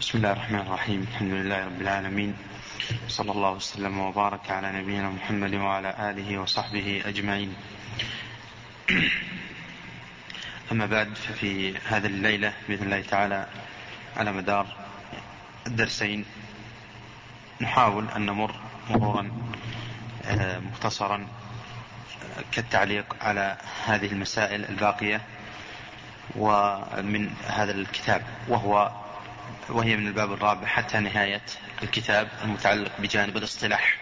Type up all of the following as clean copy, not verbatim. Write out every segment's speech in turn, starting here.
بسم الله الرحمن الرحيم. الحمد لله رب العالمين، صلى الله وسلم وبارك على نبينا محمد وعلى آله وصحبه أجمعين. أما بعد، ففي هذه الليلة بإذن الله تعالى على مدار الدرسين نحاول أن نمر مرورا مختصرا كالتعليق على هذه المسائل الباقية ومن هذا الكتاب، وهي من الباب الرابع حتى نهاية الكتاب المتعلق بجانب الاصطلاح.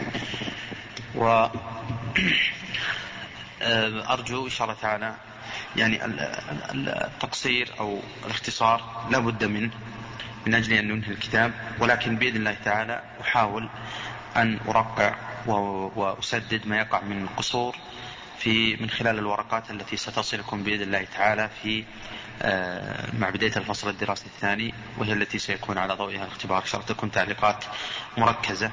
وأرجو إن شاء الله تعالى يعني التقصير أو الاختصار لا بد منه من أجل أن ننهي الكتاب، ولكن بإذن الله تعالى أحاول أن أرقع وأسدد ما يقع من قصور من خلال الورقات التي ستصلكم بإذن الله تعالى مع بداية الفصل الدراسي الثاني، وهي التي سيكون على ضوئها الاختبار. شرط تكون تعليقات مركزة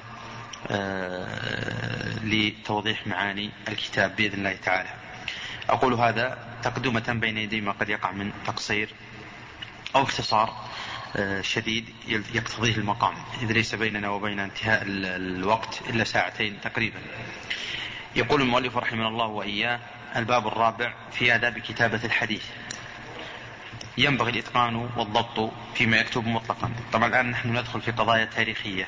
لتوضيح معاني الكتاب بإذن الله تعالى. أقول هذا تقدمة بين يدي ما قد يقع من تقصير أو اختصار شديد يقتضيه المقام، إذ ليس بيننا وبين انتهاء الوقت إلا ساعتين تقريبا. يقول المؤلف رحمه الله وإياه: الباب الرابع في آداب كتابة الحديث. ينبغي الإتقان والضبط فيما يكتب مطلقا. طبعا الآن نحن ندخل في قضايا تاريخية،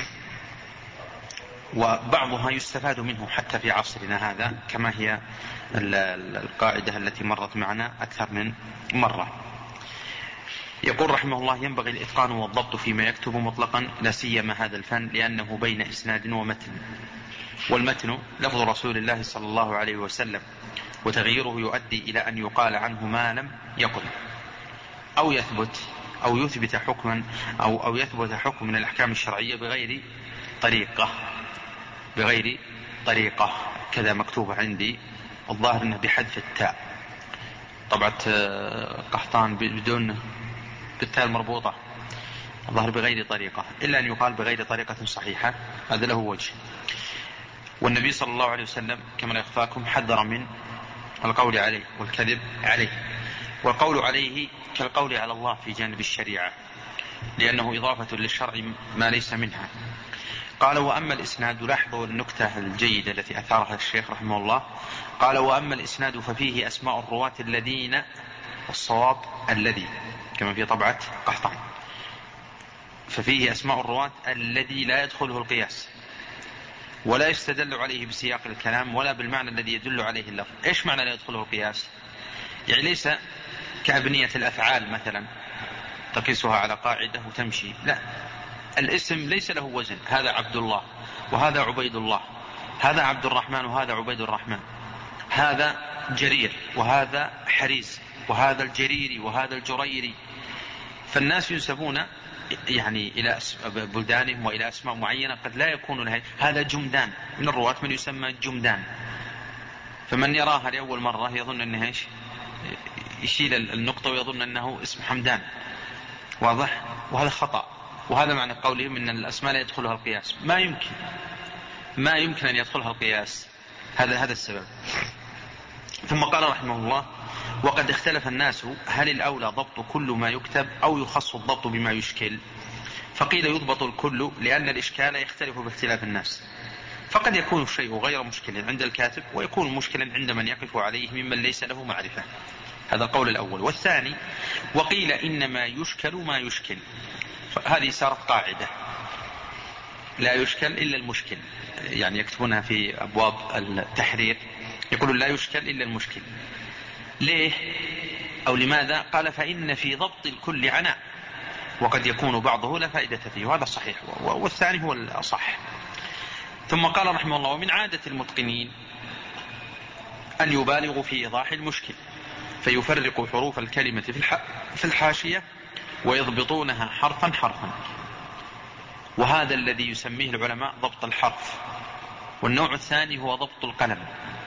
وبعضها يستفاد منه حتى في عصرنا هذا، كما هي القاعدة التي مرت معنا أكثر من مرة. يقول رحمه الله: ينبغي الإتقان والضبط فيما يكتب مطلقا، لا سيما هذا الفن، لأنه بين إسناد ومتن، والمتن لفظ رسول الله صلى الله عليه وسلم، وتغييره يؤدي إلى أن يقال عنه ما لم يقل، أو يثبت حكما أو يثبت حكم من الأحكام الشرعية بغير طريقة. كذا مكتوب عندي، الظاهر أنه بحذف التاء، طبعة قحطان بدون بالتاء المربوطة، الظاهر بغير طريقة، إلا أن يقال بغير طريقة صحيحة، هذا له وجه. والنبي صلى الله عليه وسلم كما لا يخفاكم حذر من القول عليه والكذب عليه، والقول عليه كالقول على الله في جانب الشريعة، لأنه إضافة للشرع ما ليس منها. قال: وأما الإسناد، لاحظوا النكتة الجيدة التي أثارها الشيخ رحمه الله. قال: وأما الإسناد ففيه أسماء الرواة الذين، والصواب الذي كما في طبعة قحطان، ففيه أسماء الرواة الذي لا يدخله القياس، ولا يستدل عليه بسياق الكلام ولا بالمعنى الذي يدل عليه اللفظ. إيش معنى لا يدخله القياس؟ يعني ليس كأبنية الأفعال مثلا تقيسها على قاعدة وتمشي، لا، الاسم ليس له وزن، هذا عبد الله وهذا عبيد الله، هذا عبد الرحمن وهذا عبيد الرحمن، هذا جرير وهذا حريز وهذا الجريري وهذا الجريري. فالناس ينسبون يعني إلى بلدانهم وإلى أسماء معينة قد لا يكون لها. هذا جمدان، من الرواة من يسمى جمدان، فمن يراها لأول مرة يظن أنها إيش، يشيل النقطة ويظن أنه اسم حمدان، واضح؟ وهذا خطأ، وهذا معنى قولهم إن الأسماء لا يدخلها القياس. ما يمكن أن يدخلها القياس، هذا السبب. ثم قال رحمه الله: وقد اختلف الناس هل الأولى ضبط كل ما يكتب أو يخص الضبط بما يشكل؟ فقيل يضبط الكل، لأن الإشكال يختلف باختلاف الناس، فقد يكون الشيء غير مشكل عند الكاتب ويكون مشكلا عند من يقف عليه ممن ليس له معرفة. هذا القول الأول. والثاني: وقيل إنما يشكل ما يشكل. فهذه صارت قاعدة، لا يشكل إلا المشكل، يعني يكتبونها في أبواب التحرير، يقولون لا يشكل إلا المشكل. ليه أو لماذا؟ قال: فإن في ضبط الكل عناء، وقد يكون بعضه لا فائدة فيه، وهذا صحيح، والثاني هو الأصح. ثم قال رحمه الله: ومن عادة المتقنين أن يبالغوا في إيضاح المشكل، فيفرقوا حروف الكلمة في الحاشية ويضبطونها حرفا حرفا، وهذا الذي يسميه العلماء ضبط الحرف. والنوع الثاني هو ضبط القلم،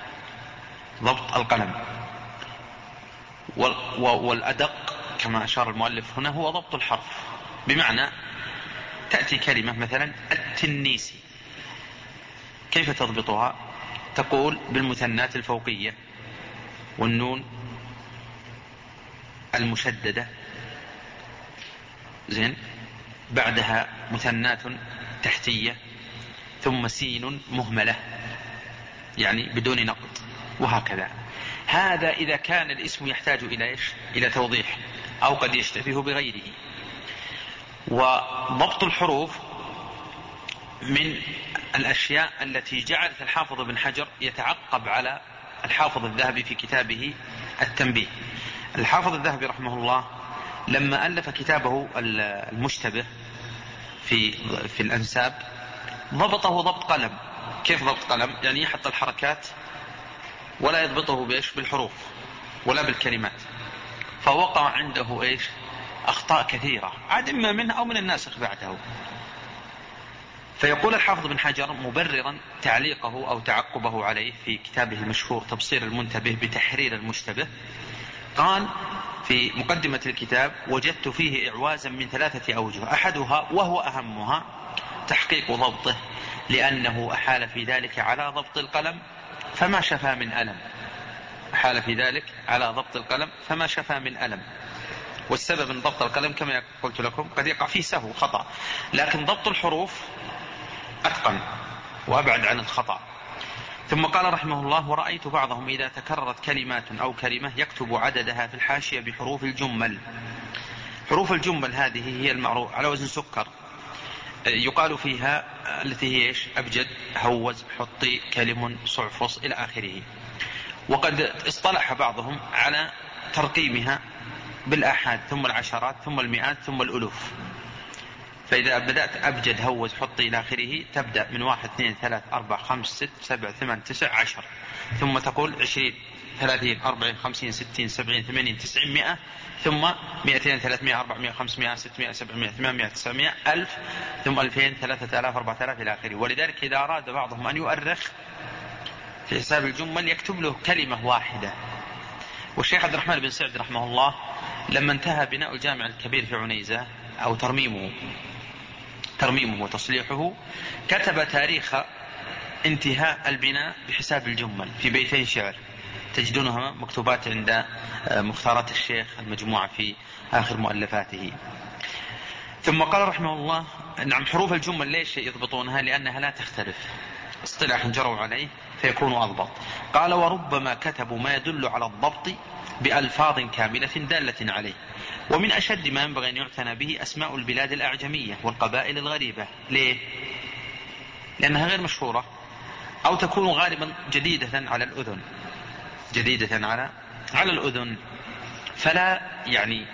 والأدق كما أشار المؤلف هنا هو ضبط الحرف، بمعنى تأتي كلمة مثلا التنيسي، كيف تضبطها؟ تقول بالمثنات الفوقية والنون المشددة، زين، بعدها مثنات تحتية ثم سين مهملة يعني بدون نقط، وهكذا. هذا إذا كان الاسم يحتاج إلى توضيح أو قد يشتبه بغيره. وضبط الحروف من الأشياء التي جعلت الحافظ بن حجر يتعقب على الحافظ الذهبي في كتابه التنبيه. الحافظ الذهبي رحمه الله لما ألف كتابه المشتبه في الأنساب ضبطه ضبط قلم. كيف ضبط قلم؟ يعني يحط الحركات ولا يضبطه بالحروف ولا بالكلمات، فوقع عنده أخطاء كثيرة عاد إما منه أو من الناسخ بعده. فيقول الحافظ بن حجر مبررا تعليقه أو تعقبه عليه في كتابه المشهور تبصير المنتبه بتحرير المشتبه، قال في مقدمة الكتاب: وجدت فيه إعوازا من 3 أوجه، أحدها وهو أهمها تحقيق ضبطه، لأنه أحال في ذلك على ضبط القلم فما شفى من ألم. أحال في ذلك على ضبط القلم فما شفى من ألم. والسبب من ضبط القلم كما قلت لكم قد يقع فيه سهو خطأ، لكن ضبط الحروف أتقن وأبعد عن الخطأ. ثم قال رحمه الله: ورأيت بعضهم إذا تكررت كلمات أو كلمة يكتب عددها في الحاشية بحروف الجمل. حروف الجمل هذه هي المعروف على وزن سكر، يقال فيها التي هي أبجد، هوز، حطي، كلم، صعفص إلى آخره. وقد اصطلح بعضهم على ترقيمها بالآحاد ثم العشرات ثم المئات ثم الألوف. فإذا بدأت أبجد، هوز، حطي إلى آخره تبدأ من 1 2 3 4 5 6 7 8 9 10، ثم تقول 20 30 40 50 60 70 80 90 100، ثم 200 300 400 500 600 700 800 900 1000، ثم 2000 3000 4000 إلى آخره. ولذلك إذا أراد بعضهم أن يؤرخ في حساب الجمل يكتب له كلمة واحدة. والشيخ عبد الرحمن بن سعد رحمه الله لما انتهى بناء الجامع الكبير في عنيزة أو ترميمه وتصليحه، كتب تاريخ انتهاء البناء بحساب الجمل في بيتين شعر تجدونها مكتوبات عند مختارات الشيخ المجموعة في آخر مؤلفاته. ثم قال رحمه الله: نعم، حروف الجمل ليش يضبطونها؟ لأنها لا تختلف، اصطلاح جروا عليه فيكون أضبط. قال: وربما كتبوا ما يدل على الضبط بألفاظ كاملة دالة عليه. ومن أشد ما ينبغي أن يعتنى به أسماء البلاد الأعجمية والقبائل الغريبة. ليه؟ لأنها غير مشهورة أو تكون غالبا جديدة على الأذن، فلا يعني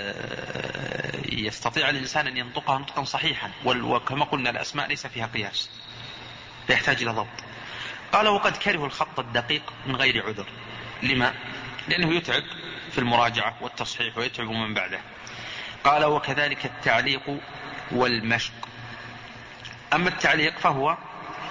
يستطيع الإنسان أن ينطقها نطقا صحيحا. وكما قلنا الأسماء ليس فيها قياس، فيحتاج إلى ضبط. قال: وقد كرهوا الخط الدقيق من غير عذر. لما؟ لأنه يتعب في المراجعة والتصحيح ويتعب من بعده. قال: وكذلك التعليق والمشق. أما التعليق فهو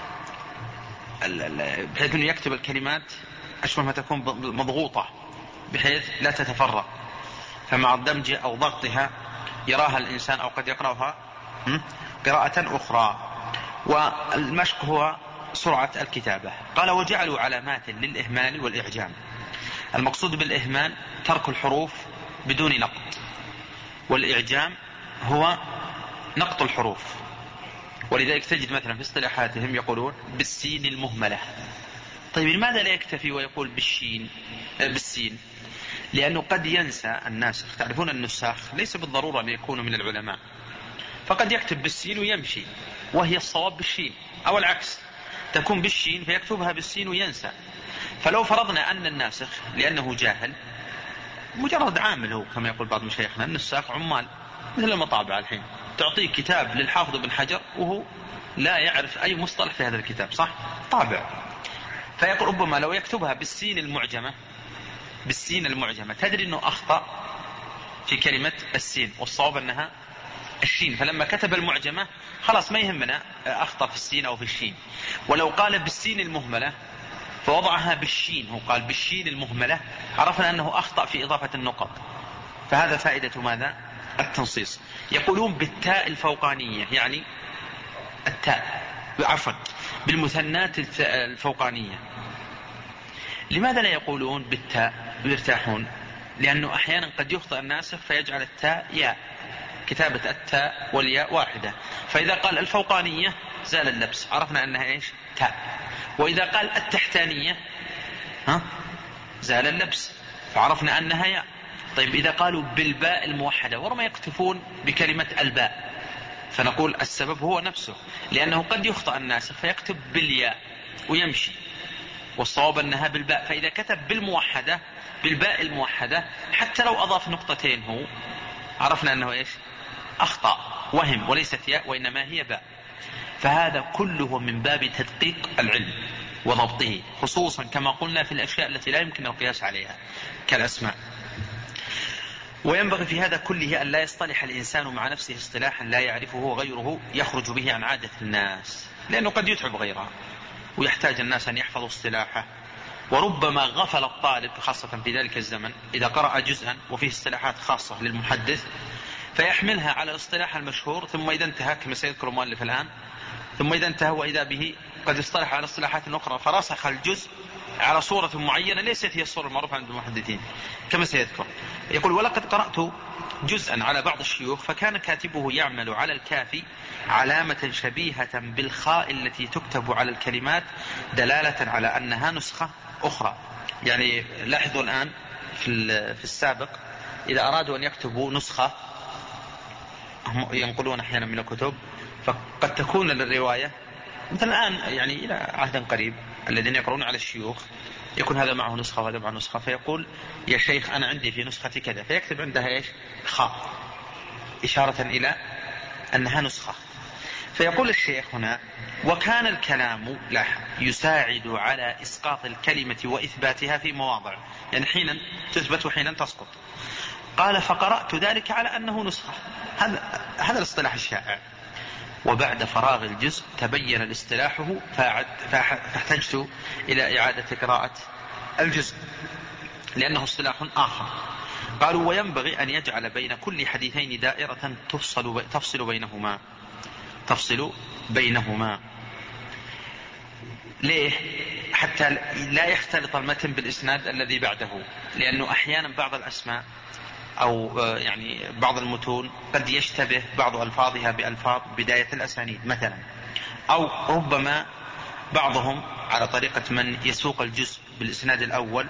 بحيث أنه يكتب الكلمات أشبه ما تكون مضغوطة بحيث لا تتفرق، فمع الدمج أو ضغطها يراها الإنسان أو قد يقرأها قراءة أخرى. والمشق هو سرعة الكتابة. قال: وجعلوا علامات للإهمال والإعجام. المقصود بالإهمال ترك الحروف بدون نقط، والإعجام هو نقط الحروف. ولذلك تجد مثلا في اصطلاحاتهم يقولون بالسين المهملة. طيب لماذا لا يكتفي ويقول بالسين؟ لأنه قد ينسى الناسخ. تعرفون النساخ ليس بالضرورة أن يكونوا من العلماء، فقد يكتب بالسين ويمشي وهي الصواب بالشين، أو العكس تكون بالشين فيكتبها بالسين وينسى. فلو فرضنا أن الناسخ لأنه جاهل مجرد عامل، هو كما يقول بعض مشايخنا النساخ عمال مثل المطابع الحين، تعطيه كتاب للحافظ بن حجر وهو لا يعرف أي مصطلح في هذا الكتاب، صح؟ طابع. فيقول ربما لو يكتبها بالسين المعجمة تدري أنه أخطأ في كلمة السين والصواب أنها الشين، فلما كتب المعجمة خلاص ما يهمنا أخطأ في السين أو في الشين. ولو قال بالسين المهملة فوضعها بالشين، هو قال بالشين المهملة، عرفنا أنه أخطأ في إضافة النقط. فهذا فائدة ماذا؟ التنصيص. يقولون بالتاء الفوقانية، يعني بالمثنات الفوقانية. لماذا لا يقولون بالتاء ويرتاحون؟ لأنه أحيانا قد يخطئ الناسخ فيجعل التاء ياء كتابة التاء والياء واحدة. فإذا قال الفوقانية زال اللبس، عرفنا أنها إيش؟ تاء. وإذا قال التحتانية زال اللبس، فعرفنا أنها ياء. طيب إذا قالوا بالباء الموحدة ورما يكتفون بكلمة الباء، فنقول السبب هو نفسه، لأنه قد يخطأ الناسخ فيكتب بالياء ويمشي، والصواب أنها بالباء. فإذا كتب بالموحدة بالباء الموحدة حتى لو أضاف نقطتين هو عرفنا أنه إيش؟ أخطأ، وهم، وليست ياء وإنما هي باء. فهذا كله من باب تدقيق العلم وضبطه، خصوصا كما قلنا في الأشياء التي لا يمكن القياس عليها كالأسماء. وينبغي في هذا كله أن لا يصطلح الإنسان مع نفسه اصطلاحا لا يعرفه غيره يخرج به عن عادة الناس، لأنه قد يتعب غيره ويحتاج الناس أن يحفظوا اصطلاحه. وربما غفل الطالب خاصة في ذلك الزمن إذا قرأ جزءا وفيه اصطلاحات خاصة للمحدث فيحملها على الاصطلاح المشهور، ثم إذا انتهى كما سيذكر المؤلف الآن، ثم إذا انتهى وإذا به قد اصطلح على اصطلاحات أخرى فرسخ الجزء على صورة معينة ليست هي الصورة المعروفة عند المحدثين كما سيذكر. يقول: ولقد قرأت جزءا على بعض الشيوخ فكان كاتبه يعمل على الكافي علامة شبيهة بالخاء التي تكتب على الكلمات دلالة على أنها نسخة أخرى. يعني لاحظوا الآن في السابق إذا أرادوا أن يكتبوا نسخة ينقلون أحيانا من الكتب، فقد تكون للرواية مثل الآن يعني إلى عهد قريب الذين يقرؤون على الشيوخ يكون هذا معه نسخة وهذا معه نسخة، فيقول: يا شيخ أنا عندي في نسختي كذا، فيكتب عندها إيش؟ خاء، إشارة إلى أنها نسخة. فيقول الشيخ هنا: وكان الكلام له يساعد على إسقاط الكلمة وإثباتها في مواضع، يعني حينا تثبت وحينا تسقط. قال: فقرأت ذلك على أنه نسخة، هذا الاصطلاح الشائع. وبعد فراغ الجزء تبين الاصطلاحه فاحتجت إلى إعادة قراءة الجزء لأنه اصطلاح آخر. قالوا: وينبغي أن يجعل بين كل حديثين دائرة تفصل بينهما. ليه؟ حتى لا يختلط المتن بالإسناد الذي بعده، لأنه أحيانا بعض الأسماء أو يعني بعض المتون قد يشتبه بعض ألفاظها بألفاظ بداية الأسانيد مثلا، أو ربما بعضهم على طريقة من يسوق الجزء بالإسناد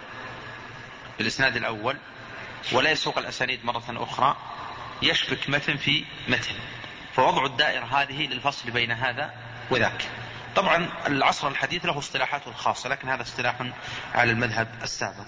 الأول ولا يسوق الأسانيد مرة أخرى، يشبك متن في متن، فوضع الدائرة هذه للفصل بين هذا وذاك. طبعا العصر الحديث له اصطلاحات خاصة، لكن هذا اصطلاح على المذهب السابق.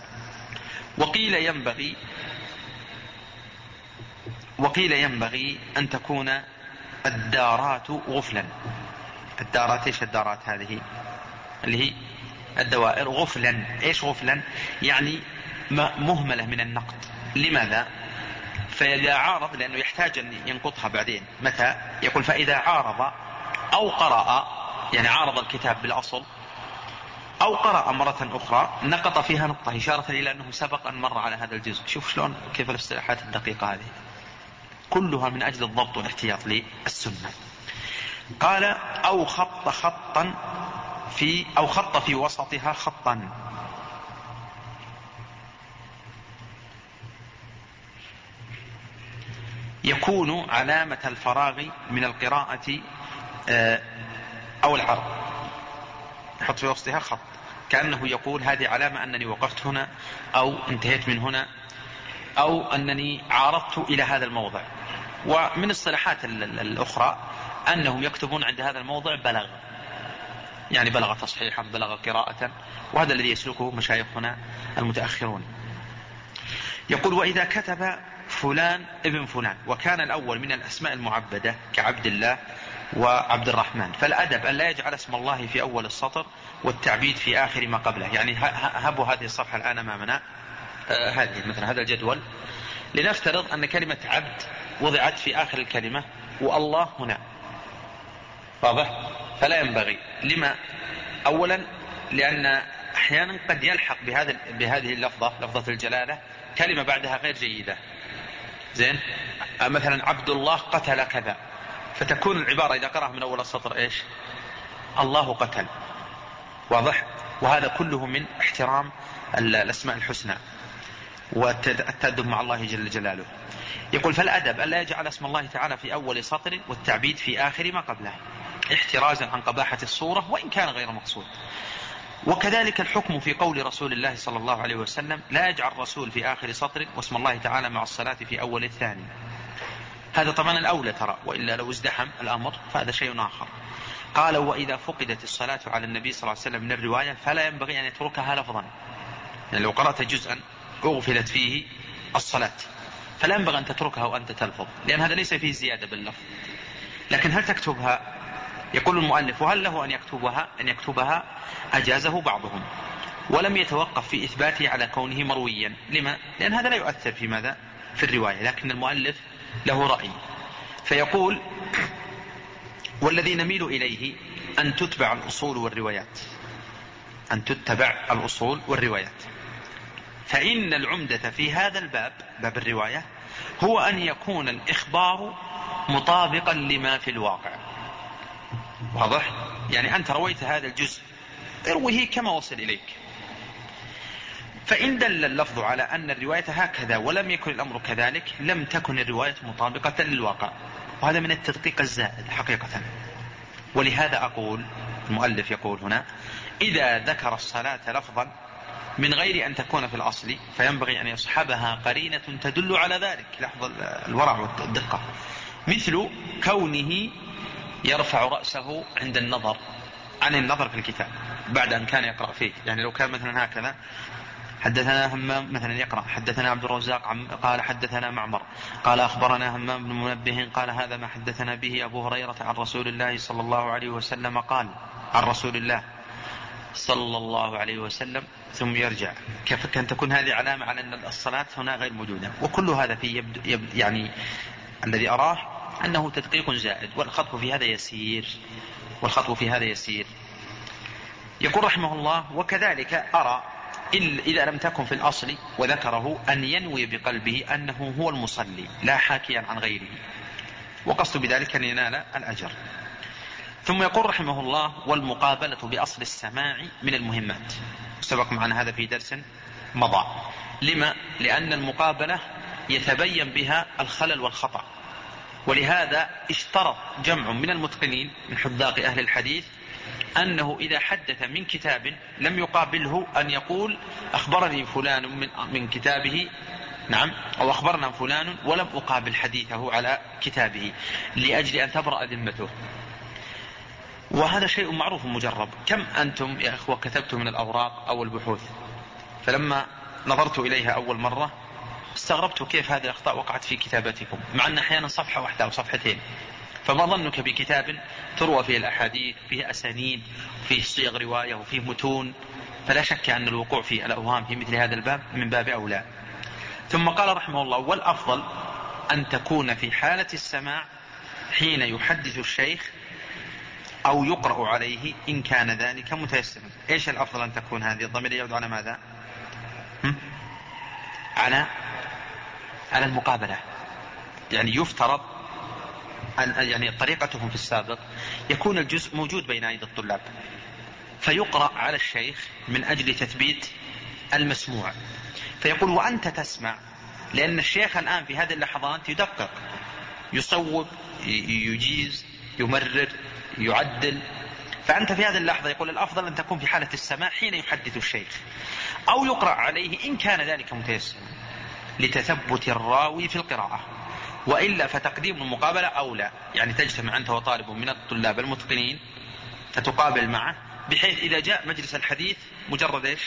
وقيل ينبغي أن تكون الدارات غفلا. الدارات إيش الدارات هذه؟ اللي هي الدوائر. غفلا، إيش غفلا؟ يعني مهملة من النقد. لماذا؟ فإذا عارض، لأنه يحتاج أن ينقضها بعدين. متى؟ يقول: فإذا عارض أو قرأ، يعني عارض الكتاب بالأصل أو قرأ مرة أخرى نقط فيها نقطة، إشارة إلى أنه سبق أن مر على هذا الجزء. شوف شلون كيف الاصطلاحات الدقيقة هذه كلها من أجل الضبط والاحتياط للسنة. قال: أو خط في وسطها خطا. يكون علامة الفراغ من القراءة أو العرض. يحط في وسطها خط كأنه يقول: هذه علامة أنني وقفت هنا أو انتهيت من هنا أو أنني عارضت إلى هذا الموضع. ومن الصلاحات الأخرى أنهم يكتبون عند هذا الموضع بلغ، يعني بلغ تصحيحا، بلغ قراءة، وهذا الذي يسلكه مشايخنا المتأخرون. يقول: وإذا كتب فلان ابن فلان وكان الأول من الأسماء المعبدة كعبد الله وعبد الرحمن، فالأدب أن لا يجعل اسم الله في أول السطر والتعبيد في آخر ما قبله. يعني هبوا هذه الصفحة الآن أمامنا، هذه مثلا هذا الجدول، لنفترض أن كلمة عبد وضعت في آخر الكلمة والله هنا، واضح؟ فلا ينبغي. لما؟ أولا لأن أحيانا قد يلحق بهذه اللفظة، لفظة الجلالة، كلمة بعدها غير جيدة. زين؟ مثلا عبد الله قتل كذا، فتكون العبارة إذا قرأها من أول السطر إيش؟ الله قتل. واضح؟ وهذا كله من احترام الأسماء الحسنى والتأدب مع الله جل جلاله. يقول فالأدب ألا يجعل اسم الله تعالى في أول سطر والتعبيد في آخر ما قبله احترازا عن قباحة الصورة وإن كان غير مقصود. وكذلك الحكم في قول رسول الله صلى الله عليه وسلم لا يجعل الرسول في آخر سطر واسم الله تعالى مع الصلاة في أول الثاني. هذا طبعا الأولى ترى، وإلا لو ازدحم الأمر فهذا شيء آخر. قال وإذا فقدت الصلاة على النبي صلى الله عليه وسلم من الرواية فلا ينبغي أن يتركها لفظا، يعني لو قرأت جزءا أغفلت فيه الصلاة فلا ينبغي أن تتركها وأنت تلفظ، لأن هذا ليس فيه زيادة باللفظ. لكن هل تكتبها؟ يقول المؤلف وهل له أن يكتبها أجازه بعضهم ولم يتوقف في إثباته على كونه مرويا. لما؟ لأن هذا لا يؤثر في ماذا؟ في الرواية. لكن المؤلف له رأي فيقول والذي نميل إليه أن تتبع الأصول والروايات، أن تتبع الأصول والروايات. فإن العمدة في هذا الباب، باب الرواية، هو أن يكون الإخبار مطابقا لما في الواقع. واضح؟ يعني أنت رويت هذا الجزء اروه كما وصل إليك. فإن دل اللفظ على أن الرواية هكذا ولم يكن الأمر كذلك لم تكن الرواية مطابقة للواقع، وهذا من التدقيق الزائد حقيقة. ولهذا أقول المؤلف يقول هنا إذا ذكر الصلاة لفظا من غير أن تكون في الأصل فينبغي أن يصحبها قرينة تدل على ذلك. لحظة الورع والدقة، مثل كونه يرفع رأسه عند النظر عن النظر في الكتاب بعد أن كان يقرأ فيه. يعني لو كان مثلا هكذا حدثنا همام مثلا يقرأ حدثنا عبد الرزاق قال حدثنا معمر قال أخبرنا همام بن منبه قال هذا ما حدثنا به أبو هريرة عن رسول الله صلى الله عليه وسلم قال عن رسول الله صلى الله عليه وسلم ثم يرجع. كيف كان تكون هذه علامة على أن الصلاة هنا غير موجودة. وكل هذا في يعني الذي أراه أنه تدقيق زائد والخطب في هذا يسير. يقول رحمه الله وكذلك أرى إذا لم تكن في الأصل وذكره أن ينوي بقلبه أنه هو المصلي لا حاكيا عن غيره، وقصد بذلك أن ينال الأجر. ثم يقول رحمه الله والمقابلة بأصل السماع من المهمات. سبق معنا هذا في درس مضى. لما؟ لأن المقابلة يتبين بها الخلل والخطأ، ولهذا اشترط جمع من المتقنين من حذاق أهل الحديث أنه إذا حدث من كتاب لم يقابله أن يقول أخبرني فلان من كتابه نعم أو أخبرنا فلان ولم أقابل حديثه على كتابه، لأجل أن تبرأ ذمته. وهذا شيء معروف مجرب. كم أنتم يا أخوة كتبتم من الأوراق أو البحوث فلما نظرت إليها أول مرة استغربت كيف هذه الأخطاء وقعت في كتابتكم، مع أن أحيانا صفحة واحدة أو صفحتين. فما ظنك بكتاب تروى فيه الأحاديث، فيه أسانيد، فيه صيغ رواية، وفيه متون، فلا شك أن الوقوع في الأوهام في مثل هذا الباب من باب أولى. ثم قال رحمه الله والأفضل أن تكون في حالة السماع حين يحدث الشيخ أو يقرأ عليه إن كان ذلك متيسرا. إيش الأفضل أن تكون هذه؟ الضمير يعود على ماذا؟ على المقابلة. يعني يفترض يعني طريقتهم في السابق يكون الجزء موجود بين أيدي الطلاب فيقرأ على الشيخ من أجل تثبيت المسموع، فيقول وأنت تسمع، لأن الشيخ الآن في هذه اللحظات يدقق، يصوب، يجيز، يمرر، يعدل. فأنت في هذه اللحظة يقول الأفضل أن تكون في حالة السماع حين يحدث الشيخ أو يقرأ عليه إن كان ذلك متيسرا لتثبت الراوي في القراءة، وإلا فتقديم المقابلة أولى. يعني تجتمع أنت وطالب من الطلاب المتقنين فتقابل معه، بحيث إذا جاء مجلس الحديث مجرد إيش؟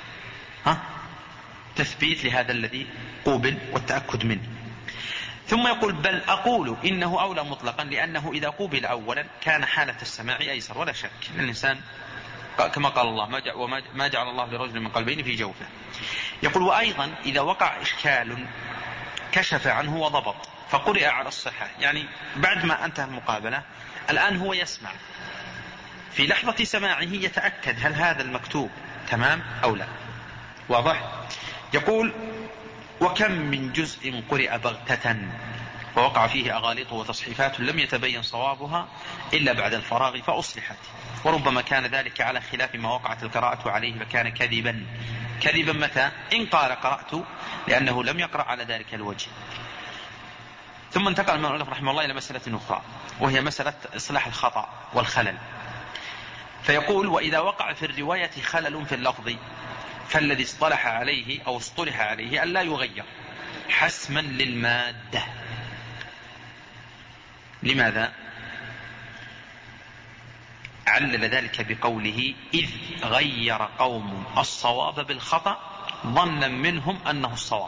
تثبيت لهذا الذي قوبل والتأكد منه. ثم يقول بل أقول إنه أولى مطلقا، لأنه إذا قوبل أولا كان حالة السماع أيسر. ولا شك الإنسان كما قال الله ما جعل الله لرجل من قلبين في جوفه. يقول وأيضا إذا وقع إشكال كشف عنه وضبط فقرئ على الصحة، يعني بعد ما انتهى المقابلة الآن هو يسمع، في لحظة سماعه يتأكد هل هذا المكتوب تمام أو لا. واضح؟ يقول وكم من جزء قرئ بغتة ووقع فيه أغاليط وتصحيفات لم يتبين صوابها إلا بعد الفراغ فأصلحت، وربما كان ذلك على خلاف ما وقعت القراءة عليه فكان كذبا. كذبا متى؟ إن قال قرأت، لأنه لم يقرأ على ذلك الوجه. ثم انتقل من المؤلف رحمه الله إلى مسألة أخرى، وهي مسألة إصلاح الخطأ والخلل. فيقول: وإذا وقع في الرواية خلل في اللفظ فالذي اصطلح عليه أو اصطلح عليه ألا يغير حسما للمادة. لماذا؟ علل ذلك بقوله: إذ غير قوم الصواب بالخطأ ظنا منهم أنه الصواب.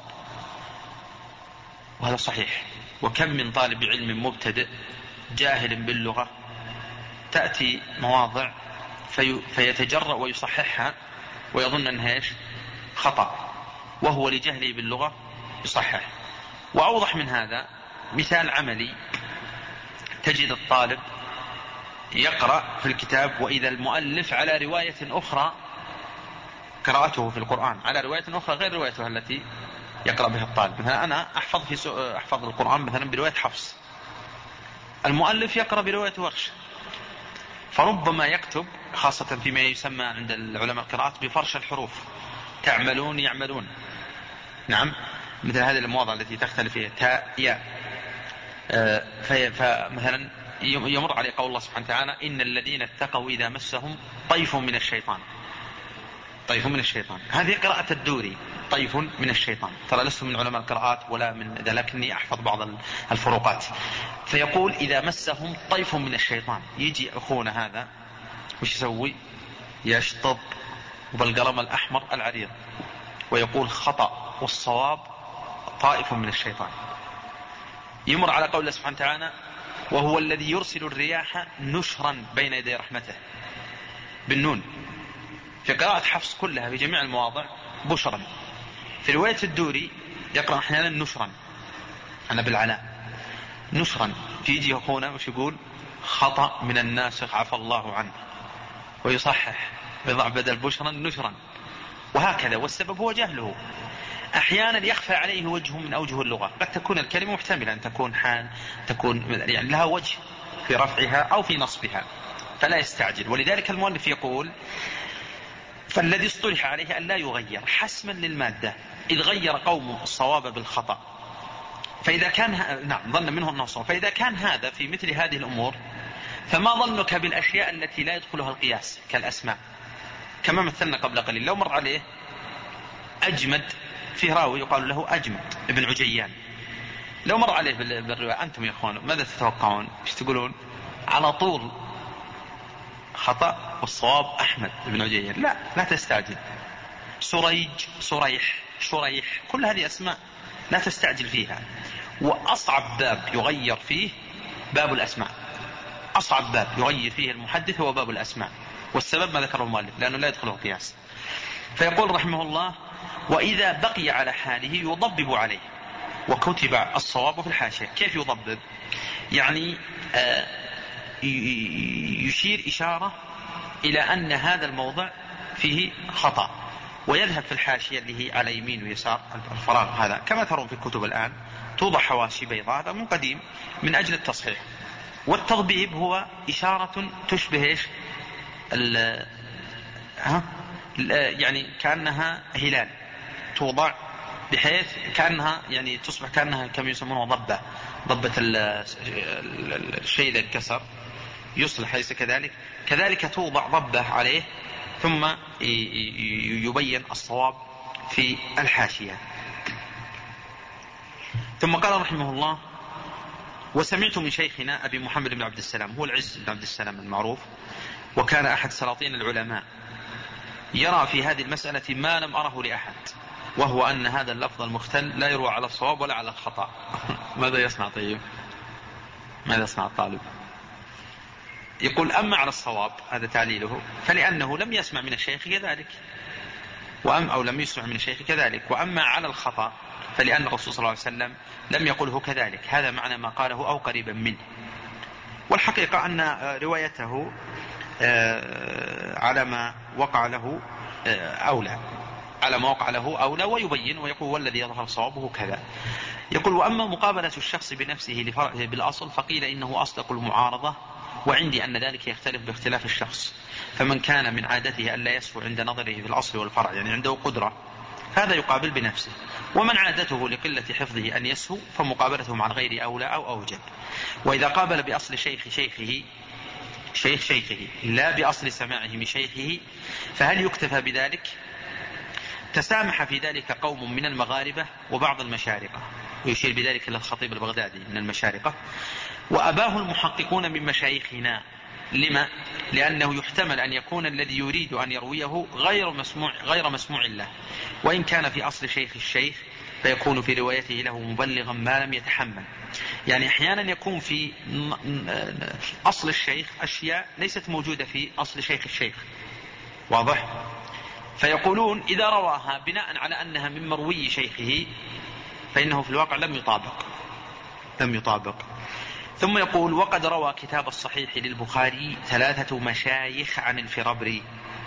وهذا صحيح. وكم من طالب علم مبتدئ جاهل باللغة تأتي مواضع فيتجرأ ويصححها ويظن أنها إيش؟ خطأ، وهو لجهله باللغة يصحح. وأوضح من هذا مثال عملي: تجد الطالب يقرأ في الكتاب وإذا المؤلف على رواية أخرى، قراءته في القرآن على رواية أخرى غير روايته التي يقرأ بها الطالب. مثلا أنا أحفظ القرآن مثلا برواية حفص، المؤلف يقرأ برواية ورش، فربما يكتب خاصة فيما يسمى عند العلماء القراءات بفرش الحروف، تعملون يعملون، نعم، مثل هذه المواضع التي تختلف فيها تاء ياء. فمثلا يمر عليه قول الله سبحانه وتعالى: إن الذين اتقوا إذا مسهم طيف من الشيطان. طيف من الشيطان، هذه قراءة الدوري، طيف من الشيطان. ترى لست من علماء القراءات ولا من ذا، لكني أحفظ بعض الفروقات. فيقول: إذا مسهم طيف من الشيطان. يجي أخونا هذا وش يسوي؟ يشطب بالقلم الأحمر العريض ويقول: خطأ والصواب طائف من الشيطان. يمر على قول الله سبحانه وتعالى: وهو الذي يرسل الرياح نشرا بين يدي رحمته، بالنون. في قراءة حفص كلها في جميع المواضع بشرا. في رواية الدوري يقرأ أحيانا نشرا، أنا بالعلاء نشرا. فيجي أخونا وش يقول؟ خطأ من الناسخ عفى الله عنه، ويصحح ويضع بدل بشرا نشرا، وهكذا. والسبب هو جهله. أحيانا يخفى عليه وجه من أوجه اللغة، قد تكون الكلمة محتملة أن تكون حال، تكون يعني لها وجه في رفعها أو في نصبها، فلا يستعجل. ولذلك المؤلف يقول: فالذي اصطلح عليه أن لا يغير حسما للمادة، إذ غير قوم الصواب بالخطأ. فإذا كان نعم ظن منه أنه صواب. فإذا كان هذا في مثل هذه الأمور، فما ظنك بالأشياء التي لا يدخلها القياس كالأسماء؟ كما مثلنا قبل قليل، لو مر عليه أجمد، فيه راوي يقال له أجمد ابن عجيان، لو مر عليه بالرواية، أنتم يا أخوان ماذا تتوقعون؟ ايش تقولون؟ على طول خطأ والصواب أحمد بن عجيان. لا تستعجل. سريج، صريح، شريح، كل هذه أسماء لا تستعجل فيها. وأصعب باب يغير فيه باب الأسماء، أصعب باب يغير فيه المحدث هو باب الأسماء. والسبب ما ذكره المؤلف، لأنه لا يدخله قياس. فيقول رحمه الله: وإذا بقي على حاله يضبب عليه، وكتب الصواب في الحاشية. كيف يضبب؟ يعني يشير إشارة إلى أن هذا الموضع فيه خطأ، ويذهب في الحاشية اللي هي على يمين ويسار الفراغ هذا، كما ترون في الكتب الآن توضع حواشي بيضاء، هذا من قديم من أجل التصحيح. والتضبيب هو إشارة تشبه إيش؟ يعني كأنها هلال توضع بحيث كأنها يعني تصبح كأنها كما يسمونه ضبة الشيء إذا اتكسر يصلح، ليس كذلك توضع ضبة عليه ثم يبين الصواب في الحاشية. ثم قال رحمه الله: وسمعت من شيخنا أبي محمد بن عبد السلام، هو العز بن عبد السلام المعروف، وكان أحد سلاطين العلماء، يرى في هذه المسألة ما لم أره لأحد، وهو أن هذا اللفظ المختل لا يروى على الصواب ولا على الخطأ. ماذا يصنع طيب؟ ماذا يصنع الطالب؟ يقول: أما على الصواب، هذا تعليله، فلأنه لم يسمع من الشيخ كذلك، أو لم يسمع من الشيخ كذلك. وأما على الخطأ فلأن الرسول صلى الله عليه وسلم لم يقله كذلك. هذا معنى ما قاله أو قريبا منه. والحقيقة أن روايته على ما وقع له أولى، على ما وقع له أولى، ويبين ويقول: والذي يظهر صوابه كذا. يقول: وأما مقابلة الشخص بنفسه بالأصل فقيل إنه أصدق المعارضة، وعندي أن ذلك يختلف باختلاف الشخص. فمن كان من عادته ألا يسهو عند نظره في الأصل والفرع، يعني عنده قدرة، هذا يقابل بنفسه. ومن عادته لقلة حفظه أن يسهو فمقابلته مع الغير أولى أو أوجب. وإذا قابل بأصل شيخ شيخه لا بأصل سماعه من شيخه فهل يكتفى بذلك؟ تسامح في ذلك قوم من المغاربة وبعض المشارقة، ويشير بذلك إلى الخطيب البغدادي من المشارقة، وأباه المحققون من مشايخنا. لما؟ لأنه يحتمل أن يكون الذي يريد أن يرويه غير مسموع له، وإن كان في أصل شيخ الشيخ فيكون في روايته له مبلغا ما لم يتحمل. يعني أحيانا يكون في أصل الشيخ أشياء ليست موجودة في أصل شيخ الشيخ، واضح؟ فيقولون إذا رواها بناء على أنها من مروي شيخه فإنه في الواقع لم يطابق. ثم يقول وقد روى كتاب الصحيح للبخاري 3 مشايخ عن الفرابري،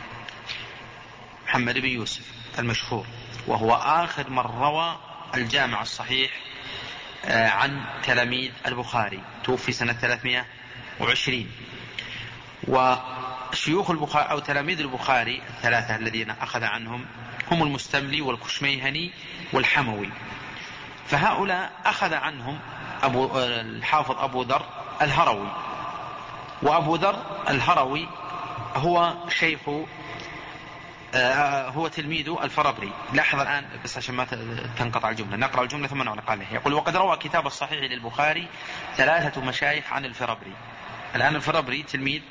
محمد بن يوسف المشهور، وهو آخر من روى الجامع الصحيح عن تلاميذ البخاري، توفي سنة 320. وشيوخ البخاري أو تلاميذ البخاري 3 الذين أخذ عنهم هم المستملي والكشميهني والحموي. فهؤلاء أخذ عنهم الحافظ أبو ذر الهروي، وأبو ذر الهروي هو تلميذ الفرابري. لاحظ الآن بس عشان ما تنقطع الجملة، نقرأ الجملة ثم نعلق عليها. يقول وقد روى كتاب الصحيح للبخاري 3 مشايخ عن الفرابري. الآن الفرابري تلميذ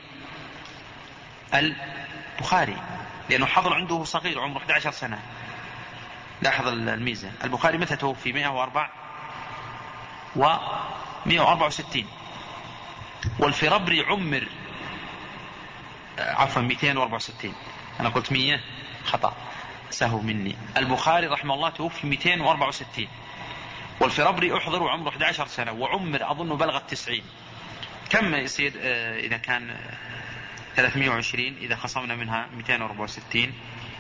البخاري لأنه حضر عنده صغير عمره 11 سنة. لاحظ الميزة، البخاري متى توفي؟ 164، والفرابري عمر 264. أنا قلت 100 خطأ، سهو مني. البخاري رحمه الله توفي 264، والفرابري أحضر وعمره 11 سنة وعمر أظن بلغ 90. كم يصير إذا كان 320 إذا خصمنا منها 264؟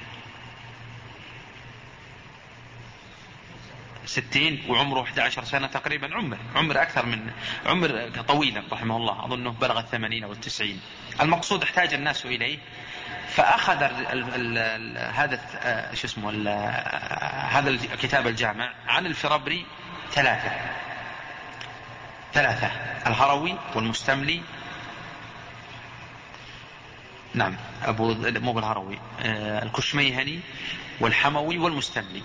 60 وعمره 11 سنة تقريبا. عمر أكثر من عمر طويلا رحمه الله، أظنه بلغ 80 أو 90. المقصود احتاج الناس إليه، فأخذ هذا الكتاب الجامع عن الفرابري 3 الهروي والمستملي، نعم مو بالهروي، الكشميهني والحموي والمستملي.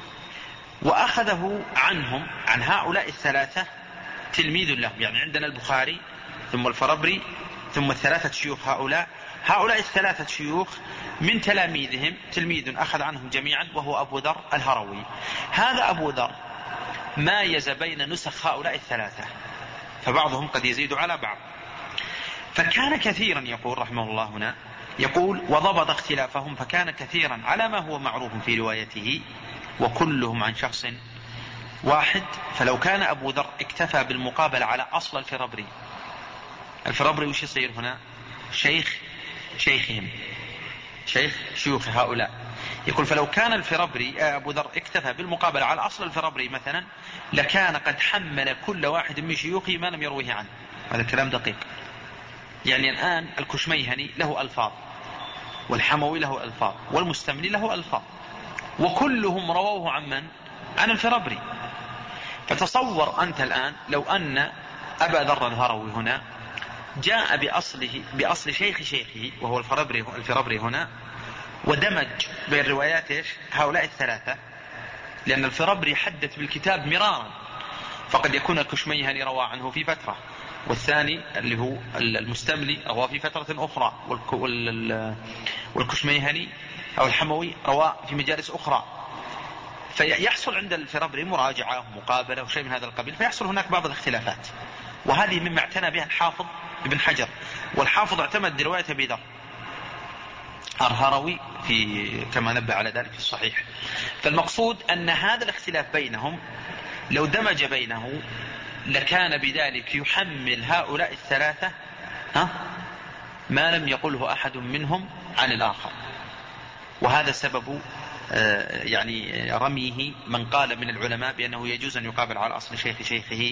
وأخذه عنهم عن هؤلاء 3 تلميذ له، يعني عندنا البخاري ثم الفرابري ثم 3 شيوخ هؤلاء 3 شيوخ من تلاميذهم تلميذ أخذ عنهم جميعا وهو أبو ذر الهروي. هذا أبو ذر مايز بين نسخ هؤلاء 3، فبعضهم قد يزيد على بعض. فكان كثيرا يقول رحمه الله هنا، يقول وضبط اختلافهم فكان كثيرا على ما هو معروف في روايته وكلهم عن شخص واحد. فلو كان أبو ذر اكتفى بالمقابلة على أصل الفرابري وش يصير هنا؟ شيخهم، شيوخ هؤلاء. يقول فلو كان الفرابري أبو ذر اكتفى بالمقابلة على أصل الفرابري مثلا لكان قد حمل كل واحد من شيوخه ما لم يرويه عنه. هذا الكلام دقيق. يعني الآن الكشميهني له ألفاظ، والحموي له ألفاظ، والمستملي له ألفاظ، وكلهم رووه عن الفرابري. فتصور أنت الآن لو أن أبا ذر الهروي هنا جاء بأصل شيخه وهو الفرابري هنا، ودمج بين روايات هؤلاء 3، لأن الفرابري حدث بالكتاب مرارا، فقد يكون الكشميهني روى عنه في فترة، والثاني اللي هو المستملي روى في فترة أخرى، والكشميهني أو الحموي روى في مجالس أخرى. فيحصل عند الفرابري مراجعة ومقابلة وشيء من هذا القبيل، فيحصل هناك بعض الاختلافات، وهذه مما اعتنى بها الحافظ ابن حجر. والحافظ اعتمد رواية أبي ذر الهروي كما نبه على ذلك في الصحيح. فالمقصود أن هذا الاختلاف بينهم لو دمج بينه لكان بذلك يحمل هؤلاء 3 ما لم يقله أحد منهم عن الآخر. وهذا سبب يعني رميه من قال من العلماء بأنه يجوز أن يقابل على أصل شيخه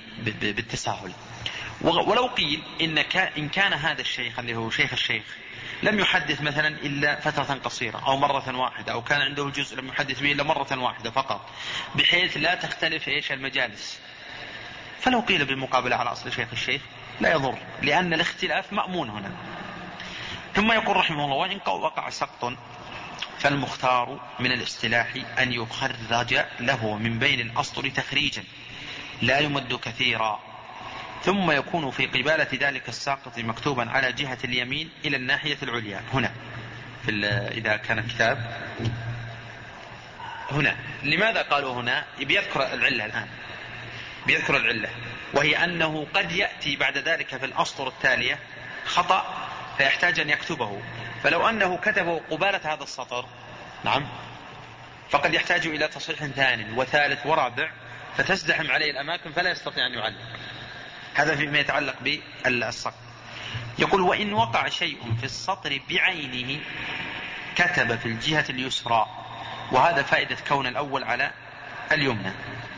بالتساهل. ولو قيل إن كان هذا الشيخ اللي هو شيخ الشيخ لم يحدث مثلا إلا فترة قصيرة أو مرة واحدة، أو كان عنده الجزء لم يحدث به إلا مرة واحدة فقط، بحيث لا تختلف المجالس، فلو قيل بالمقابلة على أصل شيخ الشيخ لا يضر، لأن الاختلاف مأمون هنا. ثم يقول رحمه الله: وإن وقع سقط فالمختار من الاصطلاح أن يخرج له من بين الأسطر تخريجا لا يمد كثيرا، ثم يكون في قبالة ذلك الساقط مكتوبا على جهة اليمين إلى الناحية العليا. هنا إذا كان الكتاب هنا، لماذا قالوا هنا؟ بيذكر العلة الآن، بيذكر العلة، وهي أنه قد يأتي بعد ذلك في الأسطر التالية خطأ فيحتاج أن يكتبه، فلو أنه كتبه قبالة هذا السطر نعم فقد يحتاج إلى تصحيح ثاني وثالث ورابع، فتزدحم عليه الأماكن فلا يستطيع أن يعلق. هذا فيما يتعلق بالسقط. يقول: وإن وقع شيء في السطر بعينه كتب في الجهة اليسرى، وهذا فائدة كون الأول على اليمنى.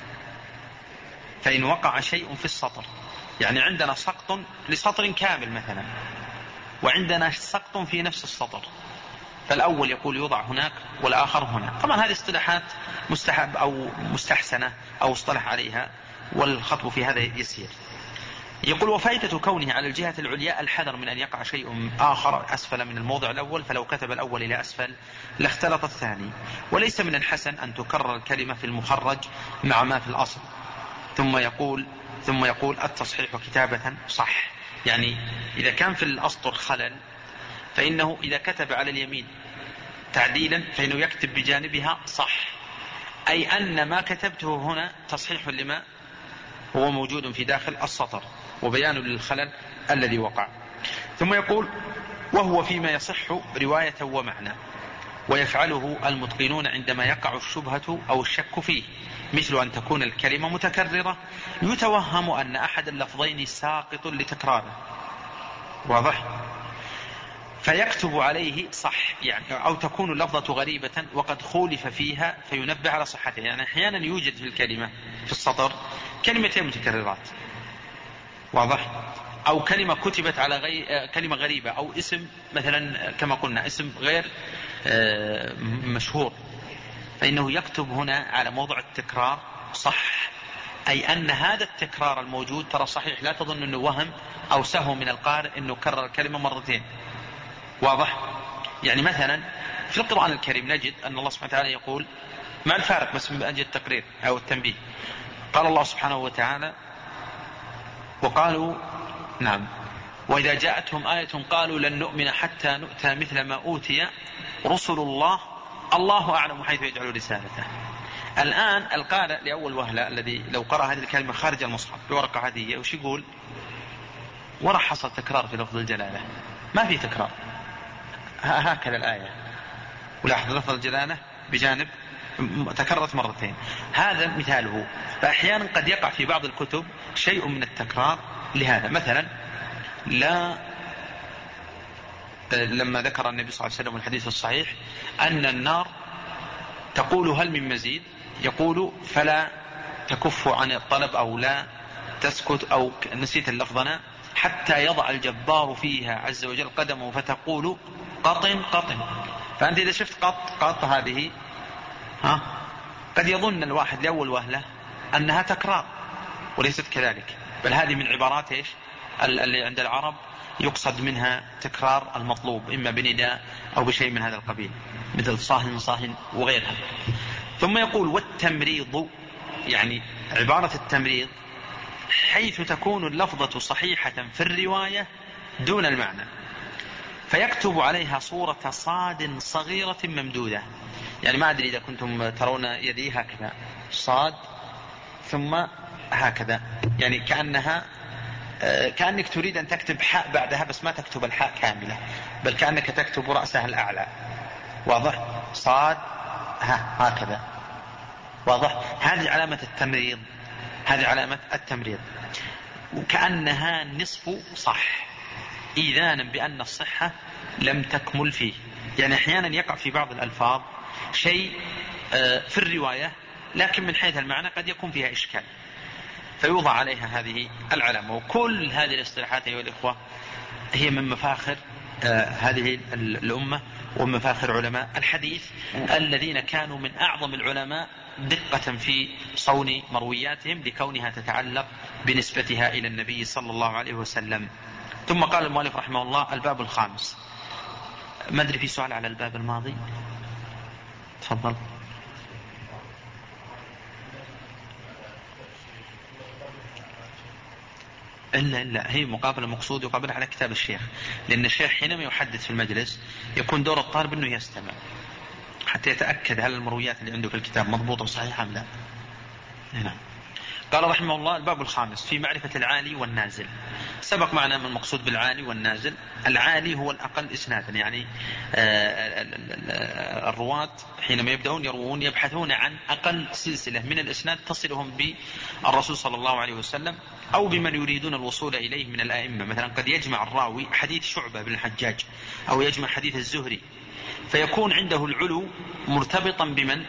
فإن وقع شيء في السطر، يعني عندنا سقط لسطر كامل مثلا، وعندنا سقط في نفس السطر، فالأول يقول يوضع هناك والآخر هنا. طبعا هذه اصطلاحات مستحب أو مستحسنة أو اصطلح عليها، والخطب في هذا يسير. يقول: وفائدة كونه على الجهة العليا الحذر من أن يقع شيء آخر أسفل من الموضع الأول، فلو كتب الأول إلى أسفل لاختلط الثاني. وليس من الحسن أن تكرر الكلمة في المخرج مع ما في الأصل. ثم يقول التصحيح كتابة صح، يعني إذا كان في الأسطر خلل فإنه إذا كتب على اليمين تعديلا فإنه يكتب بجانبها صح، أي أن ما كتبته هنا تصحيح لما هو موجود في داخل السطر وبيان للخلل الذي وقع. ثم يقول: وهو فيما يصح رواية ومعنى، ويفعله المتقنون عندما يقع الشبهة أو الشك فيه، مثل أن تكون الكلمة متكررة يتوهم أن أحد اللفظين ساقط لتكراره، واضح؟ فيكتب عليه صح، يعني أو تكون اللفظة غريبة وقد خولف فيها فينبه على صحتها. يعني أحيانا يوجد في الكلمة في السطر كلمتين متكررات، واضح؟ أو كلمة كتبت على كلمة غريبة، أو اسم مثلا كما قلنا اسم غير مشهور، فإنه يكتب هنا على موضع التكرار صح، أي أن هذا التكرار الموجود ترى صحيح، لا تظن أنه وهم أو سهو من القارئ أنه كرر الكلمة مرتين، واضح؟ يعني مثلا في القرآن الكريم نجد أن الله سبحانه وتعالى يقول مع الفارق بس من أجل التقرير أو التنبيه. قال الله سبحانه وتعالى: وقالوا نعم وإذا جاءتهم آية قالوا لن نؤمن حتى نؤتى مثل ما أوتي رسل الله الله أعلم حيث يجعل رسالته. الآن القارئ لأول وهلة الذي لو قرأ هذه الكلمة خارج المصحف بورقة عادية وش يقول؟ وراح حصل تكرار في لفظ الجلالة، ما في تكرار، هكذا الآية، ولاحظ لفظ الجلالة بجانب تكررت مرتين، هذا مثاله. فأحيانا قد يقع في بعض الكتب شيء من التكرار لهذا. مثلا لما ذكر النبي صلى الله عليه وسلم الحديث الصحيح أن النار تقول هل من مزيد، يقول فلا تكف عن الطلب أو لا تسكت أو نسيت اللفظنا حتى يضع الجبار فيها عز وجل قدمه فتقول قطن قطن. فأنت إذا شفت قط هذه قد يظن الواحد لأول وهلة أنها تكرار، وليست كذلك، بل هذه من عبارات اللي عند العرب يقصد منها تكرار المطلوب إما بنداء أو بشيء من هذا القبيل، مثل صاهن صاهن وغيرها. ثم يقول: والتمريض، يعني عبارة التمريض حيث تكون اللفظة صحيحة في الرواية دون المعنى، فيكتب عليها صورة صاد صغيرة ممدودة. يعني ما أدري إذا كنتم ترون يدي هكذا صاد ثم هكذا، يعني كأنك تريد أن تكتب حاء بعدها، بس ما تكتب الحاء كاملة، بل كأنك تكتب رأسها الأعلى، واضح؟ صاد هكذا، واضح؟ هذه علامة التمريض، هذه علامة التمريض، وكأنها نصف صح، إذانا بأن الصحة لم تكمل فيه. يعني أحيانا يقع في بعض الألفاظ شيء في الرواية لكن من حيث المعنى قد يكون فيها إشكال، فيوضع عليها هذه العلامة. وكل هذه الاصطلاحات أيها الإخوة هي من مفاخر هذه الأمة ومفاخر علماء الحديث الذين كانوا من أعظم العلماء دقة في صون مروياتهم لكونها تتعلق بنسبتها إلى النبي صلى الله عليه وسلم. ثم قال المؤلف رحمه الله: الباب الخامس. ما أدري في سؤال على الباب الماضي؟ تفضل. إلا هي مقابلة مقصود يقابلها على كتاب الشيخ، لأن الشيخ حينما يحدث في المجلس يكون دور الطالب أنه يستمع حتى يتأكد هل المرويات اللي عنده في الكتاب مضبوطة وصحيحة أم لا. هنا قال رحمه الله: الباب الخامس في معرفة العالي والنازل. سبق معنا من المقصود بالعالي والنازل. العالي هو الأقل إسنادا، يعني الرواة حينما يبدأون يروون يبحثون عن أقل سلسلة من الإسناد تصلهم بالرسول صلى الله عليه وسلم أو بمن يريدون الوصول إليه من الآئمة. مثلا قد يجمع الراوي حديث شعبة بن الحجاج أو يجمع حديث الزهري، فيكون عنده العلو مرتبطا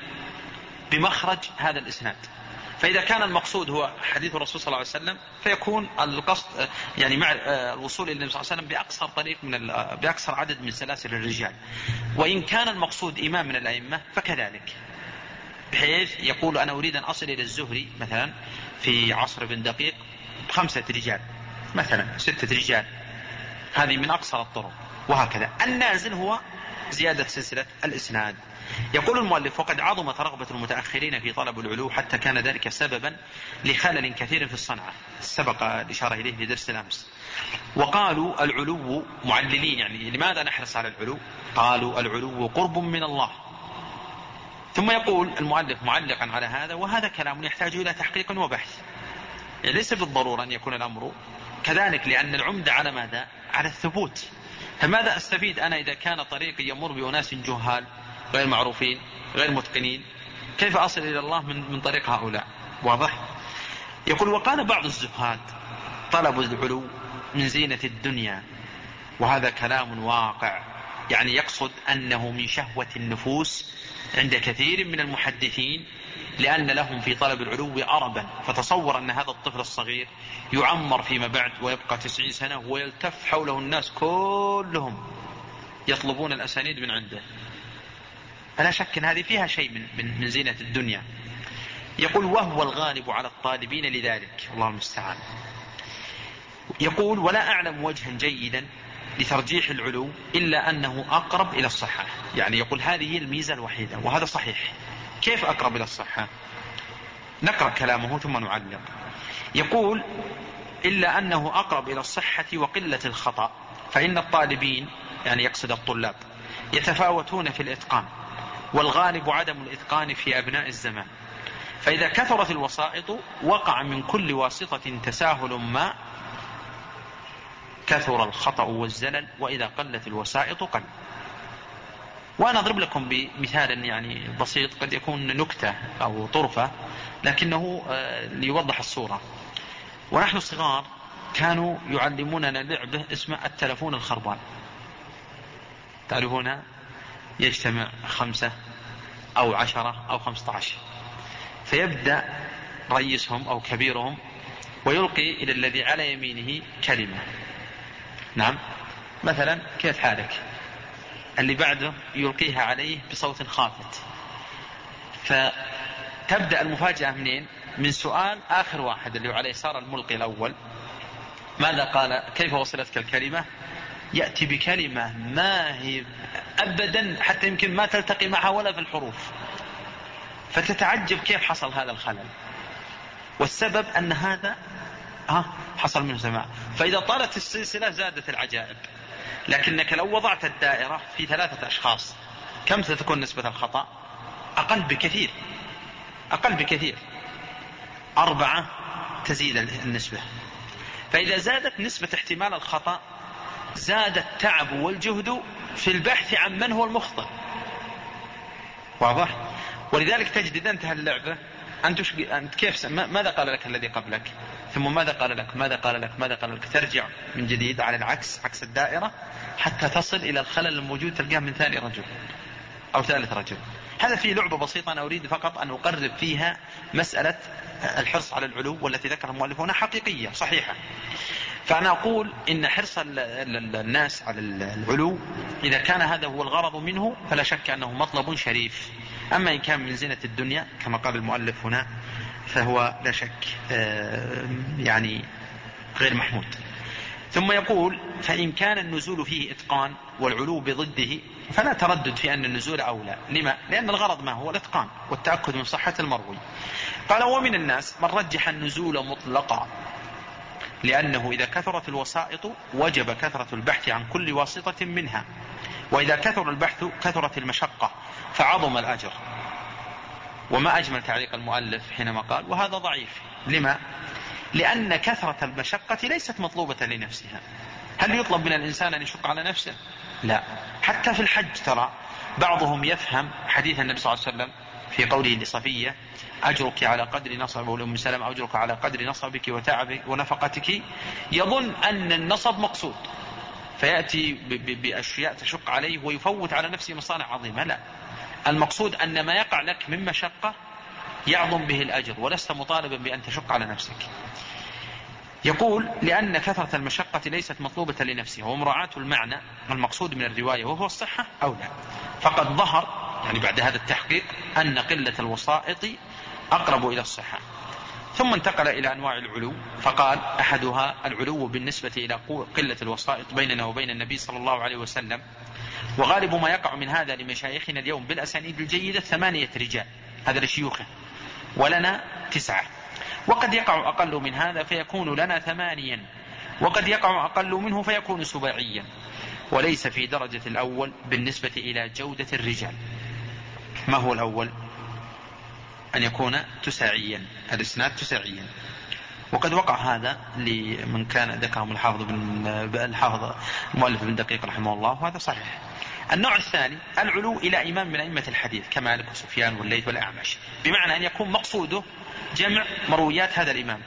بمخرج هذا الإسناد. فإذا كان المقصود هو حديث الرسول صلى الله عليه وسلم فيكون القصد يعني مع الوصول إلى النبي صلى الله عليه وسلم بأقصر طريق بأقصر عدد من سلاسل الرجال. وإن كان المقصود إمام من الأئمة فكذلك، بحيث يقول أنا أريد أن أصل إلى الزهري مثلا في عصر بن دقيق 5 رجال مثلا 6 رجال، هذه من أقصر الطرق. وهكذا النازل هو زيادة سلسلة الإسناد. يقول المؤلف: وقد عظمت رغبة المتأخرين في طلب العلو حتى كان ذلك سببا لخلل كثير في الصنعة، سبق الإشارة إليه في درس الأمس. وقالوا العلو معللين، يعني لماذا نحرص على العلو؟ قالوا العلو قرب من الله. ثم يقول المؤلف معلقا على هذا: وهذا كلام يحتاج إلى تحقيق وبحث، يعني ليس بالضرورة أن يكون الأمر كذلك، لأن العمدة على ماذا؟ على الثبوت. فماذا أستفيد أنا إذا كان طريقي يمر بأناس جهال غير معروفين غير متقنين؟ كيف أصل إلى الله من طريق هؤلاء؟ واضح؟ يقول: وقال بعض الزهاد: طلبوا العلو من زينة الدنيا. وهذا كلام واقع، يعني يقصد أنه من شهوة النفوس عند كثير من المحدثين، لأن لهم في طلب العلو أربا. فتصور أن هذا الطفل الصغير يعمر فيما بعد ويبقى 90 سنة ويلتف حوله الناس كلهم يطلبون الأسانيد من عنده. فلا شك أن هذه فيها شيء من زينة الدنيا. يقول: وهو الغالب على الطالبين لذلك، الله المستعان. يقول: ولا أعلم وجها جيدا لترجيح العلو إلا أنه أقرب إلى الصحة. يعني يقول هذه الميزة الوحيدة، وهذا صحيح. كيف أقرب إلى الصحة؟ نقرأ كلامه ثم نعلق. يقول: إلا أنه أقرب إلى الصحة وقلة الخطأ، فإن الطالبين، يعني يقصد الطلاب، يتفاوتون في الإتقان، والغالب عدم الإتقان في أبناء الزمان. فإذا كثرت الوسائط وقع من كل واسطة تساهل ما كثر الخطأ والزلل، وإذا قلت الوسائط قل. وأنا أضرب لكم بمثال يعني بسيط قد يكون نكتة أو طرفة، لكنه ليوضح الصورة. ونحن صغار كانوا يعلموننا لعبة اسمها التلفون الخربان. تعرفونها؟ يجتمع 5 أو 10 أو 15، فيبدأ رئيسهم أو كبيرهم ويلقي إلى الذي على يمينه كلمة. نعم، مثلا كيف حالك؟ اللي بعده يلقيها عليه بصوت خافت. فتبدأ المفاجأة منين؟ من سؤال آخر واحد اللي على يسار الملقي الأول: ماذا قال؟ كيف وصلتك الكلمة؟ يأتي بكلمة ما هي أبدا حتى يمكن ما تلتقي معها ولا في الحروف، فتتعجب كيف حصل هذا الخلل. والسبب أن هذا حصل منه سماع. فإذا طالت السلسلة زادت العجائب. لكنك لو وضعت الدائرة في 3 أشخاص كم ستكون نسبة الخطأ؟ أقل بكثير، أقل بكثير. 4 تزيد النسبة. فإذا زادت نسبة احتمال الخطأ زاد التعب والجهد في البحث عن من هو المخطئ. واضح؟ ولذلك تجد إذا انتهى اللعبة أنت كيف ماذا قال لك الذي قبلك، ثم ماذا قال لك، ماذا قال لك، ماذا قال لك، ترجع من جديد على العكس، عكس الدائرة، حتى تصل إلى الخلل الموجود تلقاه من ثاني رجل أو ثالث رجل. هذا فيه لعبة بسيطة أنا أريد فقط أن أقرب فيها مسألة الحرص على العلو، والتي ذكرها المؤلف هنا حقيقية صحيحة. فأنا أقول إن حرص الناس على العلو إذا كان هذا هو الغرض منه فلا شك أنه مطلب شريف. أما إن كان من زينة الدنيا كما قال المؤلف هنا فهو لا شك يعني غير محمود. ثم يقول فإن كان النزول فيه إتقان والعلو بضده فلا تردد في أن النزول أولى. لما؟ لأن الغرض ما هو الإتقان والتأكد من صحة المروي. قال ومن الناس من رجح النزول مطلقا لأنه إذا كثرت الوسائط وجب كثرة البحث عن كل واسطة منها، وإذا كثر البحث كثرت المشقة فعظم الأجر. وما أجمل تعليق المؤلف حينما قال وهذا ضعيف. لما؟ لأن كثرة المشقة ليست مطلوبة لنفسها. هل يطلب من الإنسان أن يشق على نفسه؟ لا. حتى في الحج ترى بعضهم يفهم حديث النبي صلى الله عليه وسلم في قوله لصفية أجرك على قدر نصب، ولأم سلمة أجرك على قدر نصبك وتعبك ونفقتك، يظن أن النصب مقصود فيأتي بأشياء تشق عليه ويفوت على نفسه مصانع عظيمة. لا، المقصود أن ما يقع لك من مشقة يعظم به الأجر ولست مطالبا بأن تشق على نفسك. يقول لأن كثرة المشقة ليست مطلوبة لنفسها ومراعاة المعنى المقصود من الرواية وهو الصحة أولى. فقد ظهر يعني بعد هذا التحقيق أن قلة الوسائط أقرب إلى الصحة. ثم انتقل إلى أنواع العلو فقال أحدها العلو بالنسبة إلى قلة الوسائط بيننا وبين النبي صلى الله عليه وسلم. وغالب ما يقع من هذا لمشايخنا اليوم بالأسانيد الجيدة 8 رجال، هذا لشيوخه، ولنا 9. وقد يقع أقل من هذا فيكون لنا 8، وقد يقع أقل منه فيكون سباعيا. وليس في درجة الأول بالنسبة إلى جودة الرجال. ما هو الأول؟ أن يكون تساعيا، الإسناد تساعيا. وقد وقع هذا لمن كان ذكرهم الحافظ المؤلف بن دقيق رحمه الله، وهذا صحيح. النوع الثاني العلو إلى إمام من أئمة الحديث كمالك وسفيان والليث والأعمش، بمعنى أن يكون مقصوده جمع مرويات هذا الإمام،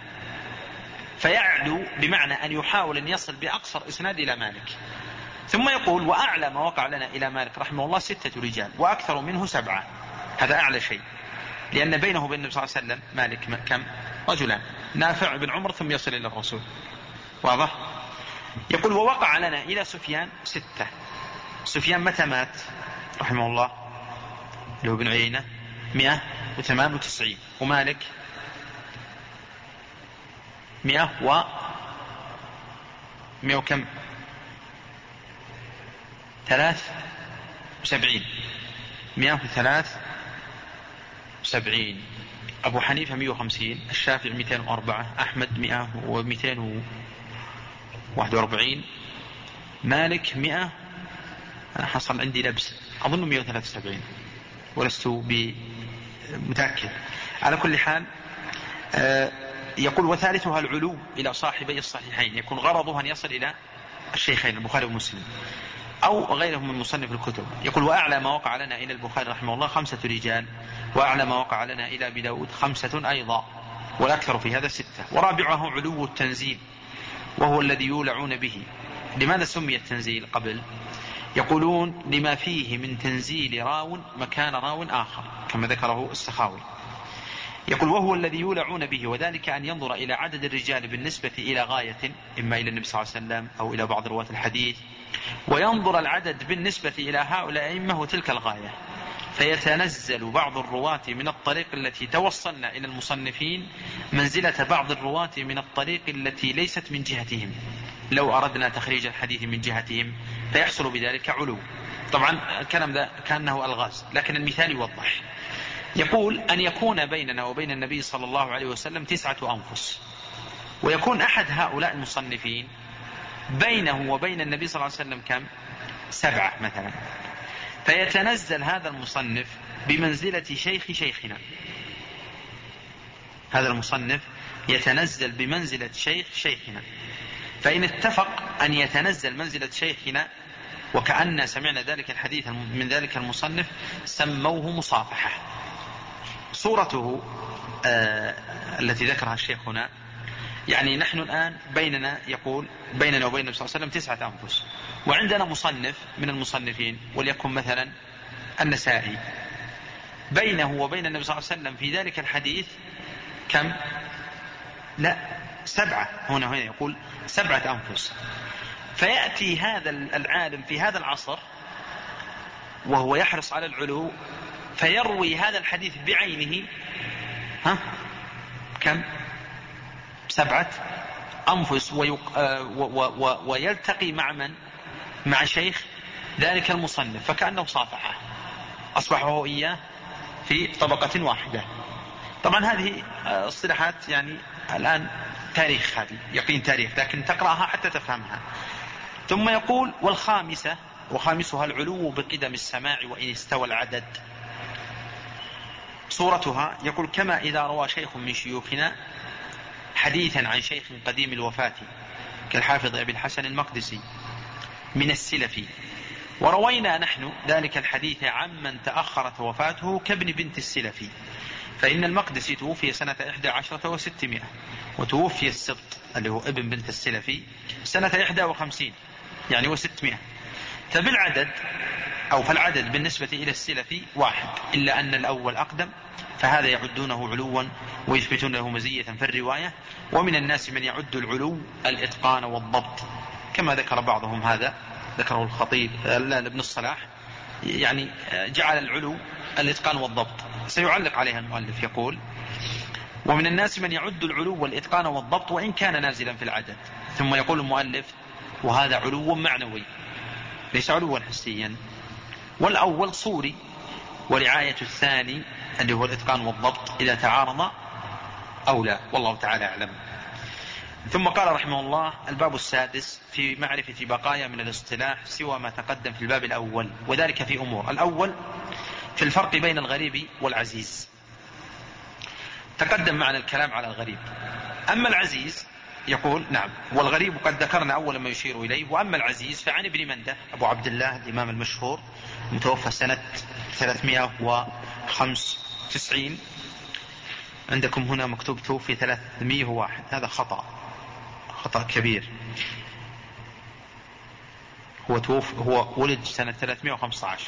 فيعلو بمعنى أن يحاول أن يصل بأقصر إسناد إلى مالك. ثم يقول وأعلى ما وقع لنا إلى مالك رحمه الله 6 رجال وأكثر منه 7، هذا أعلى شيء، لأن بينه وبين النبي صلى الله عليه وسلم مالك كم؟ رجلان، نافع بن عمر ثم يصل إلى الرسول. واضح؟ يقول ووقع لنا إلى سفيان 6. سفيان متى مات رحمه الله؟ اللي هو بن عيينة 198، ومالك 100 وكم؟ 73. 173. أبو حنيفة 150، الشافعي 204، أحمد 241، مالك 100. أنا حصل عندي لبس أظن 173 ولست بمتأكد. على كل حال يقول وثالثها العلو إلى صاحبي الصحيحين، يكون غرضه أن يصل إلى الشيخين البخاري ومسلم أو غيرهم من مصنف الكتب. يقول وأعلى ما وقع لنا إلى البخاري رحمه الله 5 رجال، وأعلى ما وقع لنا إلى أبي داود 5 أيضا، والأكثر في هذا 6. ورابعه علو التنزيل وهو الذي يولعون به. لماذا سمي التنزيل قبل؟ يقولون لما فيه من تنزيل راو مكان راو آخر كما ذكره السخاوي. يقول وهو الذي يولعون به، وذلك أن ينظر إلى عدد الرجال بالنسبة إلى غاية، إما إلى النبي صلى الله عليه وسلم أو إلى بعض رواة الحديث، وينظر العدد بالنسبة إلى هؤلاء أئمة وتلك الغاية، فيتنزل بعض الرواة من الطريق التي توصلنا إلى المصنفين منزلة بعض الرواة من الطريق التي ليست من جهتهم، لو أردنا تخريج الحديث من جهتهم فيحصل بذلك علو. طبعا الكلام ذا كأنه ألغاز، لكن المثال يوضح. يقول أن يكون بيننا وبين النبي صلى الله عليه وسلم 9 أنفس، ويكون أحد هؤلاء المصنفين بينه وبين النبي صلى الله عليه وسلم كم؟ 7 مثلا، فيتنزل هذا المصنف بمنزلة شيخنا. هذا المصنف يتنزل بمنزلة شيخنا، فإن اتفق أن يتنزل منزلة شيخنا وكأن سمعنا ذلك الحديث من ذلك المصنف سموه مصافحة. صورته التي ذكرها الشيخ هنا، يعني نحن الآن بيننا، يقول بيننا وبين النبي صلى الله عليه وسلم 9 أنفس، وعندنا مصنف من المصنفين وليكن مثلا النسائي، بينه وبين النبي صلى الله عليه وسلم في ذلك الحديث كم؟ لا، 7. هنا يقول 7 أنفس. فيأتي هذا العالم في هذا العصر وهو يحرص على العلو فيروي هذا الحديث بعينه كم؟ 7 أنفس، ويلتقي مع من؟ مع شيخ ذلك المصنف، فكأنه صافحه، أصبح هو إياه في طبقة واحدة. طبعا هذه اصطلاحات يعني الآن تاريخ، هذه يقين تاريخ، لكن تقرأها حتى تفهمها. ثم يقول وخامسها العلو بقدم السماع وإن استوى العدد. صورتها يقول كما إذا روى شيخ من شيوخنا حديثا عن شيخ قديم الوفاة كالحافظ أبي الحسن المقدسي من السلفي، وروينا نحن ذلك الحديث عمن تأخرت وفاته كابن بنت السلفي، فإن المقدسي توفي سنة 11 و600، وتوفي السبط اللي هو ابن بنت السلفي سنة 51 يعني و600. فبالعدد فالعدد بالنسبة إلى السلفي 1، إلا أن الأول أقدم، فهذا يعدونه علوا ويثبتون له مزية في الرواية. ومن الناس من يعد العلو الإتقان والضبط، كما ذكر بعضهم، هذا ذكره الخطيب ابن الصلاح، يعني جعل العلو الإتقان والضبط. سيعلق عليها المؤلف يقول ومن الناس من يعد العلو والإتقان والضبط وإن كان نازلا في العدد. ثم يقول المؤلف وهذا علو معنوي ليس علوا حسيا، والأول صوري، ورعاية الثاني اللي هو الإتقان والضبط إذا تعارض أو لا، والله تعالى أعلم. ثم قال رحمه الله الباب السادس في معرفة بقايا من الاصطلاح سوى ما تقدم في الباب الأول، وذلك في أمور. الأول في الفرق بين الغريب والعزيز. تقدم معنا الكلام على الغريب. أما العزيز يقول نعم، والغريب قد ذكرنا أول ما يشير إليه. وأما العزيز فعن ابن منده أبو عبد الله الإمام المشهور متوفى سنة 395. عندكم هنا مكتوب توفي 301، هذا خطأ كبير. هو ولد سنة 315،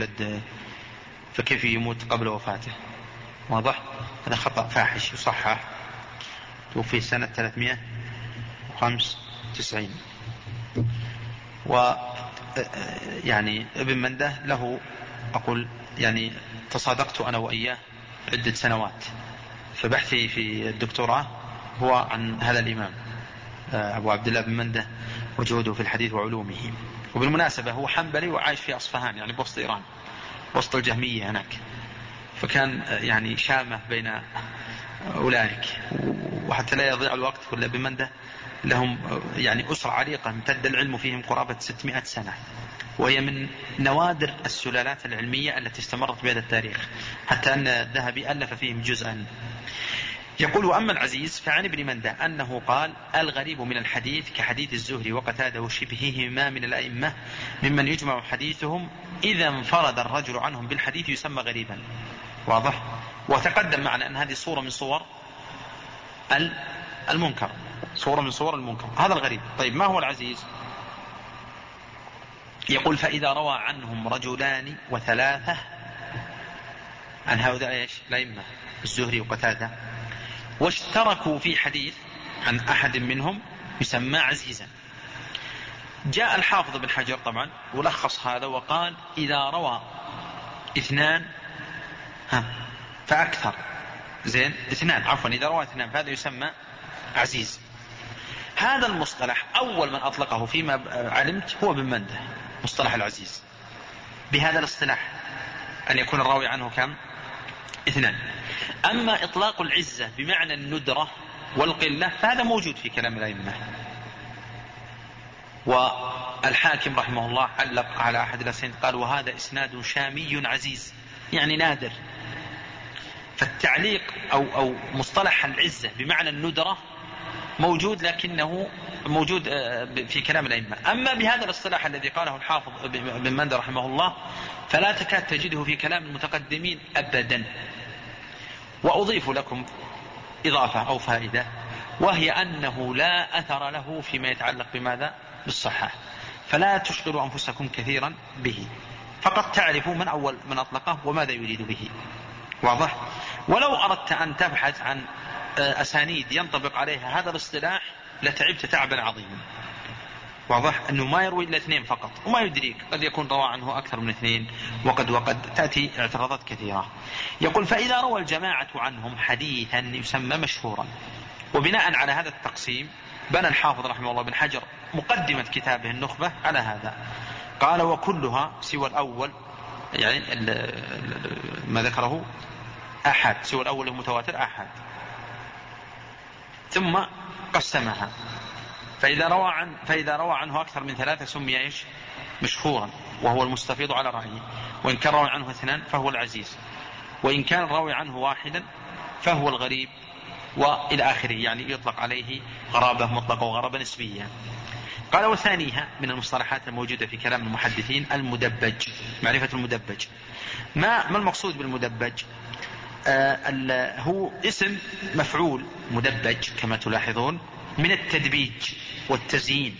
فكيف يموت قبل وفاته؟ واضح؟ هذا خطأ فاحش يصحح. توفي سنة 395. يعني ابن منده له أقول يعني تصادقت أنا وإياه عدة سنوات، فبحثي في الدكتوراه هو عن هذا الإمام أبو عبد الله بن منده وجهوده في الحديث وعلومه. وبالمناسبة هو حنبلي وعايش في أصفهان، يعني بوسط إيران، وسط الجهمية هناك، فكان يعني شامة بين أولئك. وحتى لا يضيع الوقت، ولا ابن منده لهم يعني أسرة عريقة امتد العلم فيهم قرابة 600 سنة، وهي من نوادر السلالات العلمية التي استمرت بهذا التاريخ، حتى أن الذهبي ألف فيهم جزءا. يقول وأما العزيز فعن ابن منده أنه قال الغريب من الحديث كحديث الزهري وقتاده وشبههما من الأئمة ممن يجمع حديثهم إذا انفرد الرجل عنهم بالحديث يسمى غريبا. واضح؟ وتقدم معنا أن هذه صورة من صور المنكر، صورة من صور المنكر، هذا الغريب. طيب ما هو العزيز؟ يقول فإذا روى عنهم رجلان وثلاثة عن هؤلاء ايش؟ الأئمة الزهري وقتاده، واشتركوا في حديث عن أحد منهم يسمى عزيزا. جاء الحافظ بن حجر طبعا ولخص هذا وقال إذا روى 2 فأكثر، زين 2 عفوا، إذا روى 2 فهذا يسمى عزيز. هذا المصطلح أول من أطلقه فيما علمت هو ابن منده، مصطلح العزيز بهذا الاصطلاح أن يكون الراوي عنه كم؟ 2. أما إطلاق العزة بمعنى الندرة والقلة فهذا موجود في كلام الأئمة. والحاكم رحمه الله علق على أحد الأسانيد قال وهذا إسناد شامي عزيز، يعني نادر. فالتعليق أو مصطلح العزة بمعنى الندرة موجود، لكنه موجود في كلام الأئمة. أما بهذا الاصطلاح الذي قاله الحافظ بن منده رحمه الله فلا تكاد تجده في كلام المتقدمين أبدا. وأضيف لكم إضافة أو فائدة، وهي أنه لا أثر له فيما يتعلق بماذا؟ بالصحة، فلا تشغلوا أنفسكم كثيرا به، فقط تعرفوا من أول من أطلقه وماذا يريد به. واضح؟ ولو أردت أن تبحث عن أسانيد ينطبق عليها هذا الاصطلاح لتعبت تعبا عظيما. واضح أنه ما يروي إلا 2 فقط، وما يدريك قد يكون روى عنه أكثر من 2، وقد تأتي اعتراضات كثيرة. يقول فإذا روى الجماعة عنهم حديثا يسمى مشهورا. وبناء على هذا التقسيم بنى الحافظ رحمه الله بن حجر مقدمة كتابه النخبة على هذا. قال وكلها سوى الأول، يعني ما ذكره أحد، سوى الأول متواتر أحد، ثم قسمها. فإذا روى عنه أكثر من 3 سمي إيش؟ مشهورا، وهو المستفيض على رأيه. وإن كان روى عنه 2 فهو العزيز، وإن كان روى عنه 1 فهو الغريب، وإلى آخره، يعني يطلق عليه غرابة مطلقة وغرابة نسبية. قال وثانيها من المصطلحات الموجودة في كلام المحدثين المدبج، معرفة المدبج. ما المقصود بالمدبج؟ هو اسم مفعول مدبج كما تلاحظون من التدبيج والتزيين،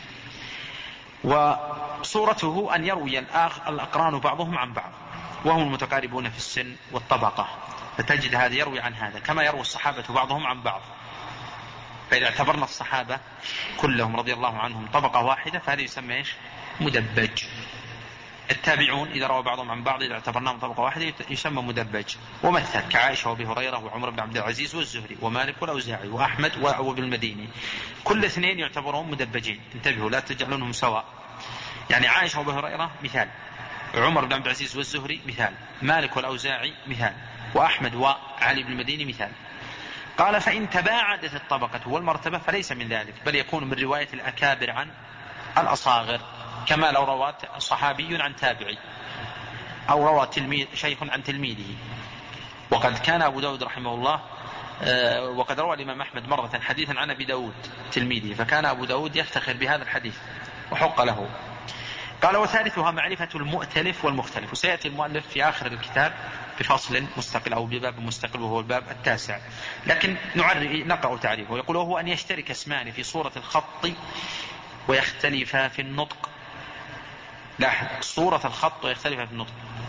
وصورته أن يروي الأقران بعضهم عن بعض وهم المتقاربون في السن والطبقة، فتجد هذا يروي عن هذا كما يروي الصحابة بعضهم عن بعض. فإذا اعتبرنا الصحابة كلهم رضي الله عنهم طبقة واحدة فهذا يسمى إيش؟ مدبج. التابعون إذا روى بعضهم عن بعض إذا اعتبرناهم طبقة واحدة يسمى مدبج. ومثل كعائشة وأبي هريرة وعمر بن عبد العزيز والزهري ومالك والأوزاعي وأحمد وابن المديني، كل 2 يعتبرون مدبجين. انتبهوا لا تجعلونهم سواء، يعني عائشة وأبي هريرة مثال، عمر بن عبد العزيز والزهري مثال، مالك والأوزاعي مثال، وأحمد وعلي بن المديني مثال. قال فإن تباعدت الطبقة والمرتبة فليس من ذلك، بل يكون من رواية الأكابر عن الأصاغر، كما لو روى صحابي عن تابعي أو روى شيخ عن تلميذه. وقد كان أبو داود رحمه الله وقد روى الإمام أحمد مرة حديثا عن أبي داود تلميذه، فكان أبو داود يفتخر بهذا الحديث وحق له. قال وثالثها معرفة المؤتلف والمختلف. وسيأتي المؤلف في آخر الكتاب بفصل مستقل أو بباب مستقل وهو الباب 9، لكن نقرأ تعريفه. ويقول وهو أن يشترك اسمان في صورة الخط ويختلفا في النطق. لاحظ صورة الخط ويختلفا في النطق،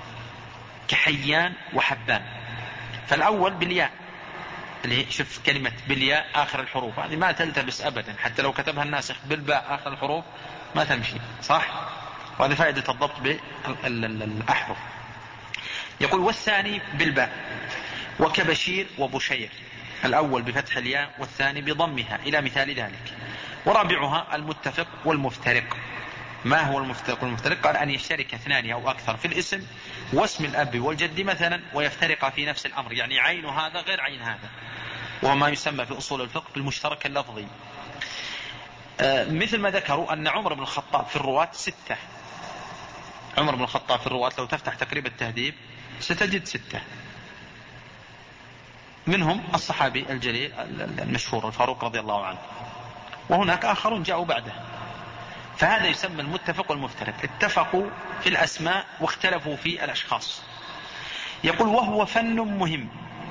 كحيان وحبان. فالأول بالياء، اللي شوف كلمة بالياء آخر الحروف هذه ما تلتبس أبدا، حتى لو كتبها الناسخ بالباء آخر الحروف ما تمشي صح، وهذا فائدة الضبط بالأحرف. يقول والثاني بالباء، وكبشير وبشير، الأول بفتح الياء والثاني بضمها إلى مثال ذلك. ورابعها المتفق والمفترق. ما هو المفترق والمفترق؟ قال أن يشترك 2 أو أكثر في الاسم واسم الأب والجد مثلا، ويفترق في نفس الأمر، يعني عين هذا غير عين هذا، وهو ما يسمى في أصول الفقه بالمشترك اللفظي. مثل ما ذكروا أن عمر بن الخطاب في الرواة 6. عمر بن الخطاب في الرواة لو تفتح تقريب التهذيب ستجد 6، منهم الصحابي الجليل المشهور الفاروق رضي الله عنه، وهناك آخرون جاءوا بعده. فهذا يسمى المتفق والمفترق، اتفقوا في الأسماء واختلفوا في الأشخاص. يقول وهو فن مهم،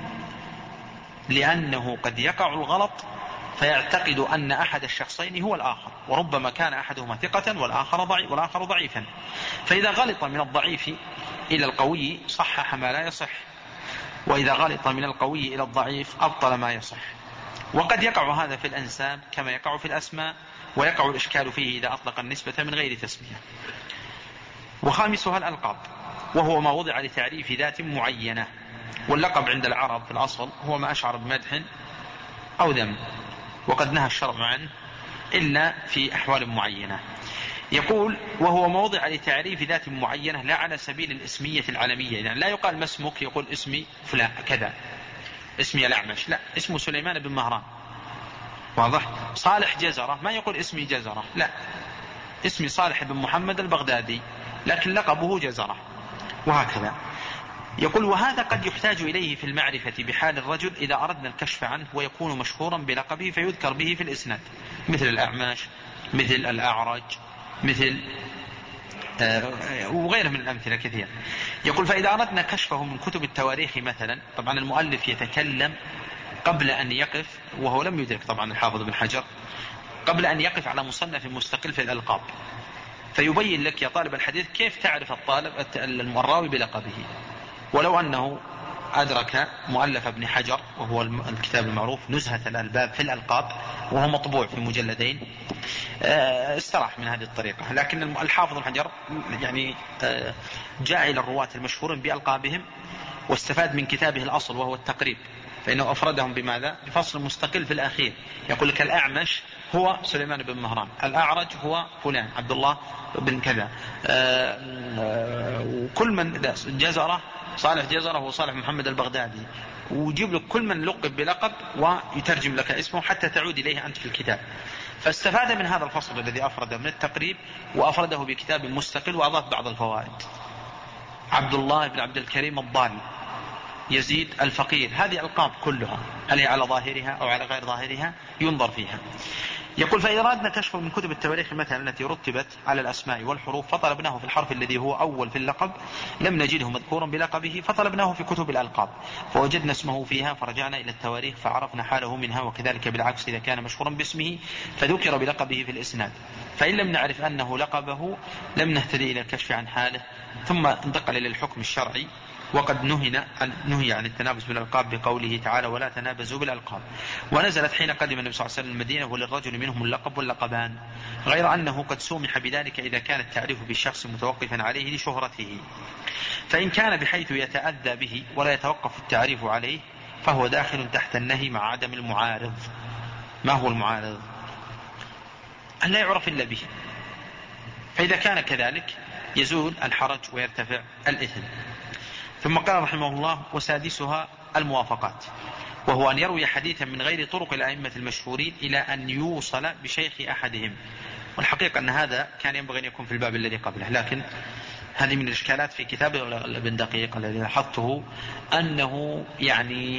لأنه قد يقع الغلط فيعتقد أن أحد الشخصين هو الآخر، وربما كان أحدهما ثقة والآخر ضعيفا، فإذا غلط من الضعيف إلى القوي صحح ما لا يصح، وإذا غلط من القوي إلى الضعيف أبطل ما يصح. وقد يقع هذا في الأنساب كما يقع في الأسماء، ويقع الإشكال فيه إذا أطلق النسبة من غير تسمية. وخامسها الألقاب، وهو ما وضع لتعريف ذات معينة. واللقب عند العرب في الأصل هو ما أشعر بمدح أو ذم، وقد نهى الشرع عنه إلا في أحوال معينة. يقول وهو موضع لتعريف ذات معينة لا على سبيل الاسمية العالمية، يعني لا يقال ما اسمك يقول اسمي فلان كذا، اسمي الأعمش، لا، اسمه سليمان بن مهران، واضح. صالح جزرة ما يقول اسمي جزرة، لا، اسمي صالح بن محمد البغدادي، لكن لقبه جزرة، وهكذا. يقول وهذا قد يحتاج إليه في المعرفة بحال الرجل إذا أردنا الكشف عنه، ويكون مشهورا بلقبه فيذكر به في الإسناد، مثل الأعمش، مثل الأعرج، مثل وغيره من الأمثلة كثير. يقول فإذا أردنا كشفه من كتب التواريخ مثلا، طبعا المؤلف يتكلم قبل أن يقف، وهو لم يدرك طبعا الحافظ بن حجر، قبل أن يقف على مصنف مستقل في الألقاب، فيبين لك يا طالب الحديث كيف تعرف الراوي بلقبه، ولو أنه أدرك مؤلف ابن حجر وهو الكتاب المعروف نزهة الألباب في الألقاب، وهو مطبوع في مجلدين، استراح من هذه الطريقة. لكن الحافظ ابن حجر يعني جاء إلى الرواة المشهورين بألقابهم، واستفاد من كتابه الأصل وهو التقريب، فإنه أفردهم بماذا؟ بفصل مستقل في الأخير، يقول لك الأعمش هو سليمان بن مهران، الأعرج هو فلان عبد الله بن كذا، وكل من جزرة صالح جزرة هو صالح محمد البغدادي، ويجيب لك كل من لقب بلقب ويترجم لك اسمه حتى تعود إليه أنت في الكتاب. فاستفاد من هذا الفصل الذي أفرده من التقريب وأفرده بكتاب مستقل وأضاف بعض الفوائد. عبد الله بن عبد الكريم الضال، يزيد الفقير، هذه ألقاب كلها، هل هي على ظاهرها أو على غير ظاهرها ينظر فيها. يقول فإذا أردنا كشف من كتب التواريخ مثلا التي رتبت على الأسماء والحروف فطلبناه في الحرف الذي هو أول في اللقب لم نجده مذكورا بلقبه، فطلبناه في كتب الألقاب فوجدنا اسمه فيها، فرجعنا إلى التواريخ فعرفنا حاله منها. وكذلك بالعكس إذا كان مشهورا باسمه فذكر بلقبه في الإسناد، فإن لم نعرف أنه لقبه لم نهتدي إلى الكشف عن حاله. ثم انتقل إلى الحكم الشرعي، وقد نهي عن التنابز بالألقاب بقوله تعالى ولا تنابزوا بالألقاب، ونزلت حين قدم النبي صلى الله عليه وسلم المدينة وللرجل منهم اللقب واللقبان، غير أنه قد سومح بذلك إذا كان التعريف بالشخص متوقفا عليه لشهرته، فإن كان بحيث يتأذى به ولا يتوقف التعريف عليه فهو داخل تحت النهي مع عدم المعارض. ما هو المعارض؟ أن لا يعرف إلا به، فإذا كان كذلك يزول الحرج ويرتفع الإثم. ثم قال رحمه الله وسادسها الموافقات، وهو أن يروي حديثا من غير طرق الأئمة المشهورين إلى أن يوصل بشيخ أحدهم. والحقيقة أن هذا كان ينبغي أن يكون في الباب الذي قبله، لكن هذه من الإشكالات في كتاب ابن دقيق الذي لاحظته أنه يعني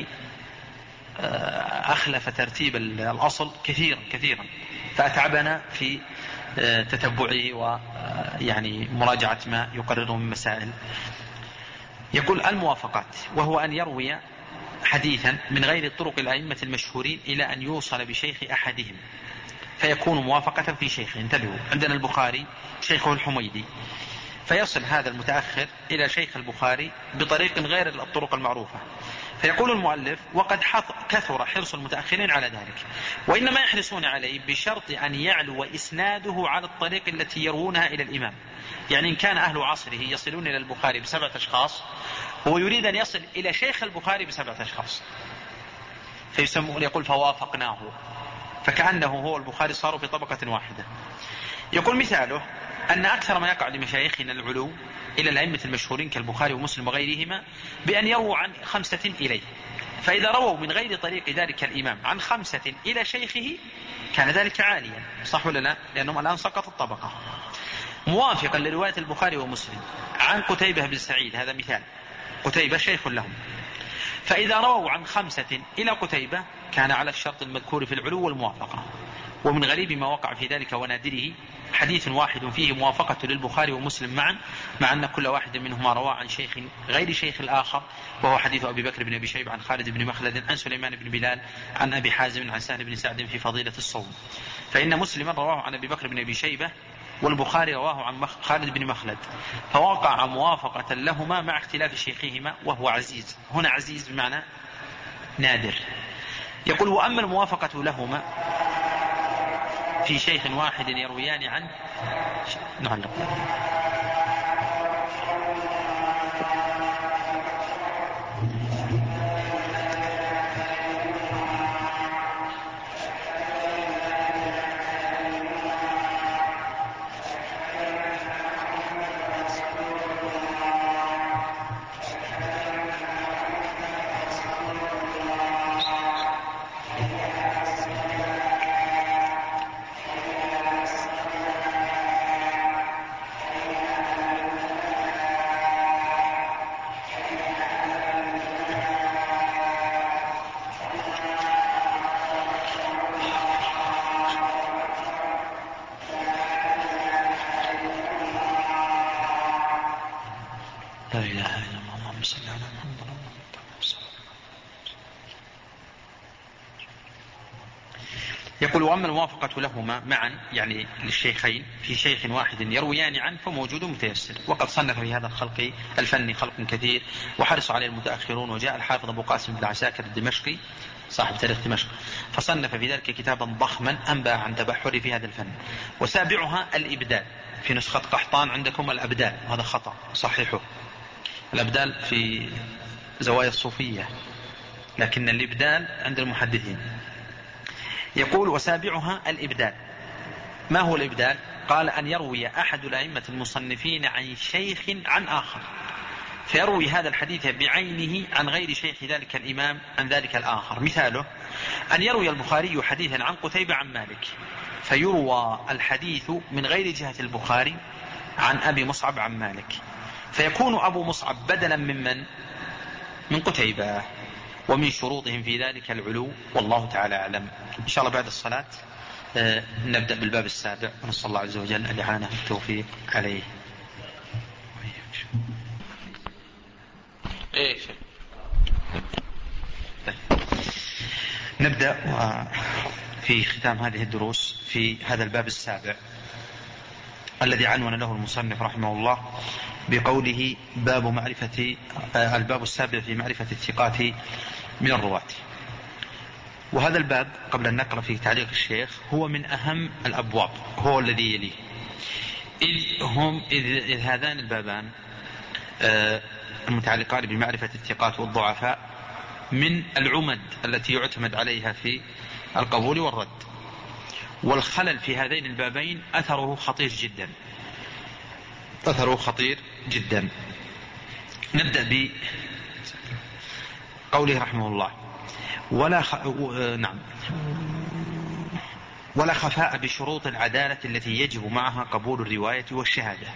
أخلف ترتيب الأصل كثيرا فأتعبنا في تتبعه ويعني مراجعة ما يقرره من مسائل. يقول الموافقات، وهو أن يروي حديثا من غير طرق الأئمة المشهورين إلى أن يوصل بشيخ أحدهم فيكون موافقة في شيخه. انتبهوا، عندنا البخاري شيخه الحميدي، فيصل هذا المتأخر إلى شيخ البخاري بطريق غير الطرق المعروفة، فيقول المؤلف وقد كثر حرص المتأخرين على ذلك، وإنما يحرصون عليه بشرط أن يعلو إسناده على الطريق التي يروونها إلى الإمام. يعني إن كان أهل عصره يصلون إلى البخاري ب7 أشخاص، هو يريد أن يصل إلى شيخ البخاري ب7 أشخاص، فيسمون يقول فوافقناه، فكأنه هو البخاري صاروا في طبقة واحدة. يقول مثاله أن أكثر ما يقع لمشايخنا العلو إلى الأئمة المشهورين كالبخاري ومسلم وغيرهما بأن يرووا عن 5 إليه، فإذا رووا من غير طريق ذلك الإمام عن 5 إلى شيخه كان ذلك عاليا، صح ولا لا؟ لأنهم الآن سقطت الطبقة. موافقا لرواية البخاري ومسلم عن قتيبة بن سعيد، هذا مثال، قتيبة شيخ لهم، فإذا رووا عن 5 إلى قتيبة كان على الشرط المذكور في العلو والموافقة. ومن غريب ما وقع في ذلك ونادره حديث واحد فيه موافقة للبخاري ومسلم معا، مع أن كل واحد منهما روى عن شيخ غير شيخ الآخر، وهو حديث أبي بكر بن أبي شيبة عن خالد بن مخلد عن سليمان بن بلال عن أبي حازم عن سهل بن سعد في فضيلة الصوم. فإن مسلما رواه عن أبي بكر بن أبي شيبة والبخاري رواه عن خالد بن مخلد، فوقع موافقة لهما مع اختلاف شيخهما وهو عزيز. هنا عزيز بمعنى نادر. يقول وأما الموافقة لهما في شيخ واحد يرويان عنه نعلق. لا إله إلا الله اللهم صل على محمد. يقول وأما الموافقة لهما معا يعني للشيخين في شيخ واحد يرويان عنه فموجود متيسر. وقد صنف في هذا الفن خلق كثير وحرص عليه المتأخرون. وجاء الحافظ أبو قاسم بن العساكر الدمشقي صاحب تاريخ دمشق فصنف في ذلك كتابا ضخما أنبأ عن تبحر في هذا الفن. وسابعها الإبدال. في نسخة قحطان عندكم الأبدال، هذا خطأ صحيحه، الأبدال في زوايا الصوفية لكن الإبدال عند المحدثين. يقول وسابعها الإبدال. ما هو الإبدال؟ قال أن يروي أحد الأئمة المصنفين عن شيخ عن آخر فيروي هذا الحديث بعينه عن غير شيخ ذلك الإمام عن ذلك الآخر. مثاله أن يروي البخاري حديثا عن قتيبة عن مالك فيروى الحديث من غير جهة البخاري عن أبي مصعب عن مالك فيكون أبو مصعب بدلا من قتيبة. ومن شروطهم في ذلك العلو والله تعالى أعلم. إن شاء الله بعد الصلاة نبدأ بالباب السابع ونسأل الله عز وجل أن يعانه التوفيق عليه. نبدأ في ختام هذه الدروس في هذا الباب السابع الذي عنون له المصنف رحمه الله بقوله باب معرفة الباب السابع في معرفة الثقات من الرواة. وهذا الباب قبل أن نقرأ في تعليق الشيخ هو من أهم الأبواب، هو الذي يليه، إذ هذان البابان المتعلقان بمعرفة الثقات والضعفاء من العمد التي يعتمد عليها في القبول والرد. والخلل في هذين البابين أثره خطير جدا. نبدأ بقوله رحمه الله ولا خفاء بشروط العدالة التي يجب معها قبول الرواية والشهادة.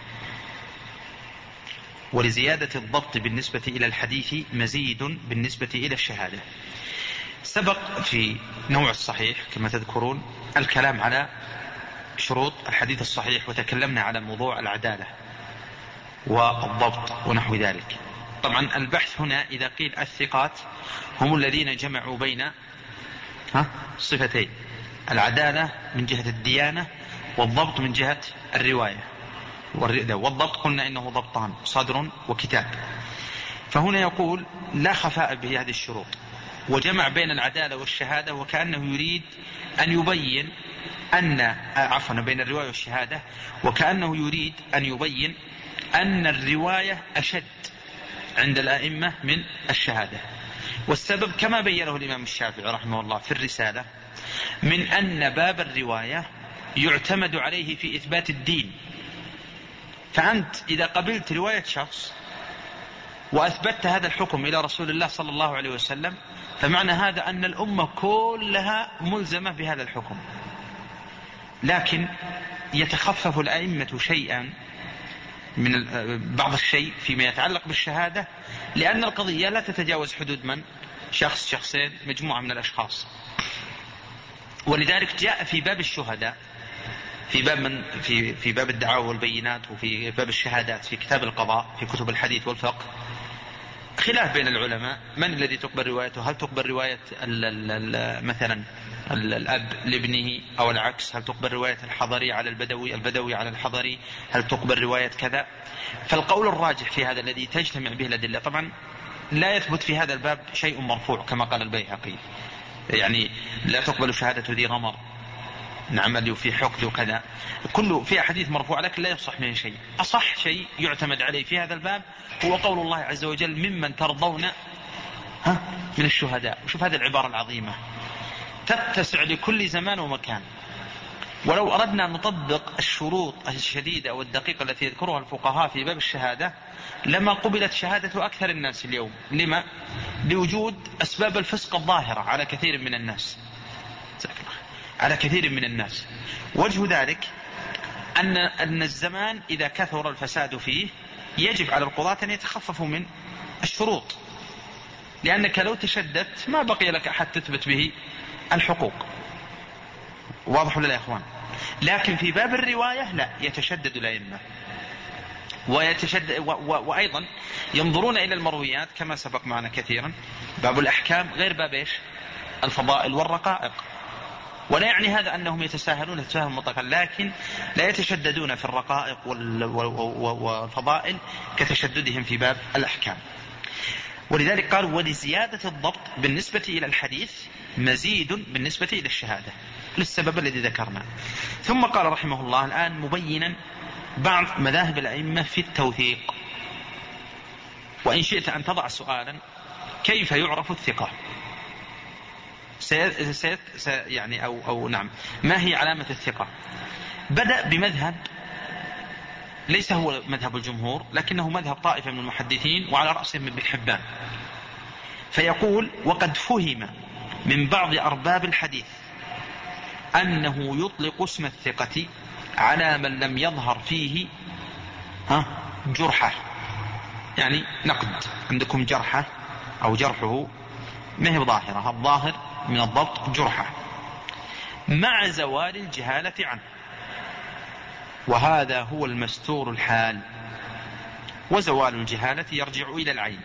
ولزيادة الضبط بالنسبة إلى الحديث مزيد بالنسبة إلى الشهادة. سبق في نوع الصحيح كما تذكرون الكلام على شروط الحديث الصحيح وتكلمنا على موضوع العدالة والضبط ونحو ذلك. طبعا البحث هنا إذا قيل الثقات هم الذين جمعوا بين صفتين، العدالة من جهة الديانة والضبط من جهة الرواية. والضبط قلنا إنه ضبطان صدر وكتاب. فهنا يقول لا خفاء بهذه الشروط وجمع بين العدالة والشهادة وكأنه يريد أن يبين بين الرواية والشهادة وكأنه يريد أن يبين أن الرواية أشد عند الأئمة من الشهادة. والسبب كما بينه الإمام الشافعي رحمه الله في الرسالة من أن باب الرواية يعتمد عليه في إثبات الدين. فأنت إذا قبلت رواية شخص وأثبتت هذا الحكم إلى رسول الله صلى الله عليه وسلم فمعنى هذا أن الأمة كلها ملزمة بهذا الحكم. لكن يتخفف الأئمة شيئا من بعض الشيء فيما يتعلق بالشهادة لأن القضية لا تتجاوز حدود من شخص شخصين مجموعة من الأشخاص. ولذلك جاء في باب الشهداء في باب الدعاوى والبينات وفي باب الشهادات في كتاب القضاء في كتب الحديث والفقه خلاف بين العلماء من الذي تقبل روايته. هل تقبل رواية مثلا الأب لابنه أو العكس؟ هل تقبل رواية الحضري على البدوي على الحضري؟ هل تقبل رواية كذا؟ فالقول الراجح في هذا الذي تجتمع به الأدلة طبعا لا يثبت في هذا الباب شيء مرفوع كما قال البيهقي، يعني لا تقبل شهادة ذي غمر نعمل في حقد وكذا، كله في حديث مرفوع لكن لا يصح منه شيء. أصح شيء يعتمد عليه في هذا الباب هو قول الله عز وجل ممن ترضون من الشهداء. وشوف هذه العبارة العظيمة تتسع لكل زمان ومكان. ولو أردنا أن نطبق الشروط الشديدة والدقيقة التي يذكرها الفقهاء في باب الشهادة لما قبلت شهادة أكثر الناس اليوم. لما؟ لوجود أسباب الفسق الظاهرة على كثير من الناس. وجه ذلك أن الزمان إذا كثر الفساد فيه يجب على القضاة أن يتخففوا من الشروط، لأنك لو تشددت ما بقي لك أحد تثبت به الحقوق. واضح ولا يا إخوان؟ لكن في باب الرواية لا، يتشدد الأئمة وأيضا ينظرون إلى المرويات كما سبق معنا كثيرا. باب الأحكام غير باب الفضائل والرقائق. ولا يعني هذا أنهم يتساهلون تساهل مطلقا، لكن لا يتشددون في الرقائق والفضائل كتشددهم في باب الأحكام. ولذلك قال ولزيادة الضبط بالنسبة إلى الحديث مزيد بالنسبة إلى الشهادة للسبب الذي ذكرنا. ثم قال رحمه الله الآن مبينا بعض مذاهب الأئمة في التوثيق. وإن شئت أن تضع سؤالا كيف يعرف الثقة يعني أو نعم ما هي علامة الثقة. بدأ بمذهب ليس هو مذهب الجمهور لكنه مذهب طائفة من المحدثين وعلى رأسهم ابن حبان، فيقول وقد فهم من بعض أرباب الحديث أنه يطلق اسم الثقة على من لم يظهر فيه جرحة، يعني نقد عندكم جرحة أو جرحه ما هي ظاهرة، الظاهر من الضبط جرحة مع زوال الجهالة عنه، وهذا هو المستور الحال، وزوال الجهالة يرجع إلى العين.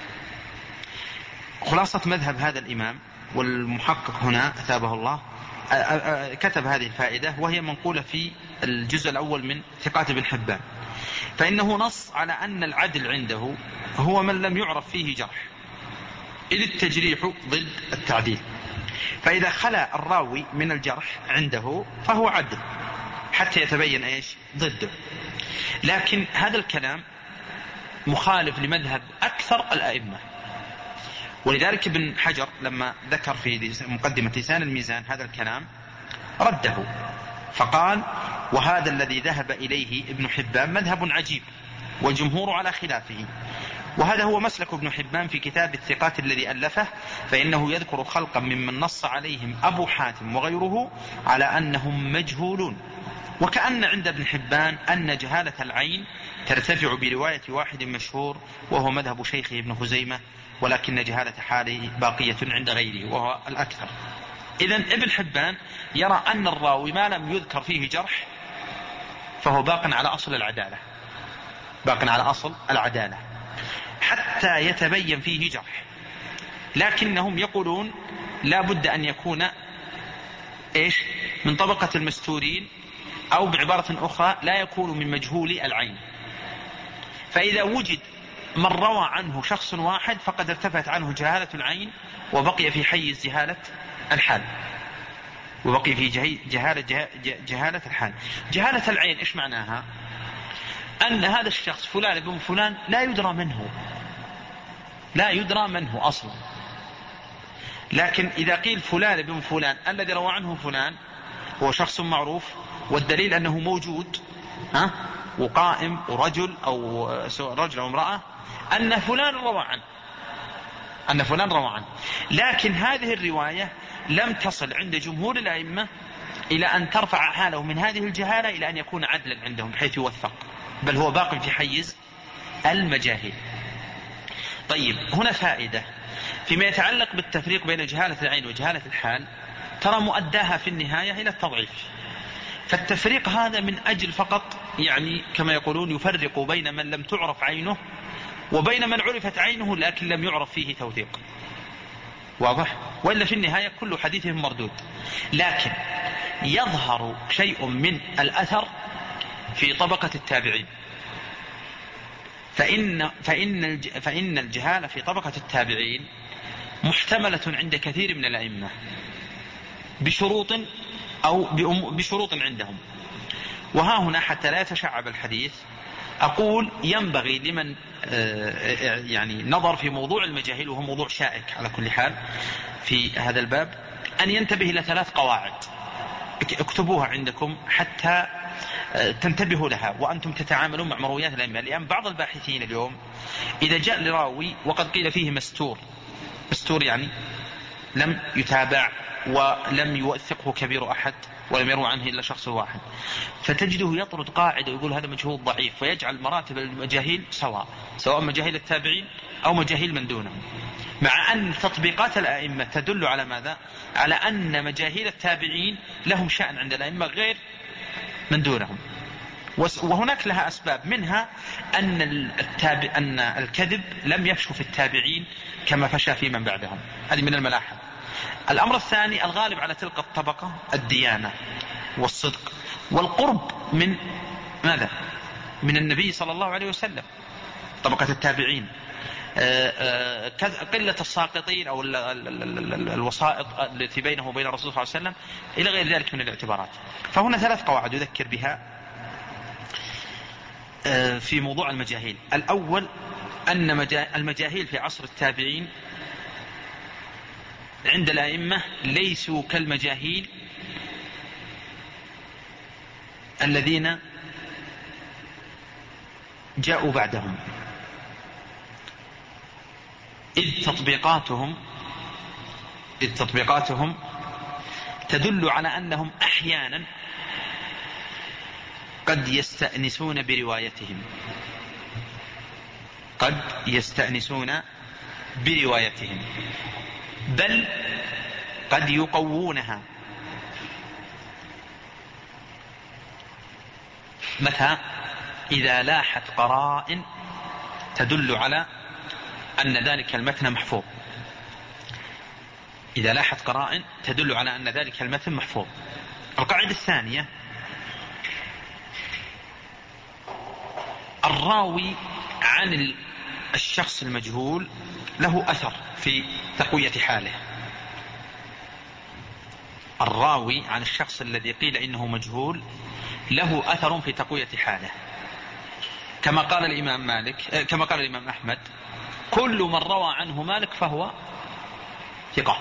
خلاصة مذهب هذا الإمام والمحقق هنا أثابه الله كتب هذه الفائدة وهي منقولة في الجزء الأول من ثقات ابن حبان، فإنه نص على أن العدل عنده هو من لم يعرف فيه جرح، إذ التجريح ضد التعديل، فإذا خلا الراوي من الجرح عنده فهو عدل حتى يتبين إيش ضده. لكن هذا الكلام مخالف لمذهب أكثر الأئمة، ولذلك ابن حجر لما ذكر في مقدمة لسان الميزان هذا الكلام رده فقال وهذا الذي ذهب إليه ابن حبان مذهب عجيب والجمهور على خلافه، وهذا هو مسلك ابن حبان في كتاب الثقات الذي ألفه، فإنه يذكر خلقا ممن نص عليهم أبو حاتم وغيره على أنهم مجهولون، وكأن عند ابن حبان أن جهالة العين ترتفع برواية واحد مشهور وهو مذهب شيخه ابن خزيمة، ولكن جهالة حاله باقية عند غيره وهو الأكثر. إذن ابن حبان يرى أن الراوي ما لم يذكر فيه جرح فهو باق على أصل العدالة، باق على أصل العدالة حتى يتبين فيه جرح، لكنهم يقولون لا بد أن يكون إيش من طبقة المستورين، أو بعبارة أخرى لا يكون من مجهول العين، فإذا وجد من روى عنه شخص واحد فقد ارتفعت عنه جهالة العين وبقي في حيز جهالة الحال، وبقي في جهالة الحال. جهالة العين إيش معناها؟ أن هذا الشخص فلان ابن فلان لا يدرى منه أصلا، لكن إذا قيل فلان ابن فلان الذي روى عنه فلان هو شخص معروف، والدليل أنه موجود وقائم ورجل أو رجل أو امرأة أن فلان روى عنه، لكن هذه الرواية لم تصل عند جمهور الأئمة إلى أن ترفع حاله من هذه الجهالة إلى أن يكون عدلا عندهم بحيث يوثق، بل هو باق في حيز المجاهيل. طيب هنا فائدة فيما يتعلق بالتفريق بين جهالة العين وجهالة الحال، ترى مؤداها في النهاية إلى التضعيف، فالتفريق هذا من أجل فقط يعني كما يقولون يفرق بين من لم تعرف عينه وبين من عرفت عينه لكن لم يعرف فيه توثيق، واضح؟ وإلا في النهاية كل حديثهم مردود، لكن يظهر شيء من الأثر في طبقة التابعين، فإن الجهالة في طبقة التابعين محتملة عند كثير من الأئمة بشروط أو بشروط عندهم. وها هنا حتى لا يتشعب الحديث أقول ينبغي لمن يعني نظر في موضوع المجاهيل وهو موضوع شائك على كل حال في هذا الباب أن ينتبه إلى 3 قواعد اكتبوها عندكم حتى تنتبهوا لها وأنتم تتعاملون مع مرويات الأئمة. لأن بعض الباحثين اليوم إذا جاء لراوي وقد قيل فيه مستور يعني لم يتابع ولم يوثقه كبير أحد ولم يروى عنه إلا شخص واحد، فتجده يطرد قاعدة ويقول هذا مجهول ضعيف، فيجعل مراتب المجاهيل سواء مجاهيل التابعين أو مجاهيل من دونهم، مع أن تطبيقات الأئمة تدل على ماذا؟ على أن مجاهيل التابعين لهم شأن عند الأئمة غير من دونهم، وهناك لها أسباب، منها أن الكذب لم يفشو في التابعين كما فشى في من بعدهم، هذه من الملاحظ. الأمر الثاني الغالب على تلك الطبقة الديانة والصدق والقرب من ماذا؟ من النبي صلى الله عليه وسلم، طبقة التابعين، قلة الساقطين أو الوسائط التي بينه وبين الرسول صلى الله عليه وسلم إلى غير ذلك من الاعتبارات. فهنا 3 قواعد يذكر بها في موضوع المجاهيل. الأول أن المجاهيل في عصر التابعين عند الأئمة ليسوا كالمجاهيل الذين جاءوا بعدهم، إذ تطبيقاتهم تدل على أنهم أحيانا قد يستأنسون بروايتهم، بل قد يقوونها. متى؟ إذا لاحت قرائن تدل على أن ذلك المتن محفوظ. إذا لاحت قرائن تدل على أن ذلك المتن محفوظ. القاعدة الثانية: الراوي عن الشخص المجهول له أثر في تقوية حاله. الراوي عن الشخص الذي قيل إنه مجهول له أثر في تقوية حاله، كما قال الإمام أحمد: كل من روى عنه مالك فهو ثقة.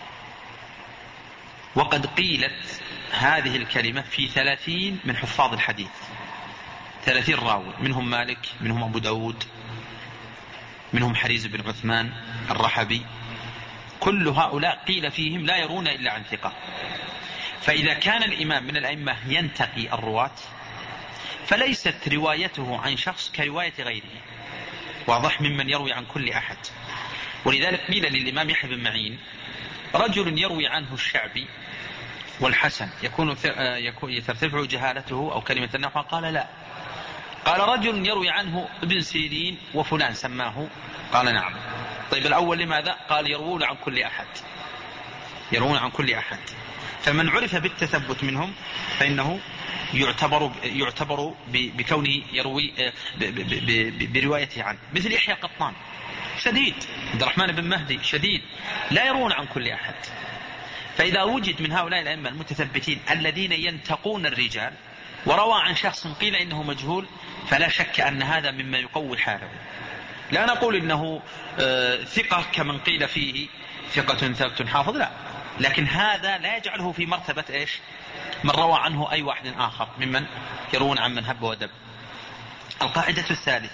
وقد قيلت هذه الكلمة في 30 من حفاظ الحديث، 30 راوي، منهم مالك، منهم أبو داود، منهم حريز بن عثمان الرحبي، كل هؤلاء قيل فيهم لا يرون إلا عن ثقة. فإذا كان الإمام من الأئمة ينتقي الرواة فليست روايته عن شخص كرواية غيره، واضح، ممن يروي عن كل أحد. ولذلك قيل للإمام يحيى بن معين: رجل يروي عنه الشعبي والحسن يكون ترتفع جهالته أو كلمة النحو؟ قال لا. قال: رجل يروي عنه ابن سيرين وفلان سماه؟ قال نعم. طيب الأول لماذا؟ قال: يروون عن كل أحد. فمن عرف بالتثبت منهم فإنه يعتبر بكونه يروي بروايته عنه. مثل يحيى القطان شديد، عبد الرحمن بن مهدي شديد، لا يروون عن كل أحد. فإذا وجد من هؤلاء الأئمة المتثبتين الذين ينتقون الرجال وروى عن شخص قيل إنه مجهول، فلا شك أن هذا مما يقوي حاله. لا نقول إنه ثقة كمن قيل فيه ثقة ثابت حافظ، لا، لكن هذا لا يجعله في مرتبة إيش؟ من روى عنه أي واحد آخر ممن يروون عن من هب ودب. القاعدة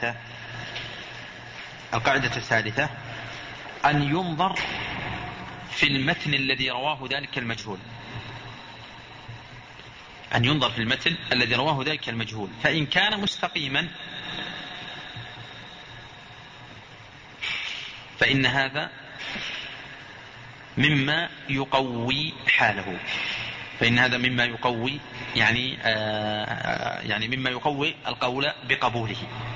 الثالثة أن ينظر في المتن الذي رواه ذلك المجهول، فإن كان مستقيما فإن هذا مما يقوي حاله، يعني مما يقوي القول بقبوله.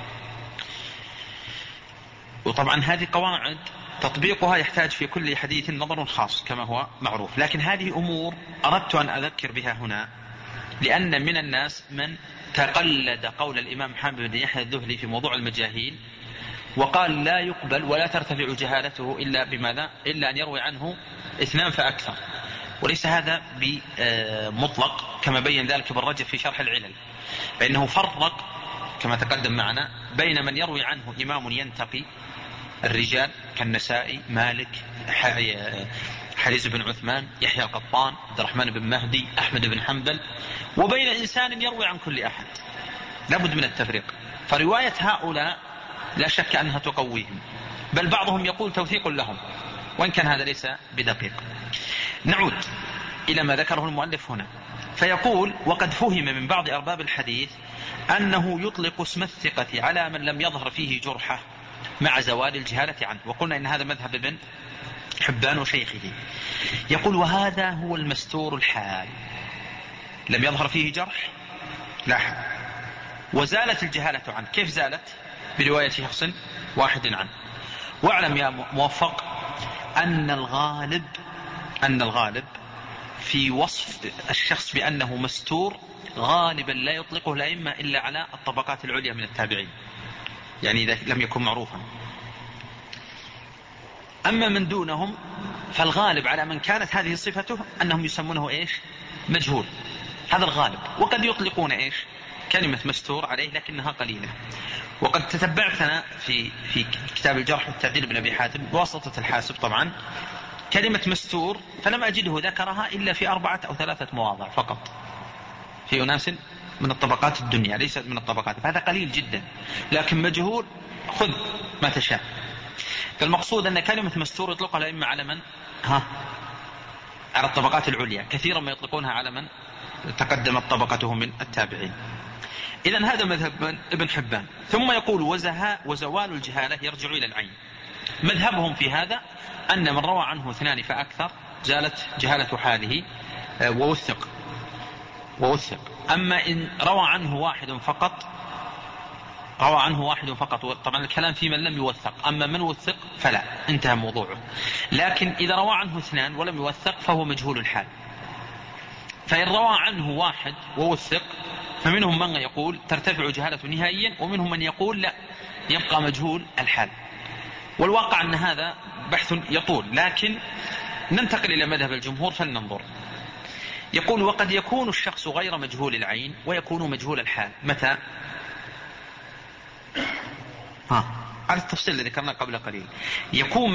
وطبعا هذه قواعد تطبيقها يحتاج في كل حديث نظر خاص كما هو معروف، لكن هذه أمور أردت أن أذكر بها هنا، لأن من الناس من تقلد قول الإمام محمد بن يحيى الذهلي في موضوع المجاهيل وقال لا يقبل ولا ترتفع جهالته إلا بماذا؟ إلا أن يروي عنه 2 فأكثر. وليس هذا بمطلق كما بين ذلك ابن رجب في شرح العلل، فإنه فرق كما تقدم معنا بين من يروي عنه إمام ينتقي الرجال كالنسائي، مالك، حريز بن عثمان، يحيى القطان، عبد الرحمن بن مهدي، أحمد بن حنبل، وبين إنسان يروي عن كل أحد. لابد من التفريق. فرواية هؤلاء لا شك أنها تقويهم، بل بعضهم يقول توثيق لهم، وإن كان هذا ليس بدقيق. نعود إلى ما ذكره المؤلف هنا، فيقول: وقد فهم من بعض أرباب الحديث أنه يطلق اسم الثقة على من لم يظهر فيه جرحه مع زوال الجهالة عنه. وقلنا إن هذا مذهب ابن حبان وشيخه. يقول: وهذا هو المستور الحال، لم يظهر فيه جرح لاحظ، وزالت الجهالة عنه. كيف زالت؟ برواية شخص واحد عنه. واعلم يا موفق أن أن الغالب في وصف الشخص بأنه مستور غالبا لا يطلقه الأئمة إلا على الطبقات العليا من التابعين، يعني إذا لم يكن معروفا. أما من دونهم فالغالب على من كانت هذه صفته أنهم يسمونه إيش؟ مجهول، هذا الغالب. وقد يطلقون إيش؟ كلمة مستور عليه لكنها قليلة. وقد تتبعتنا في كتاب الجرح والتعديل ابن أبي حاتم بواسطة الحاسب طبعا كلمة مستور، فلم أجده ذكرها إلا في 4 أو 3 مواضع فقط في أناس من الطبقات الدنيا ليست من الطبقات، فهذا قليل جدا. لكن مجهول خذ ما تشاء. فالمقصود أن كلمة مستور يطلقها الأئمة على من؟ على الطبقات العليا، كثيرا ما يطلقونها على من تقدمت طبقته من التابعين. إذن هذا مذهب ابن حبان. ثم يقول وزوال الجهالة يرجع إلى العين. مذهبهم في هذا أن من روى عنه 2 فأكثر زالت جهالة حاله ووثق. أما إن روى عنه واحد فقط، طبعا الكلام في من لم يوثق، أما من وثق فلا، انتهى موضوعه. لكن إذا روى عنه 2 ولم يوثق فهو مجهول الحال. فإن روى عنه 1 ووثق فمنهم من يقول ترتفع جهالته نهائيا، ومنهم من يقول لا، يبقى مجهول الحال. والواقع أن هذا بحث يطول، لكن ننتقل إلى مذهب الجمهور فلننظر. يقول وقد يكون الشخص غير مجهول العين ويكون مجهول الحال. متى؟ على التفصيل الذي ذكرناه قبل قليل. يكون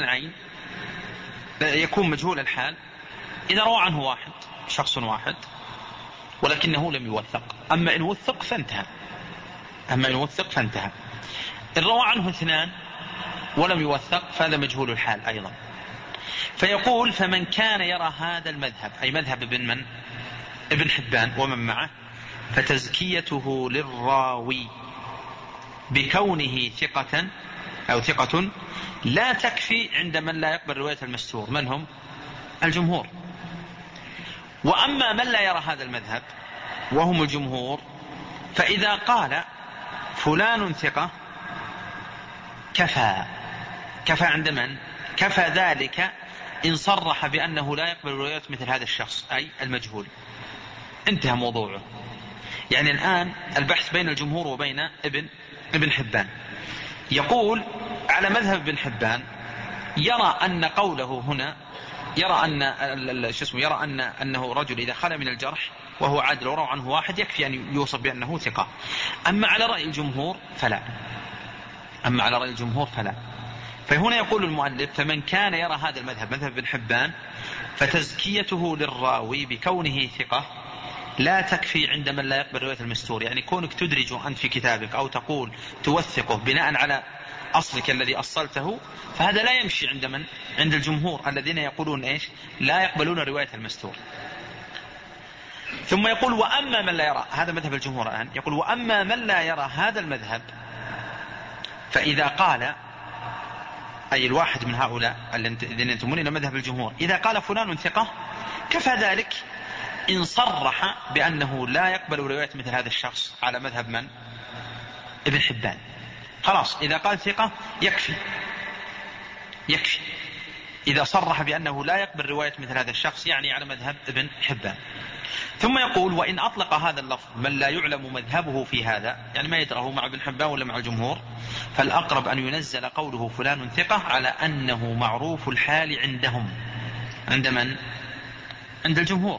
مجهول الحال إذا روى عنه شخص واحد ولكنه لم يوثق. أما إن وثق فانتهى. إن روى عنه 2 ولم يوثق فهذا مجهول الحال أيضا. فيقول فمن كان يرى هذا المذهب، أي مذهب ابن حبان ومن معه، فتزكيته للراوي بكونه ثقة لا تكفي عند من لا يقبل رواية المستور. من هم؟ الجمهور. وأما من لا يرى هذا المذهب وهم الجمهور، فإذا قال فلان ثقة كفى عند من؟ كفى ذلك إن صرح بأنه لا يقبل رواية مثل هذا الشخص، أي المجهول. انتهى موضوعه. يعني الآن البحث بين الجمهور وبين ابن حبان. يقول على مذهب ابن حبان يرى أن قوله هنا يرى أنه رجل إذا خلى من الجرح وهو عادل وروى عنه 1 يكفي أن يوصف بأنه ثقة. أما على رأي الجمهور فلا. فهنا يقول المؤلف فمن كان يرى هذا المذهب، مذهب ابن حبان، فتزكيته للراوي بكونه ثقة لا تكفي عند من لا يقبل رواية المستور. يعني كونك تدرج أنت في كتابك أو تقول توثقه بناء على أصلك الذي أصلته، فهذا لا يمشي عند الجمهور الذين يقولون إيش؟ لا يقبلون رواية المستور. ثم يقول وأما من لا يرى، هذا مذهب الجمهور الآن، يقول وأما من لا يرى هذا المذهب فإذا قال، أي الواحد من هؤلاء الذين ينتمون إلى مذهب الجمهور، إذا قال فلان ثقة كفى ذلك إن صرح بأنه لا يقبل رواية مثل هذا الشخص على مذهب من؟ ابن حبان. خلاص إذا قال ثقة يكفي إذا صرح بأنه لا يقبل رواية مثل هذا الشخص، يعني على مذهب ابن حبان. ثم يقول وإن أطلق هذا اللفظ من لا يعلم مذهبه في هذا، يعني ما يدره مع ابن حبان ولا مع الجمهور، فالأقرب أن ينزل قوله فلان ثقة على أنه معروف الحال عندهم. عند من؟ عند الجمهور.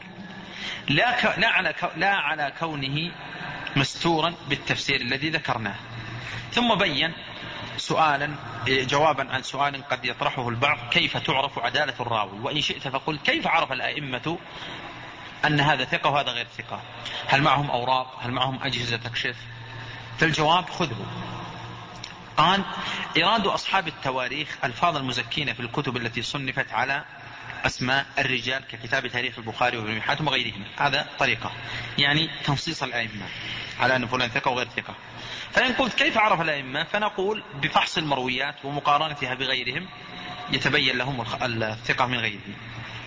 لا على كونه مستورا بالتفسير الذي ذكرناه. ثم بين جوابا عن سؤال قد يطرحه البعض: كيف تعرف عدالة الراوي؟ وإن شئت فقل كيف عرف الأئمة أن هذا ثقة وهذا غير ثقة؟ هل معهم أوراق؟ هل معهم أجهزة تكشف؟ فالجواب خذه. قال: إراد أصحاب التواريخ ألفاظ المزكين في الكتب التي صنفت على أسماء الرجال ككتاب تاريخ البخاري وابن حاتم وغيرهم. هذا طريقة، يعني تنصيص الأئمة على أن فلان ثقة وغير ثقة. فإن قلت كيف عرف الأئمة، فنقول بفحص المرويات ومقارنتها بغيرهم يتبين لهم الثقة من غيرهم.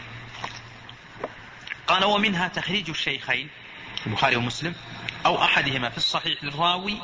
قال: ومنها تخريج الشيخين البخاري ومسلم أو أحدهما في الصحيح للراوي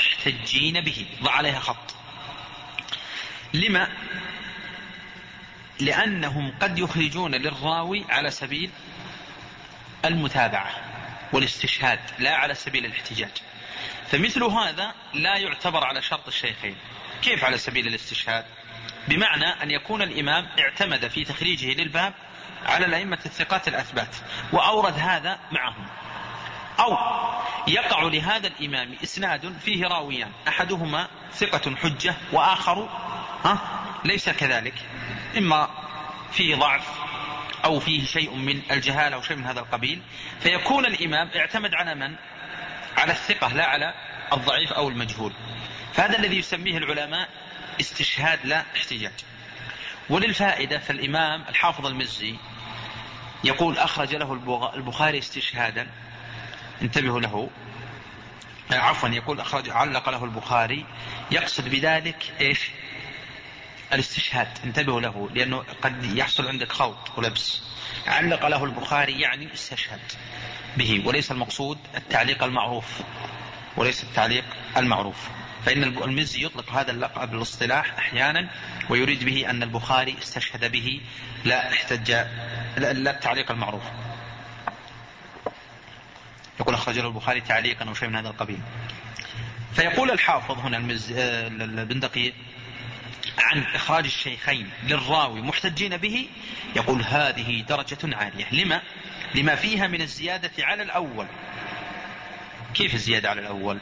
محتجين به. ضع عليها خط. لما؟ لأنهم قد يخرجون للراوي على سبيل المتابعة والاستشهاد لا على سبيل الاحتجاج، فمثل هذا لا يعتبر على شرط الشيخين. كيف على سبيل الاستشهاد؟ بمعنى أن يكون الإمام اعتمد في تخريجه للباب على الأئمة الثقات الأثبات وأورد هذا معهم، أو يقع لهذا الإمام إسناد فيه راويان أحدهما ثقة حجة وآخر ليس كذلك، إما فيه ضعف أو فيه شيء من الجهالة أو شيء من هذا القبيل، فيكون الإمام اعتمد على من؟ على الثقة لا على الضعيف أو المجهول. فهذا الذي يسميه العلماء استشهاد لا احتجاج. وللفائدة فالإمام الحافظ المزي يقول أخرج له البخاري استشهادا، انتبهوا له، عفوا يقول علق له البخاري، يقصد بذلك إيش؟ الاستشهاد، انتبهوا له، لأنه قد يحصل عندك خلط ولبس. علق له البخاري يعني استشهد به، وليس المقصود التعليق المعروف، وليس التعليق المعروف. فإن المزي يطلق هذا اللقب بالاصطلاح أحيانا ويريد به أن البخاري استشهد به لا احتج، لا التعليق المعروف. يقول أخرج له البخاري تعليقا أو شيء من هذا القبيل. فيقول الحافظ هنا بن دقيق عن إخراج الشيخين للراوي محتجين به، يقول هذه درجة عالية. لما فيها من الزيادة على الأول. كيف الزيادة على الأول؟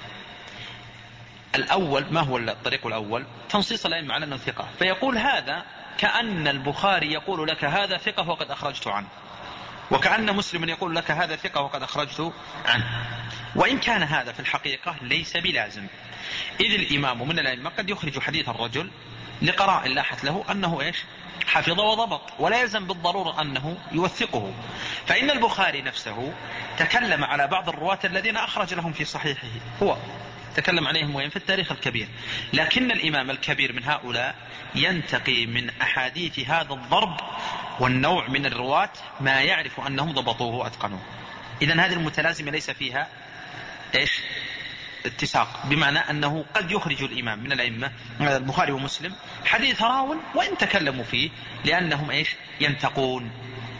الأول ما هو الطريق الأول؟ تنصيص الأئمة على أنه ثقة، فيقول هذا كأن البخاري يقول لك هذا ثقة وقد أخرجت عنه، وكأن مسلم يقول لك هذا ثقة وقد أخرجت عنه. وإن كان هذا في الحقيقة ليس بلازم، إذ الإمام من الأئمة قد يخرج حديث الرجل لقراء لاحت له أنه إيش؟ حفظ وضبط، ولا يلزم بالضرورة أنه يوثقه. فإن البخاري نفسه تكلم على بعض الرواة الذين أخرج لهم في صحيحه، هو تكلم عليهم وين؟ في التاريخ الكبير. لكن الإمام الكبير من هؤلاء ينتقي من أحاديث هذا الضرب والنوع من الرواة ما يعرف أنهم ضبطوه وأتقنوه. إذن هذه المتلازمة ليس فيها إيش؟ اتساق، بمعنى أنه قد يخرج الإمام من الأئمة البخاري ومسلم حديث راو وإن تكلموا فيه لأنهم إيش؟ ينتقون.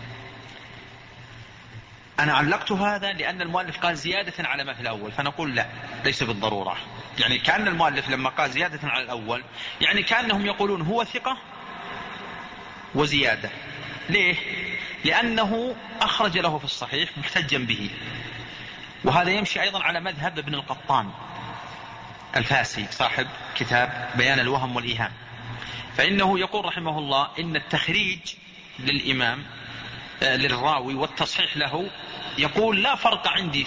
أنا علقت هذا لأن المؤلف قال زيادة على ما في الأول، فنقول لا، ليس بالضرورة. يعني كأن المؤلف لما قال زيادة على الأول يعني كأنهم يقولون هو ثقة وزيادة. ليه؟ لأنه أخرج له في الصحيح محتجا به، وهذا يمشي أيضا على مذهب ابن القطان الفاسي صاحب كتاب بيان الوهم والإيهام، فإنه يقول رحمه الله إن التخريج للإمام للراوي والتصحيح له، يقول لا فرق عندي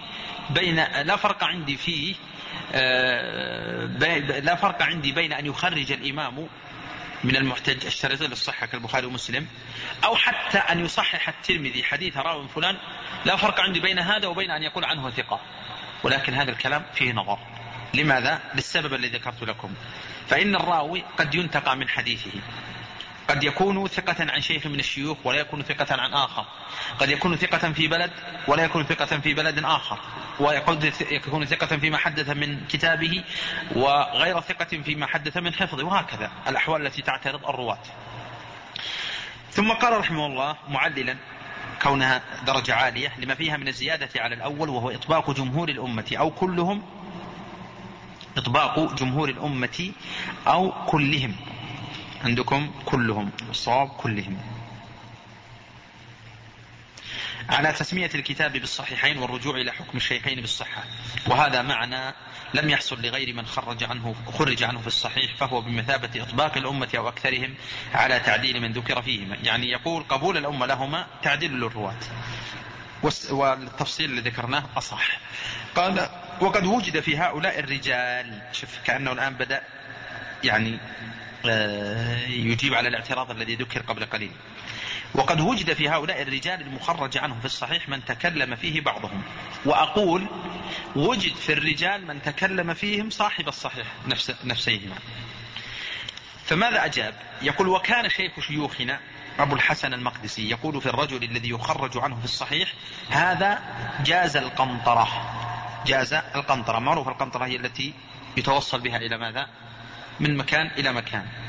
بين أن يخرج الإمام من المحتج الشرطي للصحة كالبخاري ومسلم، أو حتى أن يصحح الترمذي حديث راوي فلان، لا فرق عندي بين هذا وبين أن يقول عنه ثقة. ولكن هذا الكلام فيه نظر. لماذا؟ للسبب الذي ذكرت لكم. فإن الراوي قد ينتقى من حديثه، قد يكون ثقة عن شيخ من الشيوخ ولا يكون ثقة عن آخر، قد يكون ثقة في بلد ولا يكون ثقة في بلد آخر، وقد يكون ثقة فيما حدث من كتابه وغير ثقة فيما حدث من حفظه، وهكذا الأحوال التي تعترض الرواة. ثم قال رحمه الله معللا كونها درجة عالية لما فيها من الزيادة على الأول، وهو إطباق جمهور الأمة أو كلهم، إطباق جمهور الأمة أو كلهم، عندكم كلهم، الصواب كلهم، على تسمية الكتاب بالصحيحين والرجوع إلى حكم الشيخين بالصحة. وهذا معنى لم يحصل لغير من خرج عنه في الصحيح، فهو بمثابة إطباق الأمة أو أكثرهم على تعديل من ذكر فيهما. يعني يقول قبول الأمة لهما تعديل للرواة، والتفصيل اللي ذكرناه أصح. قال وقد وجد في هؤلاء الرجال، شوف كأنه الآن بدأ يعني يجيب على الاعتراض الذي ذكر قبل قليل. وقد وجد في هؤلاء الرجال المخرج عنه في الصحيح من تكلم فيه بعضهم، وأقول وجد في الرجال من تكلم فيهم صاحب الصحيح نفسيهما. فماذا أجاب؟ يقول وكان شيخ شيوخنا أبو الحسن المقدسي يقول في الرجل الذي يخرج عنه في الصحيح هذا جاز القنطرة. جاز القنطرة، معروف القنطرة هي التي يتوصل بها إلى ماذا؟ من مكان إلى مكان.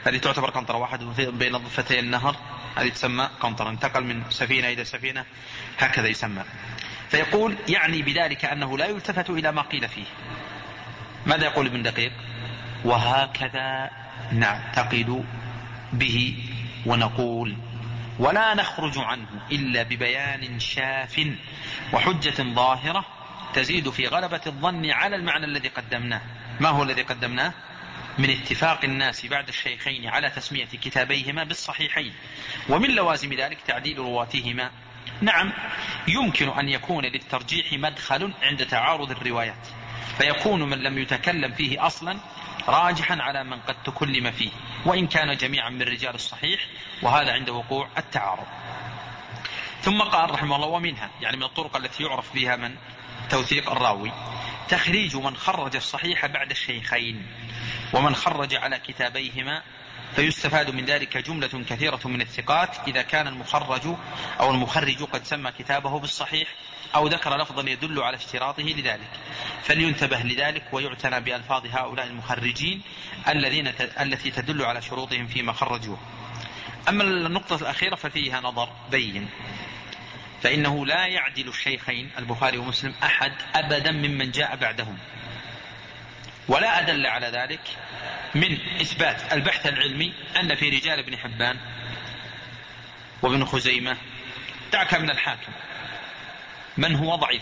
هذه تعتبر قنطرة، واحد بين ضفتي النهر هذه تسمى قنطرة، انتقل من سفينة إلى سفينة هكذا يسمى. فيقول يعني بذلك أنه لا يلتفت إلى ما قيل فيه. ماذا يقول ابن دقيق؟ وهكذا نعتقد به ونقول ولا نخرج عنه إلا ببيان شاف وحجة ظاهرة تزيد في غلبة الظن على المعنى الذي قدمناه. ما هو الذي قدمناه؟ من اتفاق الناس بعد الشيخين على تسمية كتابيهما بالصحيحين، ومن لوازم ذلك تعديل رواتهما. نعم، يمكن أن يكون للترجيح مدخل عند تعارض الروايات، فيكون من لم يتكلم فيه أصلا راجحا على من قد تكلم فيه، وإن كان جميعا من رجال الصحيح، وهذا عند وقوع التعارض. ثم قال رحمه الله ومنها، يعني من الطرق التي يعرف بها من توثيق الراوي، تخريج من خرج الصحيح بعد الشيخين ومن خرج على كتابيهما، فيستفاد من ذلك جملة كثيرة من الثقات إذا كان المخرج أو المخرج قد سمى كتابه بالصحيح أو ذكر لفظا يدل على اشتراطه لذلك، فلينتبه لذلك ويعتنى بألفاظ هؤلاء المخرجين التي تدل على شروطهم فيما خرجوه. أما النقطة الأخيرة ففيها نظر بين، فإنه لا يعدل الشيخين البخاري ومسلم أحد أبدا ممن جاء بعدهم، ولا أدل على ذلك من إثبات البحث العلمي أن في رجال ابن حبان وابن خزيمة دعك من الحاكم من هو ضعيف،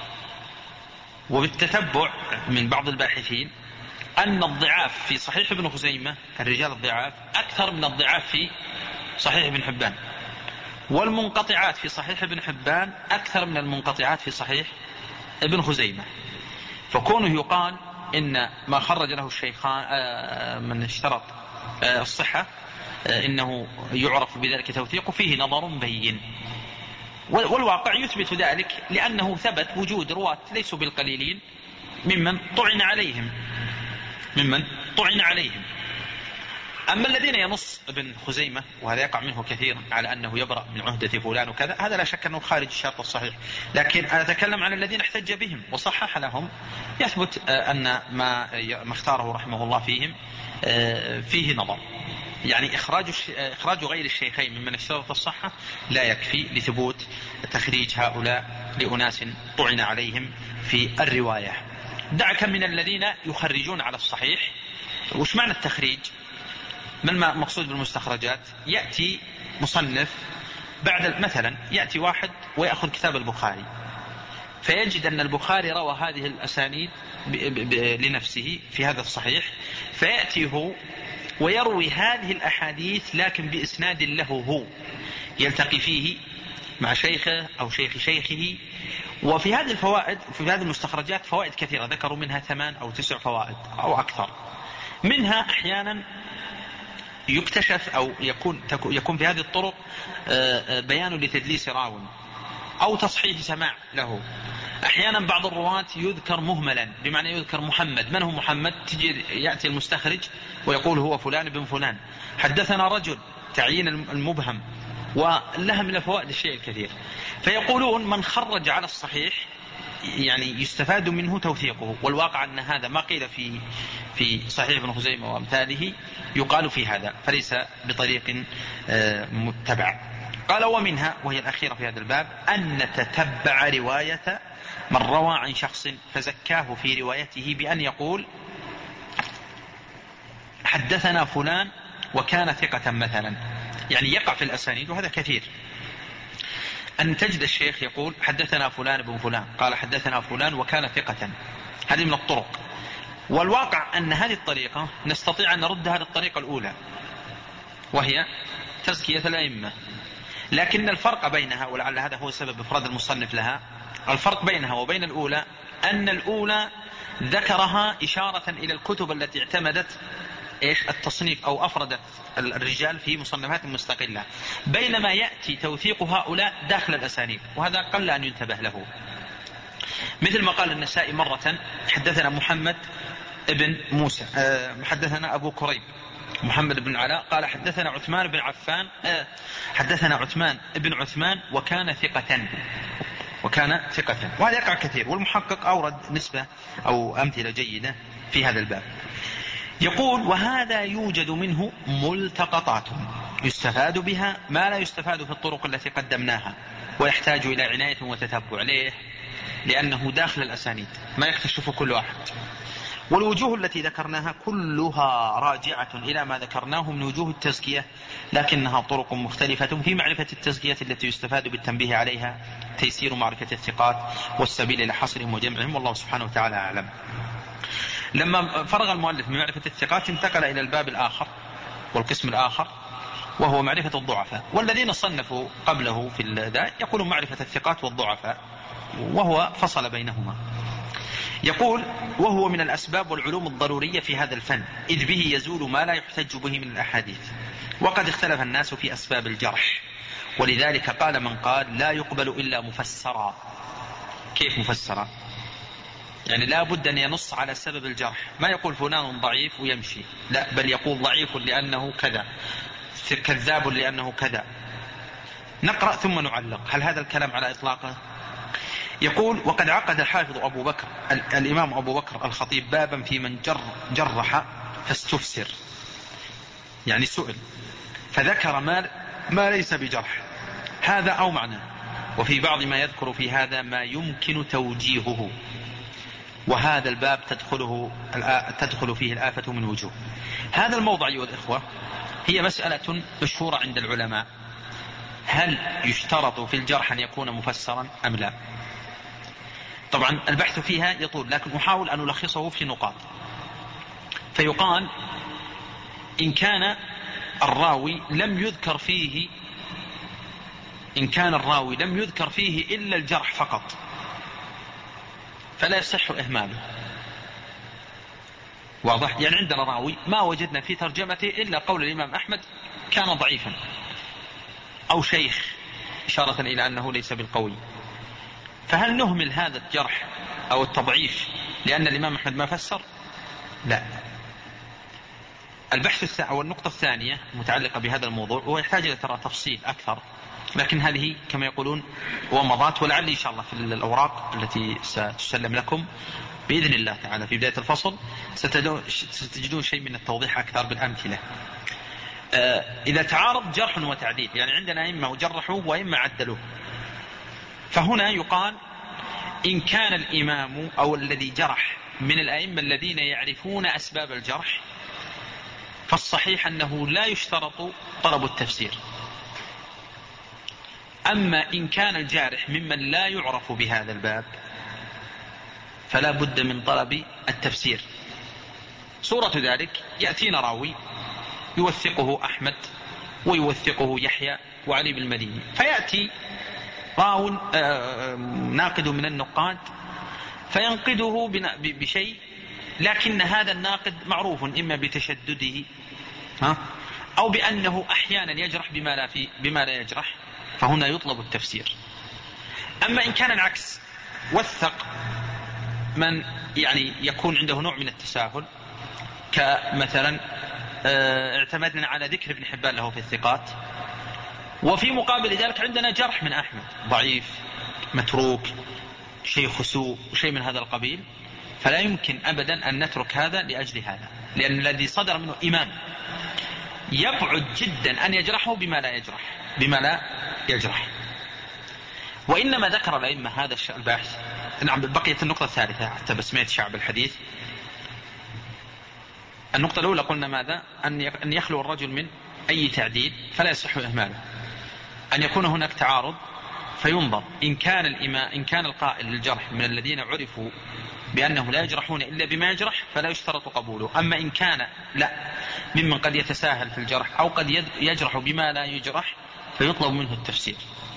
وبالتتبع من بعض الباحثين أن الضعاف في صحيح ابن خزيمة الرجال الضعاف أكثر من الضعاف في صحيح ابن حبان، والمنقطعات في صحيح ابن حبان أكثر من المنقطعات في صحيح ابن خزيمة. فكونه يقال إن ما خرج له الشيخان من اشترط الصحة إنه يعرف بذلك توثيقه فيه نظر بين، والواقع يثبت ذلك، لأنه ثبت وجود رواة ليسوا بالقليلين ممن طعن عليهم. أما الذين ينص ابن خزيمة، وهذا يقع منه كثير، على أنه يبرأ من عهدة فلان وكذا، هذا لا شك أنه خارج الشرط الصحيح، لكن أنا أتكلم عن الذين احتج بهم وصحح لهم، يثبت أن ما اختاره رحمه الله فيهم فيه نظر. يعني إخراج غير الشيخين ممن اشترط الصحة لا يكفي لثبوت تخريج هؤلاء لأناس طعن عليهم في الرواية. دعك من الذين يخرجون على الصحيح. وش معنى التخريج؟ ما المقصود بالمستخرجات؟ يأتي مصنف بعد مثلا يأتي واحد ويأخذ كتاب البخاري، فيجد أن البخاري روى هذه الأسانيد لنفسه في هذا الصحيح، فيأتي هو ويروي هذه الأحاديث لكن بإسناد له هو، يلتقي فيه مع شيخه أو شيخ شيخه. وفي هذه الفوائد، في هذه المستخرجات فوائد كثيرة، ذكروا منها 8 أو 9 فوائد أو أكثر. منها أحيانا يكتشف أو يكون في هذه الطرق بيان لتدليس راو أو تصحيح سماع له. أحيانا بعض الرواة يذكر مهملا، بمعنى يذكر محمد. من هو محمد؟ تجي يأتي المستخرج ويقول هو فلان بن فلان، حدثنا رجل، تعيين المبهم، ولها من الفوائد الشيء الكثير. فيقولون من خرج على الصحيح يعني يستفاد منه توثيقه، والواقع أن هذا ما قيل في صحيح ابن خزيمة وأمثاله يقال في هذا، فليس بطريق متبع. قال ومنها، وهي الأخيرة في هذا الباب، أن نتتبع رواية من روى عن شخص فزكاه في روايته بأن يقول حدثنا فلان وكان ثقة مثلا، يعني يقع في الأسانيد وهذا كثير، أن تجد الشيخ يقول حدثنا فلان بن فلان قال حدثنا فلان وكان ثقة. هذه من الطرق، والواقع أن هذه الطريقة نستطيع أن نردها للطريقة الأولى وهي تزكية الأئمة، لكن الفرق بينها، ولعل هذا هو سبب إفراد المصنف لها، الفرق بينها وبين الأولى أن الأولى ذكرها إشارة إلى الكتب التي اعتمدت التصنيف أو أفردت الرجال في مصنفات مستقلة، بينما يأتي توثيق هؤلاء داخل الأسانيد، وهذا قل أن ينتبه له. مثل ما قال النسائي مرة حدثنا محمد ابن موسى، حدثنا أبو كريب محمد بن علاء قال حدثنا عثمان بن عفان، حدثنا عثمان ابن عثمان وكان ثقة، وهذا يقع كثير، والمحقق أورد نسبة أو أمثلة جيدة في هذا الباب. يقول وهذا يوجد منه ملتقطات يستفاد بها ما لا يستفاد في الطرق التي قدمناها، ويحتاج إلى عناية وتتبع. ليه؟ لأنه داخل الأسانيد ما يكتشف كل أحد. والوجوه التي ذكرناها كلها راجعة إلى ما ذكرناه من وجوه التزكية، لكنها طرق مختلفة في معرفة التزكية التي يستفاد بالتنبيه عليها، تيسير معرفة الثقات والسبيل إلى حصرهم وجمعهم، والله سبحانه وتعالى أعلم. لما فرغ المؤلف من معرفة الثقات انتقل إلى الباب الآخر والقسم الآخر، وهو معرفة الضعفاء. والذين صنفوا قبله في ذا يقولون معرفة الثقات والضعفاء، وهو فصل بينهما. يقول وهو من الأسباب والعلوم الضرورية في هذا الفن، إذ به يزول ما لا يحتج به من الأحاديث. وقد اختلف الناس في أسباب الجرح، ولذلك قال من قال لا يقبل إلا مفسرا. كيف مفسرا؟ يعني لا بد أن ينص على سبب الجرح، ما يقول فلان ضعيف ويمشي، لا، بل يقول ضعيف لأنه كذا، كذاب لأنه كذا. نقرأ ثم نعلق. هل هذا الكلام على إطلاقه؟ يقول وقد عقد الحافظ أبو بكر الإمام أبو بكر الخطيب بابا في من جرح فاستفسر، يعني سئل فذكر ما ليس بجرح، هذا أو معناه. وفي بعض ما يذكر في هذا ما يمكن توجيهه، وهذا الباب تدخل فيه الآفة من وجوه. هذا الموضع أيها الإخوة هي مسألة مشهورة عند العلماء، هل يشترط في الجرح أن يكون مفسرا أم لا؟ طبعا البحث فيها يطول، لكن أحاول أن ألخصه في نقاط. فيقال إن كان الراوي لم يذكر فيه إلا الجرح فقط فلا يصح إهماله. واضح؟ يعني عندنا راوي ما وجدنا في ترجمته إلا قول الإمام أحمد كان ضعيفا، أو شيخ إشارة إلى أنه ليس بالقوي، فهل نهمل هذا الجرح أو التضعيف لأن الإمام أحمد ما فسر؟ لا. البحث أو النقطة الثانية متعلقة بهذا الموضوع، ويحتاج إلى تفصيل أكثر، لكن هذه كما يقولون ومضات، ولعل إن شاء الله في الأوراق التي ستسلم لكم بإذن الله تعالى في بداية الفصل ستجدون شيء من التوضيح أكثر بالأمثلة. إذا تعارض جرح وتعديل، يعني عندنا إما جرحوا وإما عدلوا، فهنا يقال إن كان الإمام أو الذي جرح من الأئمة الذين يعرفون أسباب الجرح، فالصحيح أنه لا يشترط طلب التفسير. أما إن كان الجارح ممن لا يعرف بهذا الباب فلا بد من طلب التفسير. صورة ذلك يأتينا راوي يوثقه أحمد ويوثقه يحيى وعلي بالمديني، فيأتي راو ناقد من النقاد فينقده بشيء، لكن هذا الناقد معروف إما بتشدده أو بأنه أحيانا يجرح بما لا يجرح، فهنا يطلب التفسير. أما إن كان العكس، وثق من يعني يكون عنده نوع من التساهل، كمثلا اعتمدنا على ذكر ابن حبان له في الثقات، وفي مقابل ذلك عندنا جرح من أحمد ضعيف متروك شيخ سوء شيء من هذا القبيل، فلا يمكن أبدا أن نترك هذا لأجل هذا، لأن الذي صدر منه إمام يبعد جدا أن يجرحه بما لا يجرح. وإنما ذكر الأئمة هذا الباحث. نعم، بقيت النقطة الثالثة حتى بسميت شعب الحديث. النقطة الأولى قلنا ماذا؟ أن يخلو الرجل من أي تعديل فلا يصح إهماله، أن يكون هناك تعارض فينظر إن كان القائل للجرح من الذين عرفوا بأنهم لا يجرحون إلا بما يجرح فلا يشترط قبوله. أما إن كان لا ممن قد يتساهل في الجرح أو قد يجرح بما لا يجرح فيطلب منه التفسير.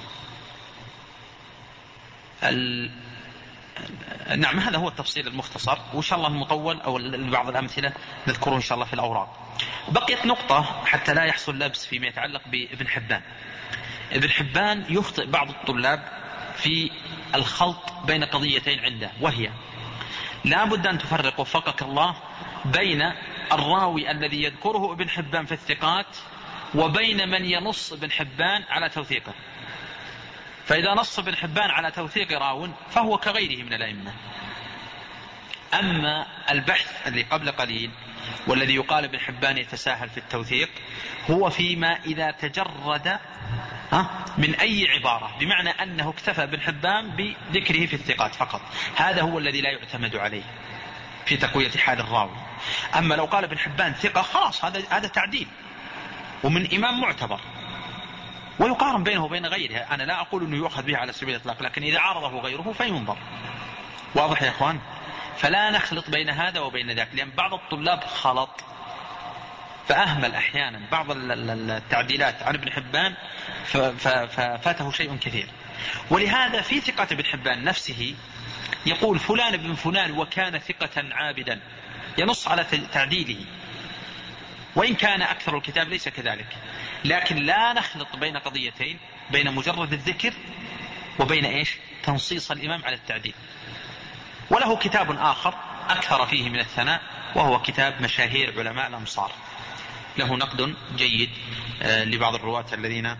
نعم، هذا هو التفصيل المختصر، وإن شاء الله المطول أو بعض الأمثلة نذكره إن شاء الله في الأوراق. بقيت نقطة حتى لا يحصل لبس فيما يتعلق بابن حبان. ابن حبان يخطئ بعض الطلاب في الخلط بين قضيتين عنده، وهي لا بد أن تفرق وفقك الله بين الراوي الذي يذكره ابن حبان في الثقات وبين من ينص ابن حبان على توثيقه. فإذا نص ابن حبان على توثيق راو فهو كغيره من الأئمة. أما البحث اللي قبل قليل والذي يقال ابن حبان يتساهل في التوثيق هو فيما إذا تجرد من أي عبارة، بمعنى أنه اكتفى ابن حبان بذكره في الثقات فقط، هذا هو الذي لا يعتمد عليه في تقوية حال الراوي. أما لو قال ابن حبان ثقة خلاص هذا تعديل ومن إمام معتبر ويقارن بينه وبين غيره. أنا لا أقول أنه يؤخذ به على سبيل الإطلاق، لكن إذا عارضه غيره فينظر. واضح يا إخوان؟ فلا نخلط بين هذا وبين ذاك، لأن بعض الطلاب خلط فأهمل أحيانا بعض التعديلات عن ابن حبان ففاته شيء كثير. ولهذا في ثقة ابن حبان نفسه يقول فلان ابن فلان وكان ثقة عابدا، ينص على تعديله، وإن كان أكثر الكتاب ليس كذلك. لكن لا نخلط بين قضيتين، بين مجرد الذكر وبين تنصيص الإمام على التعديل. وله كتاب آخر أكثر فيه من الثناء، وهو كتاب مشاهير علماء الأمصار، له نقد جيد لبعض الرواة الذين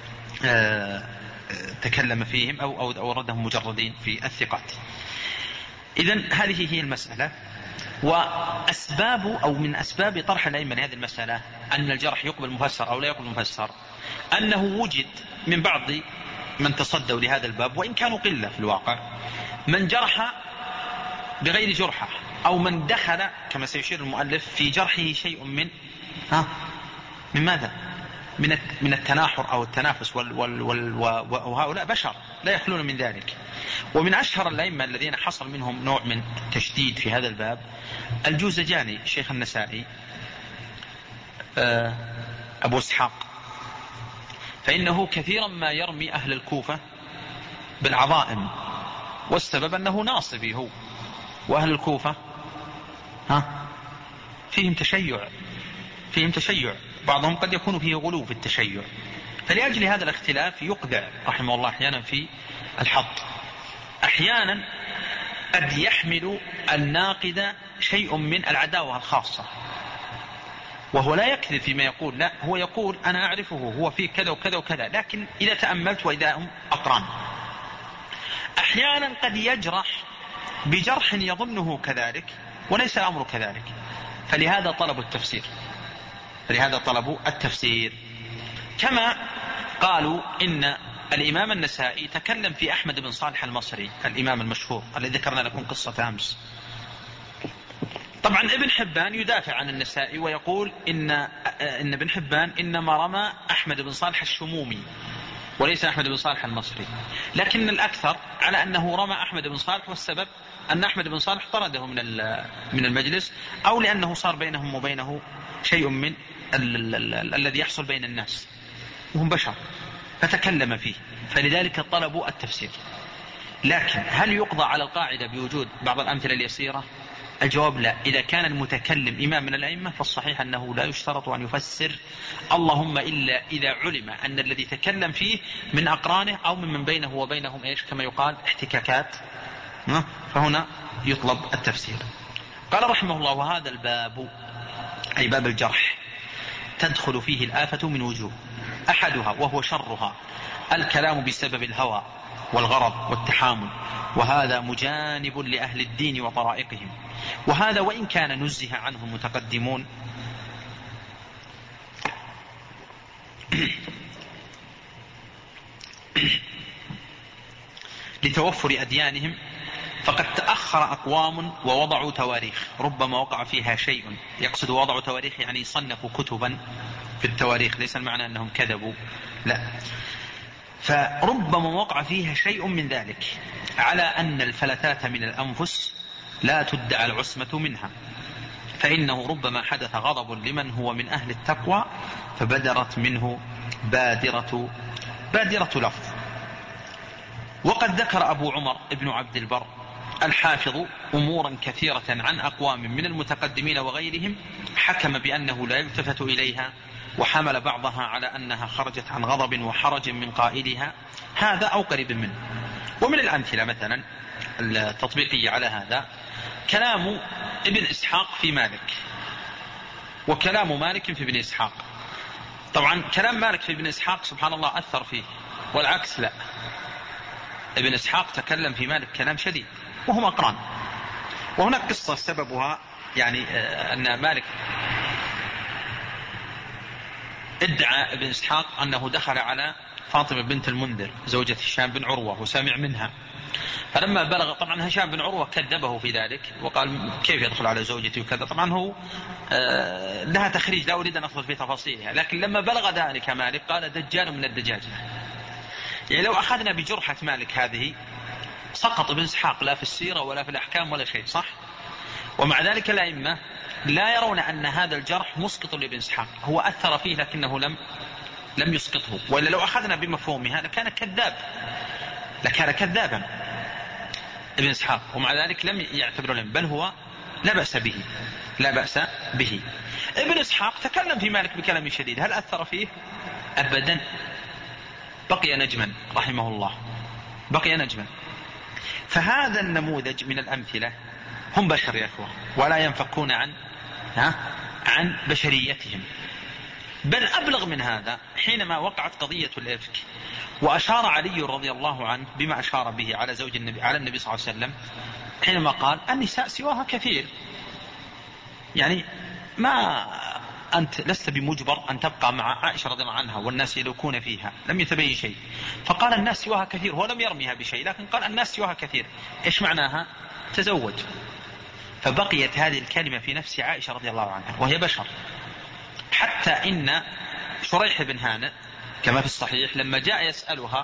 تكلم فيهم أو أوردهم مجردين في الثقات. إذن هذه هي المسألة. وأسباب أو من أسباب طرح الأئمة لهذه المسألة أن الجرح يقبل مفسر أو لا يقبل مفسر، أنه وجد من بعض من تصدوا لهذا الباب، وإن كانوا قلة في الواقع، من جرح بغير جرحه، أو من دخل كما سيشير المؤلف في جرحه شيء من ماذا؟ من التناحر أو التنافس، وهؤلاء بشر لا يخلون من ذلك. ومن أشهر الأئمة الذين حصل منهم نوع من تشديد في هذا الباب الجوزجاني شيخ النسائي أبو إسحاق، فإنه كثيرا ما يرمي أهل الكوفة بالعظائم، والسبب أنه ناصبي هو، وأهل الكوفة فيهم تشيع، بعضهم قد يكون فيه غلو في التشيع، فلأجل هذا الاختلاف يقدع رحمه الله أحيانا في الحط. أحيانا قد يحمل الناقد شيء من العداوة الخاصة، وهو لا يكذب فيما يقول، لا هو يقول أنا أعرفه هو فيه كذا وكذا وكذا، لكن إذا تأملت وإذا هم أقران. أحيانا قد يجرح بجرح يظنه كذلك وليس الأمر كذلك، فلهذا طلبوا التفسير. كما قالوا إن الإمام النسائي تكلم في أحمد بن صالح المصري الإمام المشهور الذي ذكرنا لكم قصة أمس. طبعا ابن حبان يدافع عن النسائي ويقول إن ابن حبان إنما رمى أحمد بن صالح الشمومي وليس أحمد بن صالح المصري، لكن الأكثر على أنه رمى أحمد بن صالح، والسبب أن أحمد بن صالح طرده من المجلس، أو لأنه صار بينهم وبينه شيء من الذي يحصل بين الناس وهم بشر فتكلم فيه، فلذلك طلبوا التفسير. لكن هل يقضى على القاعدة بوجود بعض الأمثلة اليسيرة؟ الجواب لا. إذا كان المتكلم إمام من الأئمة فالصحيح أنه لا يشترط أن يفسر، اللهم إلا إذا علم أن الذي تكلم فيه من أقرانه أو من بينه وبينهم كما يقال احتكاكات، فهنا يطلب التفسير. قال رحمه الله: وهذا الباب أي باب الجرح تدخل فيه الآفة من وجوه، أحدها وهو شرها الكلام بسبب الهوى والغرض والتحامل، وهذا مجانب لأهل الدين وطرائقهم، وهذا وإن كان نزه عنه المتقدمون لتوفر أديانهم، فقد تأخر أقوام ووضعوا تواريخ ربما وقع فيها شيء، يقصد وضعوا تواريخ يعني صنفوا كتبا في التواريخ، ليس المعنى أنهم كذبوا، لا، فربما وقع فيها شيء من ذلك، على أن الفلتات من الأنفس لا تدعى العصمة منها، فإنه ربما حدث غضب لمن هو من أهل التقوى فبدرت منه بادرة لفظ. وقد ذكر أبو عمر ابن عبد البر الحافظ أمورا كثيرة عن أقوام من المتقدمين وغيرهم حكم بأنه لا يلتفت إليها، وحمل بعضها على أنها خرجت عن غضب وحرج من قائلها، هذا أو قريب منه. ومن الأمثلة مثلا التطبيقية على هذا كلام ابن إسحاق في مالك، وكلام مالك في ابن إسحاق. طبعا كلام مالك في ابن إسحاق سبحان الله أثر فيه، والعكس لا، ابن إسحاق تكلم في مالك كلام شديد وهم أقران. وهناك قصة سببها يعني أن مالك ادعى ابن إسحاق أنه دخل على فاطمة بنت المنذر زوجة هشام بن عروة وسمع منها، فلما بلغ طبعا هشام بن عروة كذبه في ذلك وقال كيف يدخل على زوجتي وكذا. طبعا هو لها تخريج لا أريد أن أدخل في تفاصيلها، لكن لما بلغ ذلك مالك قال دجال من الدجاجة. يعني لو أخذنا بجرحة مالك هذه سقط ابن إسحاق لا في السيرة ولا في الأحكام ولا شيء، صح؟ ومع ذلك الأئمة لا يرون أن هذا الجرح مسقط لابن إسحاق، هو أثر فيه لكنه لم يسقطه، وإلا لو أخذنا بمفهومها لكان كذابا ابن إسحاق، ومع ذلك لم يعتبره لم، بل هو لا بأس به. ابن إسحاق تكلم في مالك بكلام شديد، هل أثر فيه؟ أبدا، بقي نجما رحمه الله، بقي نجما. فهذا النموذج من الأمثلة، هم بشر يا أخوة ولا ينفكون عن بشريتهم. بل أبلغ من هذا حينما وقعت قضية الإفك وأشار علي رضي الله عنه بما أشار به على زوج النبي على النبي صلى الله عليه وسلم حينما قال النساء سواها كثير، يعني ما أنت لست بمجبر أن تبقى مع عائشة رضي الله عنها والناس يلوكون فيها، لم يتبين شيء، فقال الناس سواها كثير، هو لم يرميها بشيء لكن قال الناس سواها كثير، إيش معناها؟ تزوج. فبقيت هذه الكلمة في نفس عائشة رضي الله عنها وهي بشر، حتى إن شريح بن هانئ كما في الصحيح لما جاء يسألها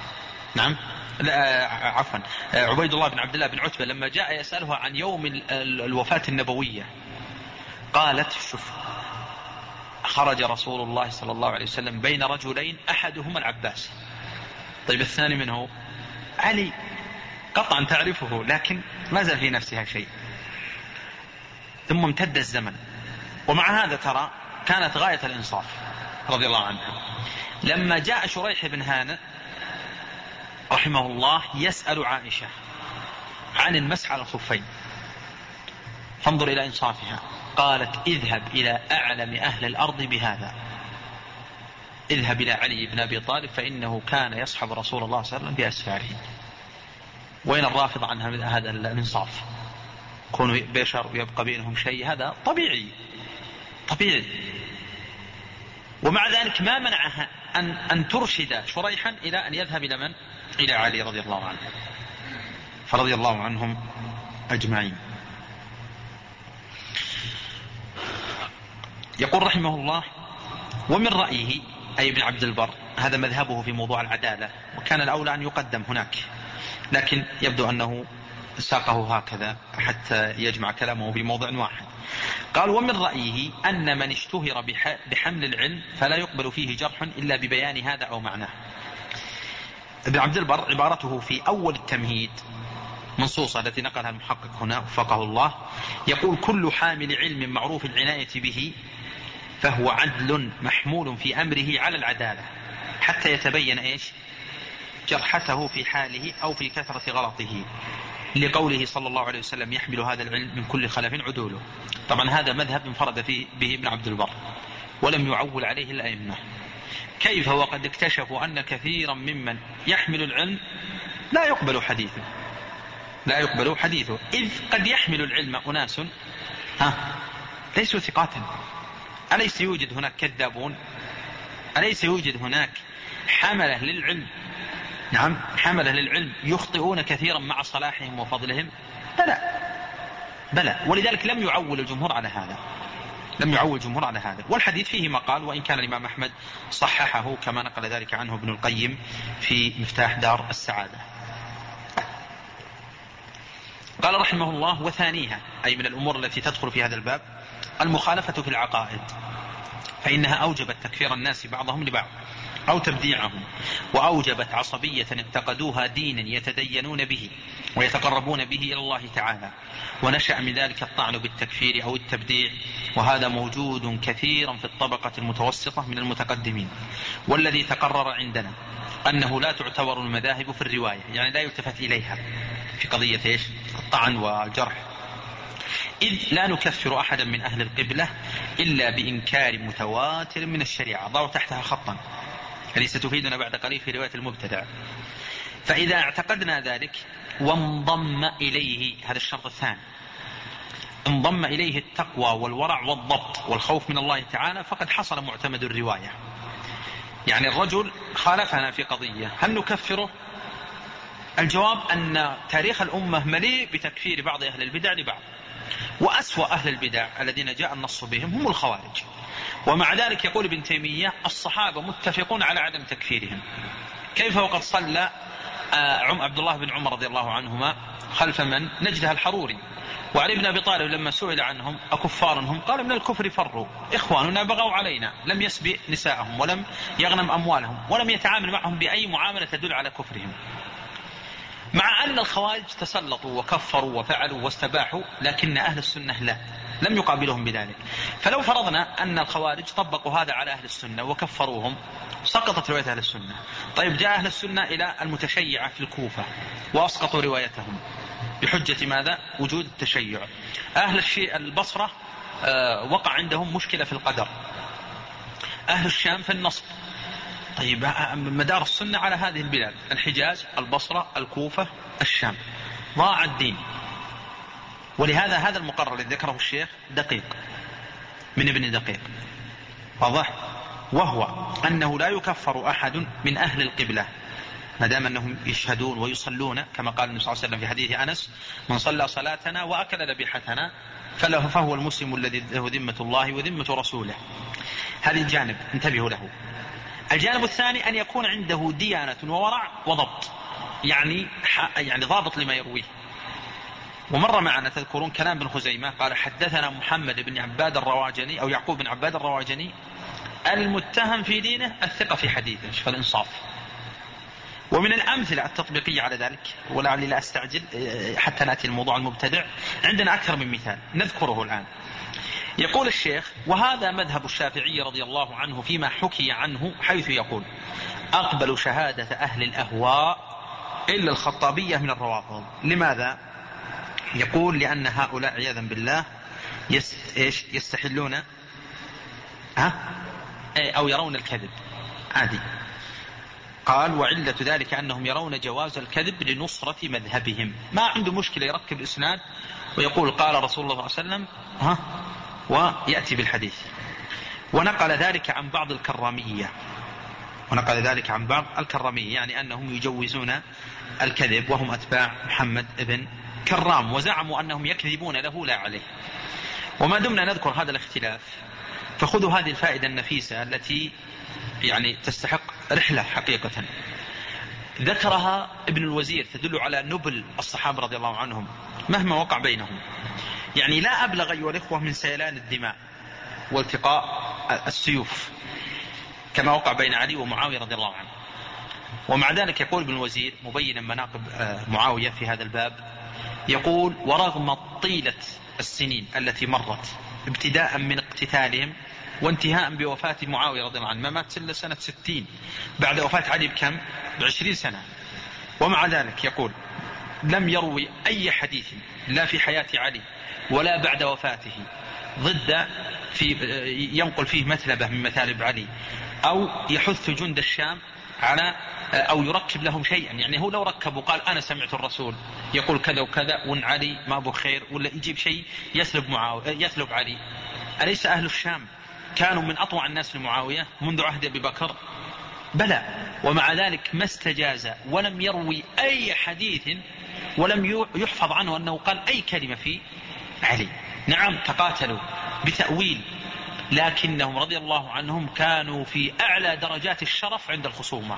عبيد الله بن عبد الله بن عتبة لما جاء يسألها عن يوم الوفاة النبوية قالت شوف خرج رسول الله صلى الله عليه وسلم بين رجلين أحدهما العباس، طيب الثاني منه علي، قطعا تعرفه لكن ما زال في نفسها شيء. ثم امتد الزمن، ومع هذا ترى كانت غاية الإنصاف رضي الله عنها. لما جاء شريح بن هانئ رحمه الله يسأل عائشة عن المسح على الخفين، فانظر إلى إنصافها، قالت اذهب إلى أعلم أهل الأرض بهذا، اذهب إلى علي بن أبي طالب فإنه كان يصحب رسول الله صلى الله عليه وسلم بأسفاره. وين الرافض عن هذا الإنصاف؟ كونوا بشر ويبقى بينهم شيء، هذا طبيعي. ومع ذلك ما منعها أن ترشد شريحا إلى أن يذهب إلى من؟ إلى علي رضي الله عنه، فرضي الله عنهم أجمعين. يقول رحمه الله ومن رأيه أي ابن عبد البر، هذا مذهبه في موضوع العدالة، وكان الأولى أن يقدم هناك، لكن يبدو أنه ساقه هكذا حتى يجمع كلامه في موضع واحد. قال ومن رأيه أن من اشتهر بحمل العلم فلا يقبل فيه جرح إلا ببيان هذا أو معناه. ابن عبد البر عبارته في أول التمهيد منصوصة التي نقلها المحقق هنا وفقه الله، يقول كل حامل علم معروف العناية به فهو عدل محمول في أمره على العدالة حتى يتبين إيش جرحته في حاله أو في كثرة غلطه، لقوله صلى الله عليه وسلم يحمل هذا العلم من كل خلف عدوله. طبعا هذا مذهب انفرد فيه به ابن عبد البر ولم يعول عليه الأئمة. كيف وقد اكتشفوا أن كثيرا ممن يحمل العلم لا يقبل حديثه، إذ قد يحمل العلم أناس ليسوا ثقاتا. أليس يوجد هناك كذابون؟ أليس يوجد هناك حملة للعلم؟ نعم، حملة للعلم يخطئون كثيرا مع صلاحهم وفضلهم. بلى. ولذلك لم يعول الجمهور على هذا. والحديث فيه مقال، وإن كان الإمام أحمد صححه كما نقل ذلك عنه ابن القيم في مفتاح دار السعادة. قال رحمه الله وثانيها أي من الأمور التي تدخل في هذا الباب المخالفة في العقائد، فإنها أوجبت تكفير الناس بعضهم لبعض أو تبديعهم، وأوجبت عصبية اعتقدوها دينا يتدينون به ويتقربون به إلى الله تعالى، ونشأ من ذلك الطعن بالتكفير أو التبديع، وهذا موجود كثيرا في الطبقة المتوسطة من المتقدمين. والذي تقرر عندنا أنه لا تعتبر المذاهب في الرواية، يعني لا يلتفت إليها في قضية الطعن والجرح، إذ لا نكفر أحدا من أهل القبلة إلا بإنكار متواتر من الشريعة، ضعوا تحتها خطا، هذه ستفيدنا بعد قليل في رواية المبتدع. فإذا اعتقدنا ذلك وانضم إليه، هذا الشرط الثاني، انضم إليه التقوى والورع والضبط والخوف من الله تعالى فقد حصل معتمد الرواية. يعني الرجل خالفنا في قضية، هل نكفره؟ الجواب أن تاريخ الأمة مليء بتكفير بعض أهل البدع لبعض، وأسوأ أهل البدع الذين جاء النص بهم هم الخوارج. ومع ذلك يقول ابن تيمية الصحابة متفقون على عدم تكفيرهم. كيف وقد صلى عبد الله بن عمر رضي الله عنهما خلف من؟ نجده الحروري. وعلي بن أبي طالب لما سئل عنهم أكفار هم؟ قال من الكفر فروا، إخواننا بغوا علينا، لم يسبئ نساءهم ولم يغنم أموالهم ولم يتعامل معهم بأي معاملة تدل على كفرهم. مع أن الخوارج تسلطوا وكفروا وفعلوا واستباحوا، لكن أهل السنة لا، لم يقابلهم بذلك. فلو فرضنا أن الخوارج طبقوا هذا على أهل السنة وكفروهم سقطت رواية أهل السنة. طيب جاء أهل السنة إلى المتشيعة في الكوفة وأسقطوا روايتهم بحجة ماذا؟ وجود التشيع. أهل البصرة وقع عندهم مشكلة في القدر، أهل الشام في النصب. طيب مدار السنة على هذه البلاد، الحجاز، البصرة، الكوفة، الشام، ضاع الدين. ولهذا هذا المقرر الذي ذكره الشيخ دقيق من ابن دقيق، واضح، وهو أنه لا يكفر أحد من أهل القبلة ما دام أنهم يشهدون ويصلون، كما قال النبي صلى الله عليه وسلم في حديث أنس: من صلى صلاتنا وأكل ذبيحتنا فهو المسلم الذي له ذمة الله وذمة رسوله. هذا الجانب انتبهوا له. الجانب الثاني أن يكون عنده ديانة وورع وضبط، يعني ضابط لما يرويه. ومر معنا تذكرون كلام ابن خزيمة قال: حدثنا محمد بن عباد الرواجني أو يعقوب بن عباد الرواجني المتهم في دينه الثقة في حديثه. شوف الإنصاف. ومن الأمثلة التطبيقية على ذلك، ولعلي لا أستعجل حتى نأتي الموضوع المبتدع، عندنا أكثر من مثال نذكره الآن. يقول الشيخ: وهذا مذهب الشافعي رضي الله عنه فيما حكي عنه، حيث يقول: أقبل شهادة أهل الأهواء إلا الخطابية من الروافض. لماذا؟ يقول: لأن هؤلاء عياذا بالله يستحلون أو يرون الكذب عادي. قال: وعلة ذلك أنهم يرون جواز الكذب لنصرة مذهبهم. ما عنده مشكلة يركب إسناد ويقول قال رسول الله صلى الله عليه وسلم ويأتي بالحديث. ونقل ذلك عن بعض الكرامية، يعني أنهم يجوزون الكذب وهم أتباع محمد ابن كرام، وزعموا أنهم يكذبون له لا عليه. وما دمنا نذكر هذا الاختلاف فخذوا هذه الفائدة النفيسة التي يعني تستحق رحلة حقيقة. ذكرها ابن الوزير تدل على نبل الصحابة رضي الله عنهم مهما وقع بينهم. يعني لا أبلغ أيها الإخوة من سيلان الدماء والتقاء السيوف كما وقع بين علي ومعاوية رضي الله عنه. ومع ذلك يقول ابن الوزير مبينا مناقب معاوية في هذا الباب، يقول: ورغم طيلة السنين التي مرت ابتداء من اقتتالهم وانتهاء بوفاة معاوية رضي الله عنه، ما مات إلا سنة 60 بعد وفاة علي بكم؟ ب20 سنة. ومع ذلك يقول: لم يروي أي حديث لا في حياة علي ولا بعد وفاته ضد ينقل فيه مثلبة من مثالب علي، أو يحث جند الشام على أو يركب لهم شيئا. يعني هو لو ركب وقال أنا سمعت الرسول يقول كذا وكذا وإن علي ما أبو خير، ولا يجيب شيء يسلب علي. أليس أهل الشام كانوا من أطوع الناس لمعاوية منذ عهد أبي بكر؟ بلى. ومع ذلك ما استجاز ولم يروي أي حديث ولم يحفظ عنه أنه قال أي كلمة في علي. نعم تقاتلوا بتأويل، لكنهم رضي الله عنهم كانوا في أعلى درجات الشرف عند الخصومة.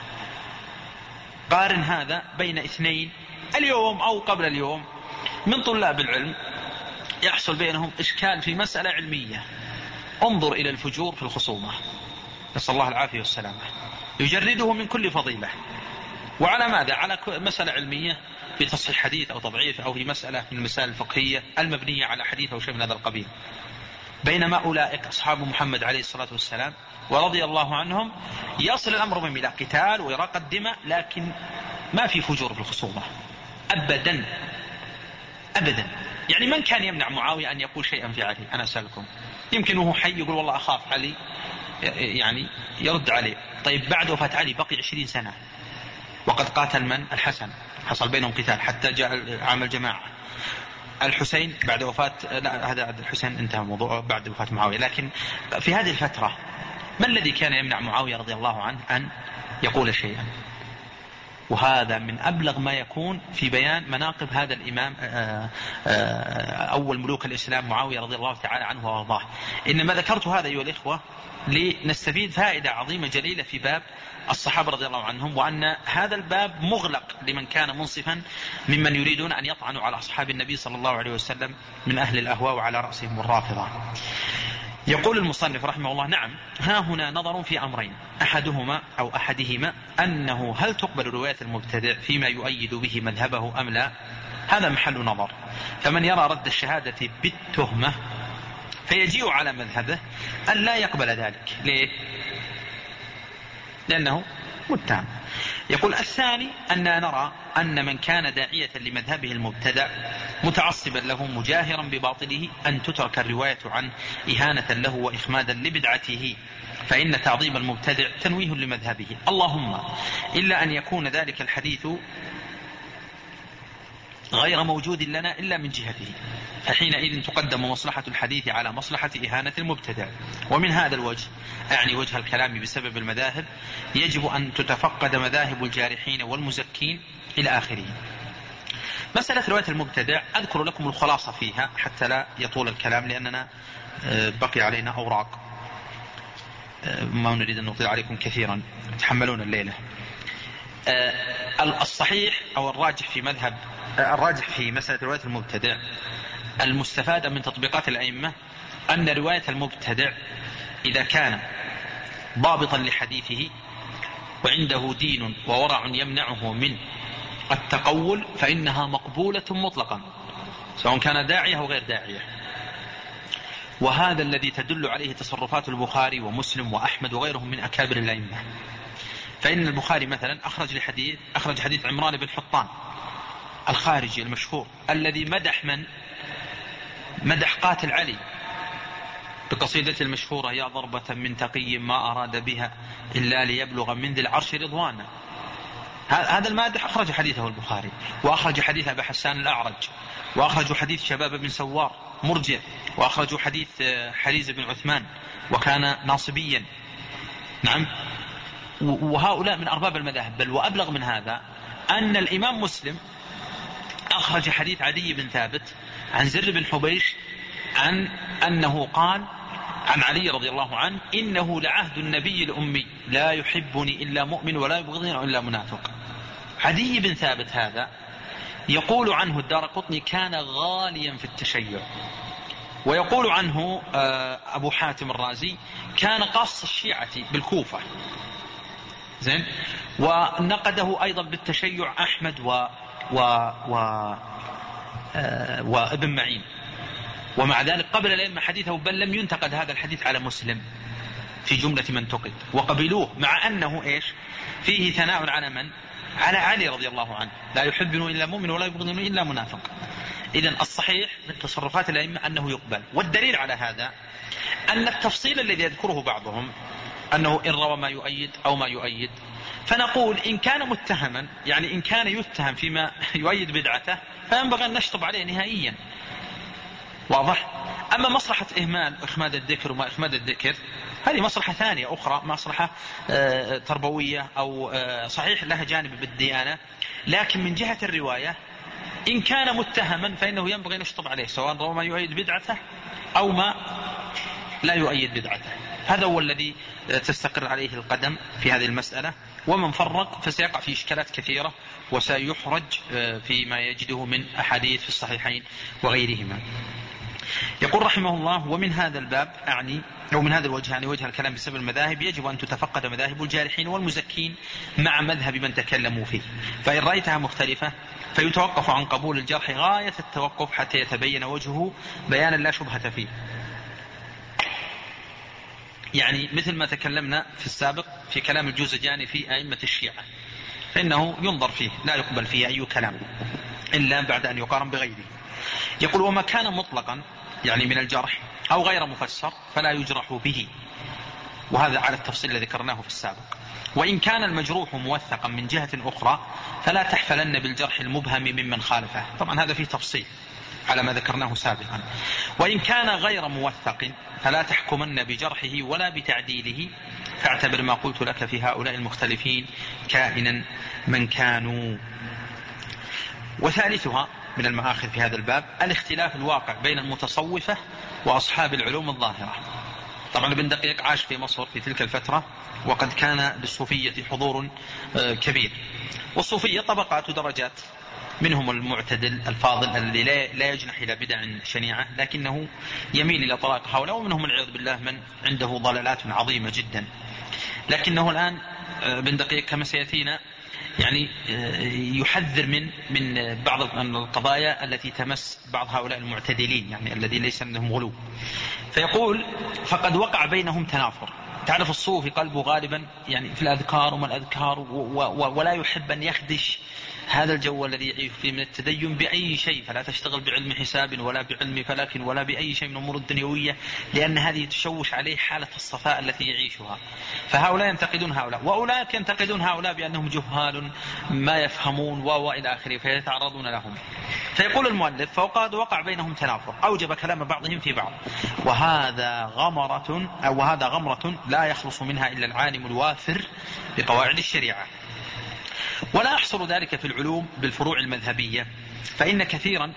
قارن هذا بين اثنين اليوم أو قبل اليوم من طلاب العلم يحصل بينهم إشكال في مسألة علمية، انظر إلى الفجور في الخصومة، نسأل الله العافية والسلامة، يجرده من كل فضيلة. وعلى ماذا؟ على مسألة علمية في تصحيح حديث أو تضعيف، أو في مسألة من المسائل الفقهية المبنية على حديث أو شيء من هذا القبيل. بينما أولئك أصحاب محمد عليه الصلاة والسلام ورضي الله عنهم يصل الأمر بهم إلى قتال وإراقة الدماء، لكن ما في فجور في الخصومة أبدا أبدا. يعني من كان يمنع معاوية أن يقول شيئا في علي؟ أنا أسألكم. يمكن وهو حي يقول والله أخاف علي، يعني يرد عليه. طيب بعد وفاة علي بقي 20 سنة وقد قاتل من؟ الحسن، حصل بينهم قتال حتى جاء عام الجماعة. الحسين بعد وفاة، لا هذا الحسين انتهى الموضوع بعد وفاة معاوية، لكن في هذه الفترة ما الذي كان يمنع معاوية رضي الله عنه أن يقول شيئا؟ وهذا من أبلغ ما يكون في بيان مناقب هذا الإمام أول ملوك الإسلام معاوية رضي الله تعالى عنه وارضاه. إنما ذكرت هذا أيها الإخوة لنستفيد فائدة عظيمة جليلة في باب الصحابة رضي الله عنهم، وأن هذا الباب مغلق لمن كان منصفا ممن يريدون أن يطعنوا على أصحاب النبي صلى الله عليه وسلم من أهل الأهواء وعلى رأسهم الرافضة. يقول المصنف رحمه الله: نعم، ها هنا نظر في أمرين، أحدهما أنه هل تقبل رواية المبتدع فيما يؤيد به مذهبه أم لا؟ هذا محل نظر. فمن يرى رد الشهادة بالتهمة فيجيء على مذهبه أن لا يقبل ذلك. ليه؟ لأنه متهم. يقول: الثاني أننا نرى أن من كان داعية لمذهبه المبتدع متعصبا له مجاهرا بباطله أن تترك الرواية عنه إهانة له وإخمادا لبدعته، فإن تعظيم المبتدع تنويه لمذهبه، اللهم إلا أن يكون ذلك الحديث غير موجود لنا إلا من جهته، فحينئذ تقدم مصلحة الحديث على مصلحة إهانة المبتدع. ومن هذا الوجه، أعني وجه الكلام بسبب المذاهب، يجب أن تتفقد مذاهب الجارحين والمزكين إلى آخره. مسألة رواية المبتدع أذكر لكم الخلاصة فيها حتى لا يطول الكلام، لأننا بقي علينا أوراق ما نريد أن نطيل عليكم كثيرا، تحملون الليلة. الصحيح أو الراجح في مسألة رواية المبتدع المستفادة من تطبيقات الأئمة أن رواية المبتدع إذا كان ضابطا لحديثه وعنده دين وورع يمنعه من التقول فإنها مقبولة مطلقا، سواء كان داعية أو غير داعية. وهذا الذي تدل عليه تصرفات البخاري ومسلم وأحمد وغيرهم من أكابر الأئمة. فإن البخاري مثلا أخرج حديث عمران بن حطان الخارجي المشهور الذي مدح قاتل علي بقصيدته المشهورة: يا ضربة من تقي ما أراد بها إلا ليبلغ من ذي العرش رضوانا. هذا المادح أخرج حديثه البخاري، وأخرج حديث أبي حسان الأعرج، وأخرجوا حديث شباب بن سوار مرجع، وأخرجوا حديث حريز بن عثمان وكان ناصبيا. نعم، وهؤلاء من أرباب المذاهب. بل وأبلغ من هذا أن الإمام مسلم أخرج حديث عدي بن ثابت عن زر بن حبيش عن أنه قال عن علي رضي الله عنه: إنه لعهد النبي الأمي لا يحبني إلا مؤمن ولا يبغضني إلا منافق. عدي بن ثابت هذا يقول عنه الدارقطني كان غاليا في التشيع، ويقول عنه أبو حاتم الرازي كان قاص الشيعة بالكوفة. زين. ونقده أيضا بالتشيع أحمد وابن معين. ومع ذلك قبل الأئمة حديثه، بل لم ينتقد هذا الحديث على مسلم في جملة من انتقد، وقبلوه، مع أنه إيش فيه ثناء على من؟ على علي رضي الله عنه: لا يحبني إلا مؤمن ولا يبغضني إلا منافق. إذن الصحيح من تصرفات الأئمة أنه يقبل. والدليل على هذا أن التفصيل الذي يذكره بعضهم أنه إن روى ما يؤيد أو ما يؤيد، فنقول إن كان متهما، يعني إن كان يتهم فيما يؤيد بدعته، فينبغي أن نشطب عليه نهائيا. واضح؟ أما مصلحة إخماد الذكر وما إخماد الذكر هذه مصلحة ثانية أخرى، مصلحة تربوية أو صحيح لها جانب بالديانة، لكن من جهة الرواية إن كان متهما فإنه ينبغي نشطب عليه، سواء روى ما يؤيد بدعته أو ما لا يؤيد بدعته. هذا هو الذي تستقر عليه القدم في هذه المسألة. ومن فرق فسيقع في إشكالات كثيرة وسيحرج فيما يجده من أحاديث في الصحيحين وغيرهما. يقول رحمه الله: ومن هذا الباب أو من هذا الوجه، يعني وجه الكلام بسبب المذاهب، يجب أن تتفقد مذاهب الجارحين والمزكين مع مذهب من تكلموا فيه، فإن رأيتها مختلفة فيتوقف عن قبول الجرح غاية التوقف حتى يتبين وجهه بيانا لا شبهة فيه. يعني مثل ما تكلمنا في السابق في كلام الجوزجاني في أئمة الشيعة، فإنه ينظر فيه، لا يقبل فيه أي كلام إلا بعد أن يقارن بغيره. يقول: وما كان مطلقا يعني من الجرح أو غير مفسر فلا يجرح به، وهذا على التفصيل الذي ذكرناه في السابق. وإن كان المجروح موثقا من جهة أخرى فلا تحفلن بالجرح المبهم ممن خالفه. طبعا هذا فيه تفصيل، على ما ذكرناه سابقا. وإن كان غير موثق فلا تحكمن بجرحه ولا بتعديله، فاعتبر ما قلت لك في هؤلاء المختلفين كائنا من كانوا. وثالثها من المآخذ في هذا الباب الاختلاف الواقع بين المتصوفة وأصحاب العلوم الظاهرة. طبعا ابن دقيق عاش في مصر في تلك الفترة، وقد كان للصوفية حضور كبير. والصوفية طبقات ودرجات، منهم المعتدل الفاضل الذي لا يجنح إلى بدع شنيعة لكنه يميل إلى طريق هؤلاء، ومنهم العياذ بالله من عنده ضلالات عظيمة جدا. لكنه الآن ابن دقيق كما سيأتينا يعني يحذر من بعض القضايا التي تمس بعض هؤلاء المعتدلين، يعني الذي ليس عندهم غلو. فيقول فقد وقع بينهم تنافر. تعرف الصوفي قلبه غالبا يعني في الأذكار وما الأذكار، ولا يحب أن يخدش هذا الجو الذي يعيش فيه من التدين بأي شيء، فلا تشتغل بعلم حساب ولا بعلم فلك ولا بأي شيء من الأمور الدنيوية، لأن هذه تشوش عليه حالة الصفاء التي يعيشها. فهؤلاء ينتقدون هؤلاء، وأولئك ينتقدون هؤلاء بأنهم جهال ما يفهمون وإلى آخره، فيتعرضون لهم. فيقول المؤلف فوقد وقع بينهم تنافر أوجب كلام بعضهم في بعض، وهذا غمرة لا يخلص منها إلا العالم الوافر بقواعد الشريعة. ولا أحصر ذلك في العلوم بالفروع المذهبية، فإن كثيرا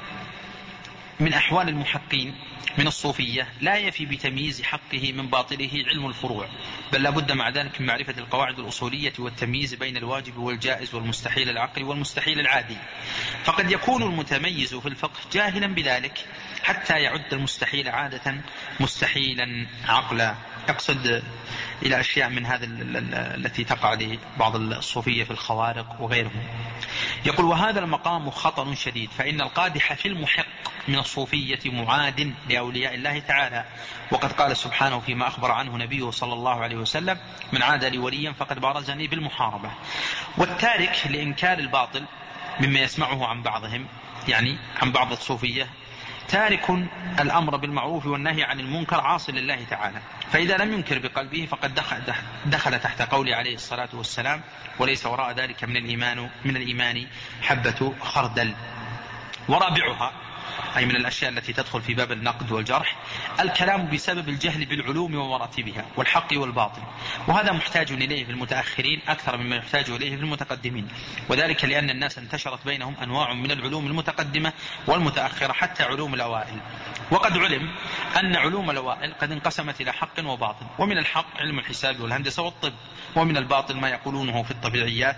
من أحوال المحقين من الصوفية لا يفي بتمييز حقه من باطله علم الفروع، بل لابد مع ذلك من معرفة القواعد الأصولية والتمييز بين الواجب والجائز والمستحيل العقلي والمستحيل العادي. فقد يكون المتميز في الفقه جاهلا بذلك حتى يعد المستحيل عادة مستحيلا عقلا. يقصد إلى أشياء من هذا التي تقع لبعض الصوفية في الخوارق وغيرهم. يقول وهذا المقام خطر شديد، فإن القادح في المحق من الصوفية معاد لأولياء الله تعالى، وقد قال سبحانه فيما أخبر عنه نبيه صلى الله عليه وسلم من عاد لي وليا فقد بارزني بالمحاربة. والتارك لإنكار الباطل مما يسمعه عن بعضهم، يعني عن بعض الصوفية، تارك الأمر بالمعروف والنهي عن المنكر عاصي لله تعالى، فإذا لم ينكر بقلبه فقد دخل تحت قوله عليه الصلاة والسلام وليس وراء ذلك من الإيمان حبة خردل. ورابعها أي من الأشياء التي تدخل في باب النقد والجرح الكلام بسبب الجهل بالعلوم ومراتبها والحق والباطل، وهذا محتاج إليه في المتأخرين أكثر مما يحتاج إليه في المتقدمين، وذلك لأن الناس انتشرت بينهم أنواع من العلوم المتقدمة والمتأخرة حتى علوم الأوائل. وقد علم أن علوم الأوائل قد انقسمت إلى حق وباطل، ومن الحق علم الحساب والهندسة والطب، ومن الباطل ما يقولونه في الطبيعيات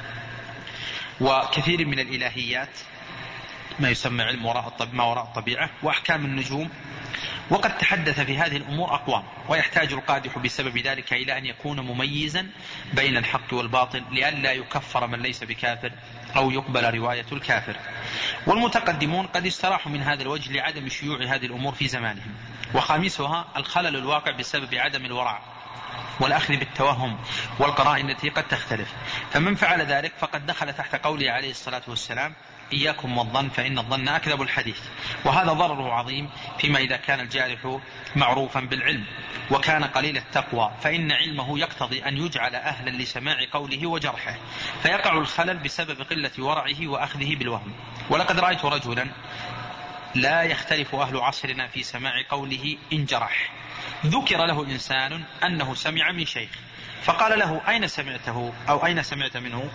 وكثير من الإلهيات ما يسمى علم ما وراء الطبيعة وأحكام النجوم. وقد تحدث في هذه الأمور أقوام، ويحتاج القادح بسبب ذلك إلى أن يكون مميزا بين الحق والباطل لئلا يكفر من ليس بكافر أو يقبل رواية الكافر. والمتقدمون قد استراحوا من هذا الوجه لعدم شيوع هذه الأمور في زمانهم. وخامسها الخلل الواقع بسبب عدم الورع والأخذ بالتوهم والقرائن التي قد تختلف، فمن فعل ذلك فقد دخل تحت قوله عليه الصلاة والسلام إياكم والظن فإن الظن أكذب الحديث. وهذا ضرره عظيم فيما إذا كان الجارح معروفا بالعلم وكان قليل التقوى، فإن علمه يقتضي أن يجعل أهلا لسماع قوله وجرحه، فيقع الخلل بسبب قلة ورعه وأخذه بالوهم. ولقد رأيت رجلا لا يختلف أهل عصرنا في سماع قوله إن جرح. ذكر له إنسان أنه سمع من شيخ فقال له أين سمعته أو أين سمعت منه؟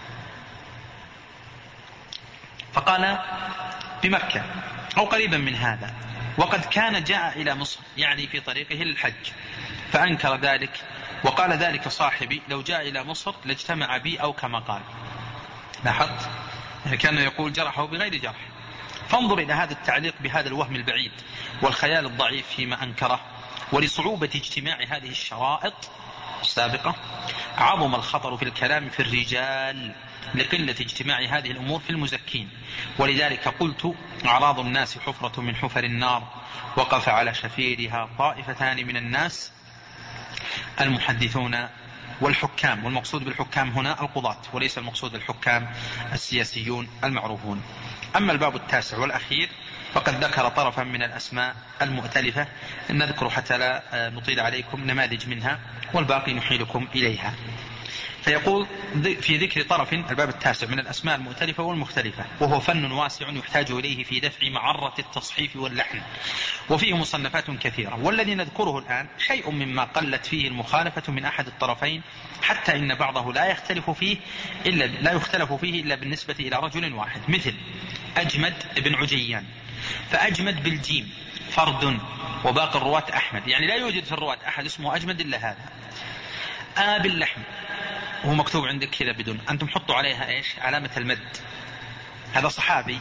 فقال بمكة أو قريبا من هذا، وقد كان جاء إلى مصر يعني في طريقه للحج، فأنكر ذلك وقال ذلك صاحبي لو جاء إلى مصر لاجتمع بي أو كما قال. لاحظت كان يقول جرحه بغير جرح. فانظر إلى هذا التعليق بهذا الوهم البعيد والخيال الضعيف فيما أنكره. ولصعوبة اجتماع هذه الشرائط السابقة عظم الخطر في الكلام في الرجال لقلة اجتماع هذه الأمور في المزكين. ولذلك قلت أعراض الناس حفرة من حفر النار وقف على شفيرها طائفتان من الناس المحدثون والحكام. والمقصود بالحكام هنا القضاة وليس المقصود بالحكام السياسيون المعروفون. أما الباب التاسع والأخير فقد ذكر طرفا من الأسماء المؤتلفة نذكر حتى لا نطيل عليكم نماذج منها والباقي نحيلكم إليها. فيقول في ذكر طرف الباب التاسع من الأسماء المؤتلفة والمختلفة، وهو فن واسع يحتاج إليه في دفع معرة التصحيف واللحن، وفيه مصنفات كثيرة، والذي نذكره الآن شيء مما قلت فيه المخالفة من أحد الطرفين، حتى إن بعضه لا يختلف فيه إلا بالنسبة إلى رجل واحد، مثل أجمد بن عجيان، فأجمد بالجيم فرد، وباقي الرواة أحمد، يعني لا يوجد في الرواة أحد اسمه أجمد إلا هذا. باللحم هو مكتوب عندك كذا بدون، أنتم حطوا عليها إيش؟ علامة المد. هذا صحابي،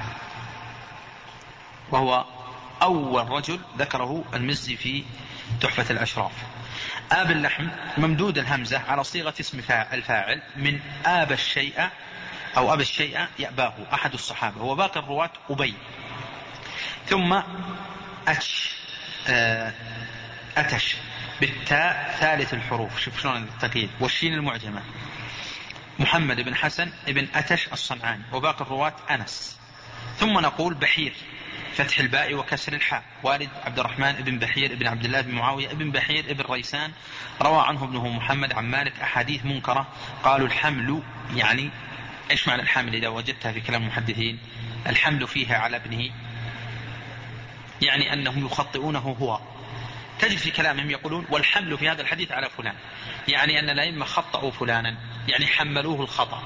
وهو أول رجل ذكره المزي في تحفة الأشراف. باللحم ممدود الهمزة على صيغة اسم الفاعل من آب الشيء أو أبى الشيء يأباه أحد الصحابة، وباقي الرواة أبي. ثم أتش بالتاء ثالث الحروف، شوف شلون التقييد، والشين المعجمة، محمد بن حسن بن أتش الصنعاني، وباقي الرواة أنس. ثم نقول بحير فتح الباء وكسر الحاء، والد عبد الرحمن بن بحير بن عبد الله بن معاوية بن بحير بن ريسان، روى عنه ابنه محمد عن مالك أحاديث منكرة. قالوا الحمل، يعني إيش معنى الحمل إذا وجدتها في كلام المحدثين؟ الحمل فيها على ابنه، يعني أنهم يخطئونه هو. تجد في كلامهم يقولون والحمل في هذا الحديث على فلان، يعني أن الأئمة خطأوا فلانا، يعني حملوه الخطأ.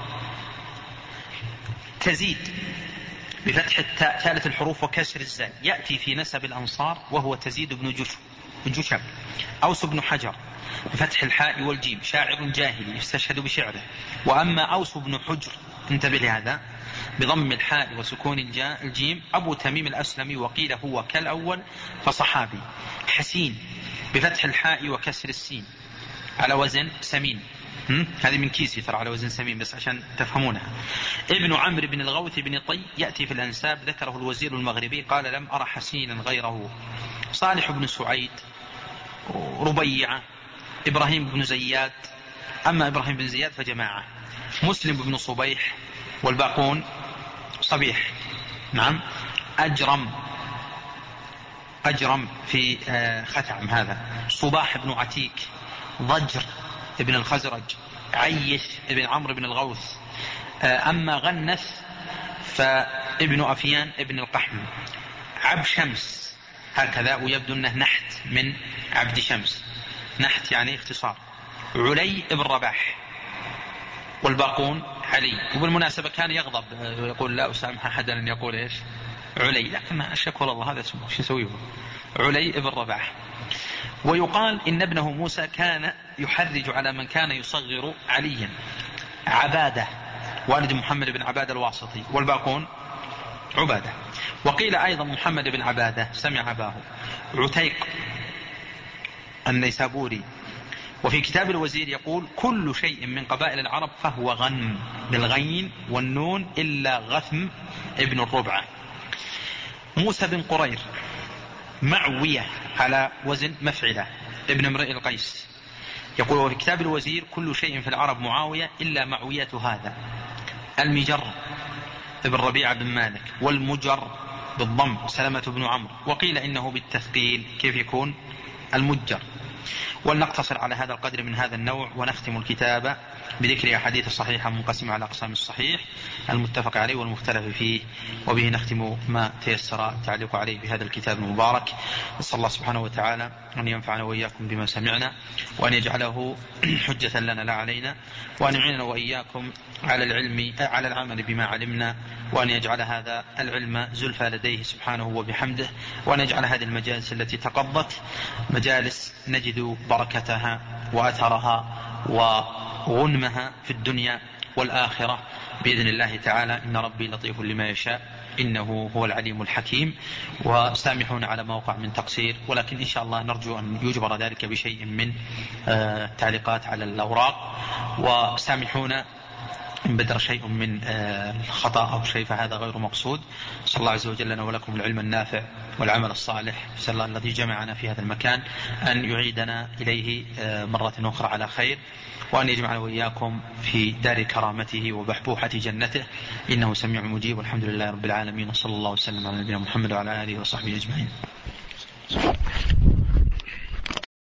تزيد بفتح التاء ثالث الحروف وكسر الزاي، يأتي في نسب الأنصار وهو تزيد بن جشم. أوس بن حجر بفتح الحاء والجيم، شاعر جاهلي يستشهد بشعره. وأما أوس بن حجر، انتبه لهذا، بضم الحاء وسكون الجيم، أبو تميم الأسلمي، وقيل هو كالأول فصحابي. حسين بفتح الحاء وكسر السين على وزن سمين، هذه من كيسي ترى على وزن سمين بس عشان تفهمونها. ابن عمرو بن الغوث بن طي، يأتي في الأنساب، ذكره الوزير المغربي، قال لم أرى حسينا غيره. صالح بن سعيد، ربيعة، إبراهيم بن زياد، أما إبراهيم بن زياد فجماعة، مسلم بن صبيح، والباقون صبيح. نعم. أجرم في ختم هذا. صباح بن عتيك، ضجر ابن الخزرج، عيش ابن عمرو بن الغوث. أما غنث فابن أفيان ابن القحم. عبد شمس هكذا، ويبدو أنه نحت من عبد شمس، نحت يعني اختصار. علي ابن رباح، والباقون علي. وبالمناسبة كان يغضب ويقول لا أسامح أحدا أن يقول إيش علي، لكن أشكر الله هذا اسمه شو يسويه، علي ابن رباح. ويقال إن ابنه موسى كان يحرج على من كان يصغر عليا. عبادة والد محمد بن عبادة الواسطي، والباقون عبادة. وقيل أيضا محمد بن عبادة سمع أباه. عتيق النيسابوري. وفي كتاب الوزير يقول كل شيء من قبائل العرب فهو غنم بالغين والنون إلا غثم ابن الربعة. موسى بن قرير، معوية على وزن مفعلة، ابن امرئ القيس، يقول وفي كتاب الوزير كل شيء في العرب معاوية إلا معوية هذا. المجر ابن ربيعة بن مالك، والمجر بالضم سلمة بن عمرو، وقيل إنه بالتثقيل، كيف يكون المجر. ولنقتصر على هذا القدر من هذا النوع، ونختم الكتاب بذكر أحاديث الصحيحة منقسمة على أقسام الصحيح المتفق عليه والمختلف فيه، وبه نختم ما تيسر التعليق عليه بهذا الكتاب المبارك. نسأل الله سبحانه وتعالى أن ينفعنا وإياكم بما سمعنا، وأن يجعله حجة لنا لا علينا، وأن يعيننا وإياكم على العمل بما علمنا، وأن يجعل هذا العلم زلفى لديه سبحانه وبحمده، وأن يجعل هذه المجالس التي تقضت مجالس نجد بركتها وأثرها وغنمها في الدنيا والآخرة بإذن الله تعالى. إن ربي لطيف لما يشاء إنه هو العليم الحكيم. وسامحونا على ما وقع من تقصير، ولكن إن شاء الله نرجو أن يجبر ذلك بشيء من تعليقات على الأوراق، وسامحونا إن بدر شيء من الخطأ أو شيء فهذا غير مقصود. صلى الله عز وجل لنا ولكم العلم النافع والعمل الصالح. صلى الله الذي جمعنا في هذا المكان أن يعيدنا إليه مرة أخرى على خير، وأن يجمعنا وإياكم في دار كرامته وبحبوحة جنته، إنه سميع مجيب. والحمد لله رب العالمين، وصلى الله وسلم على نبينا محمد وعلى آله وصحبه أجمعين.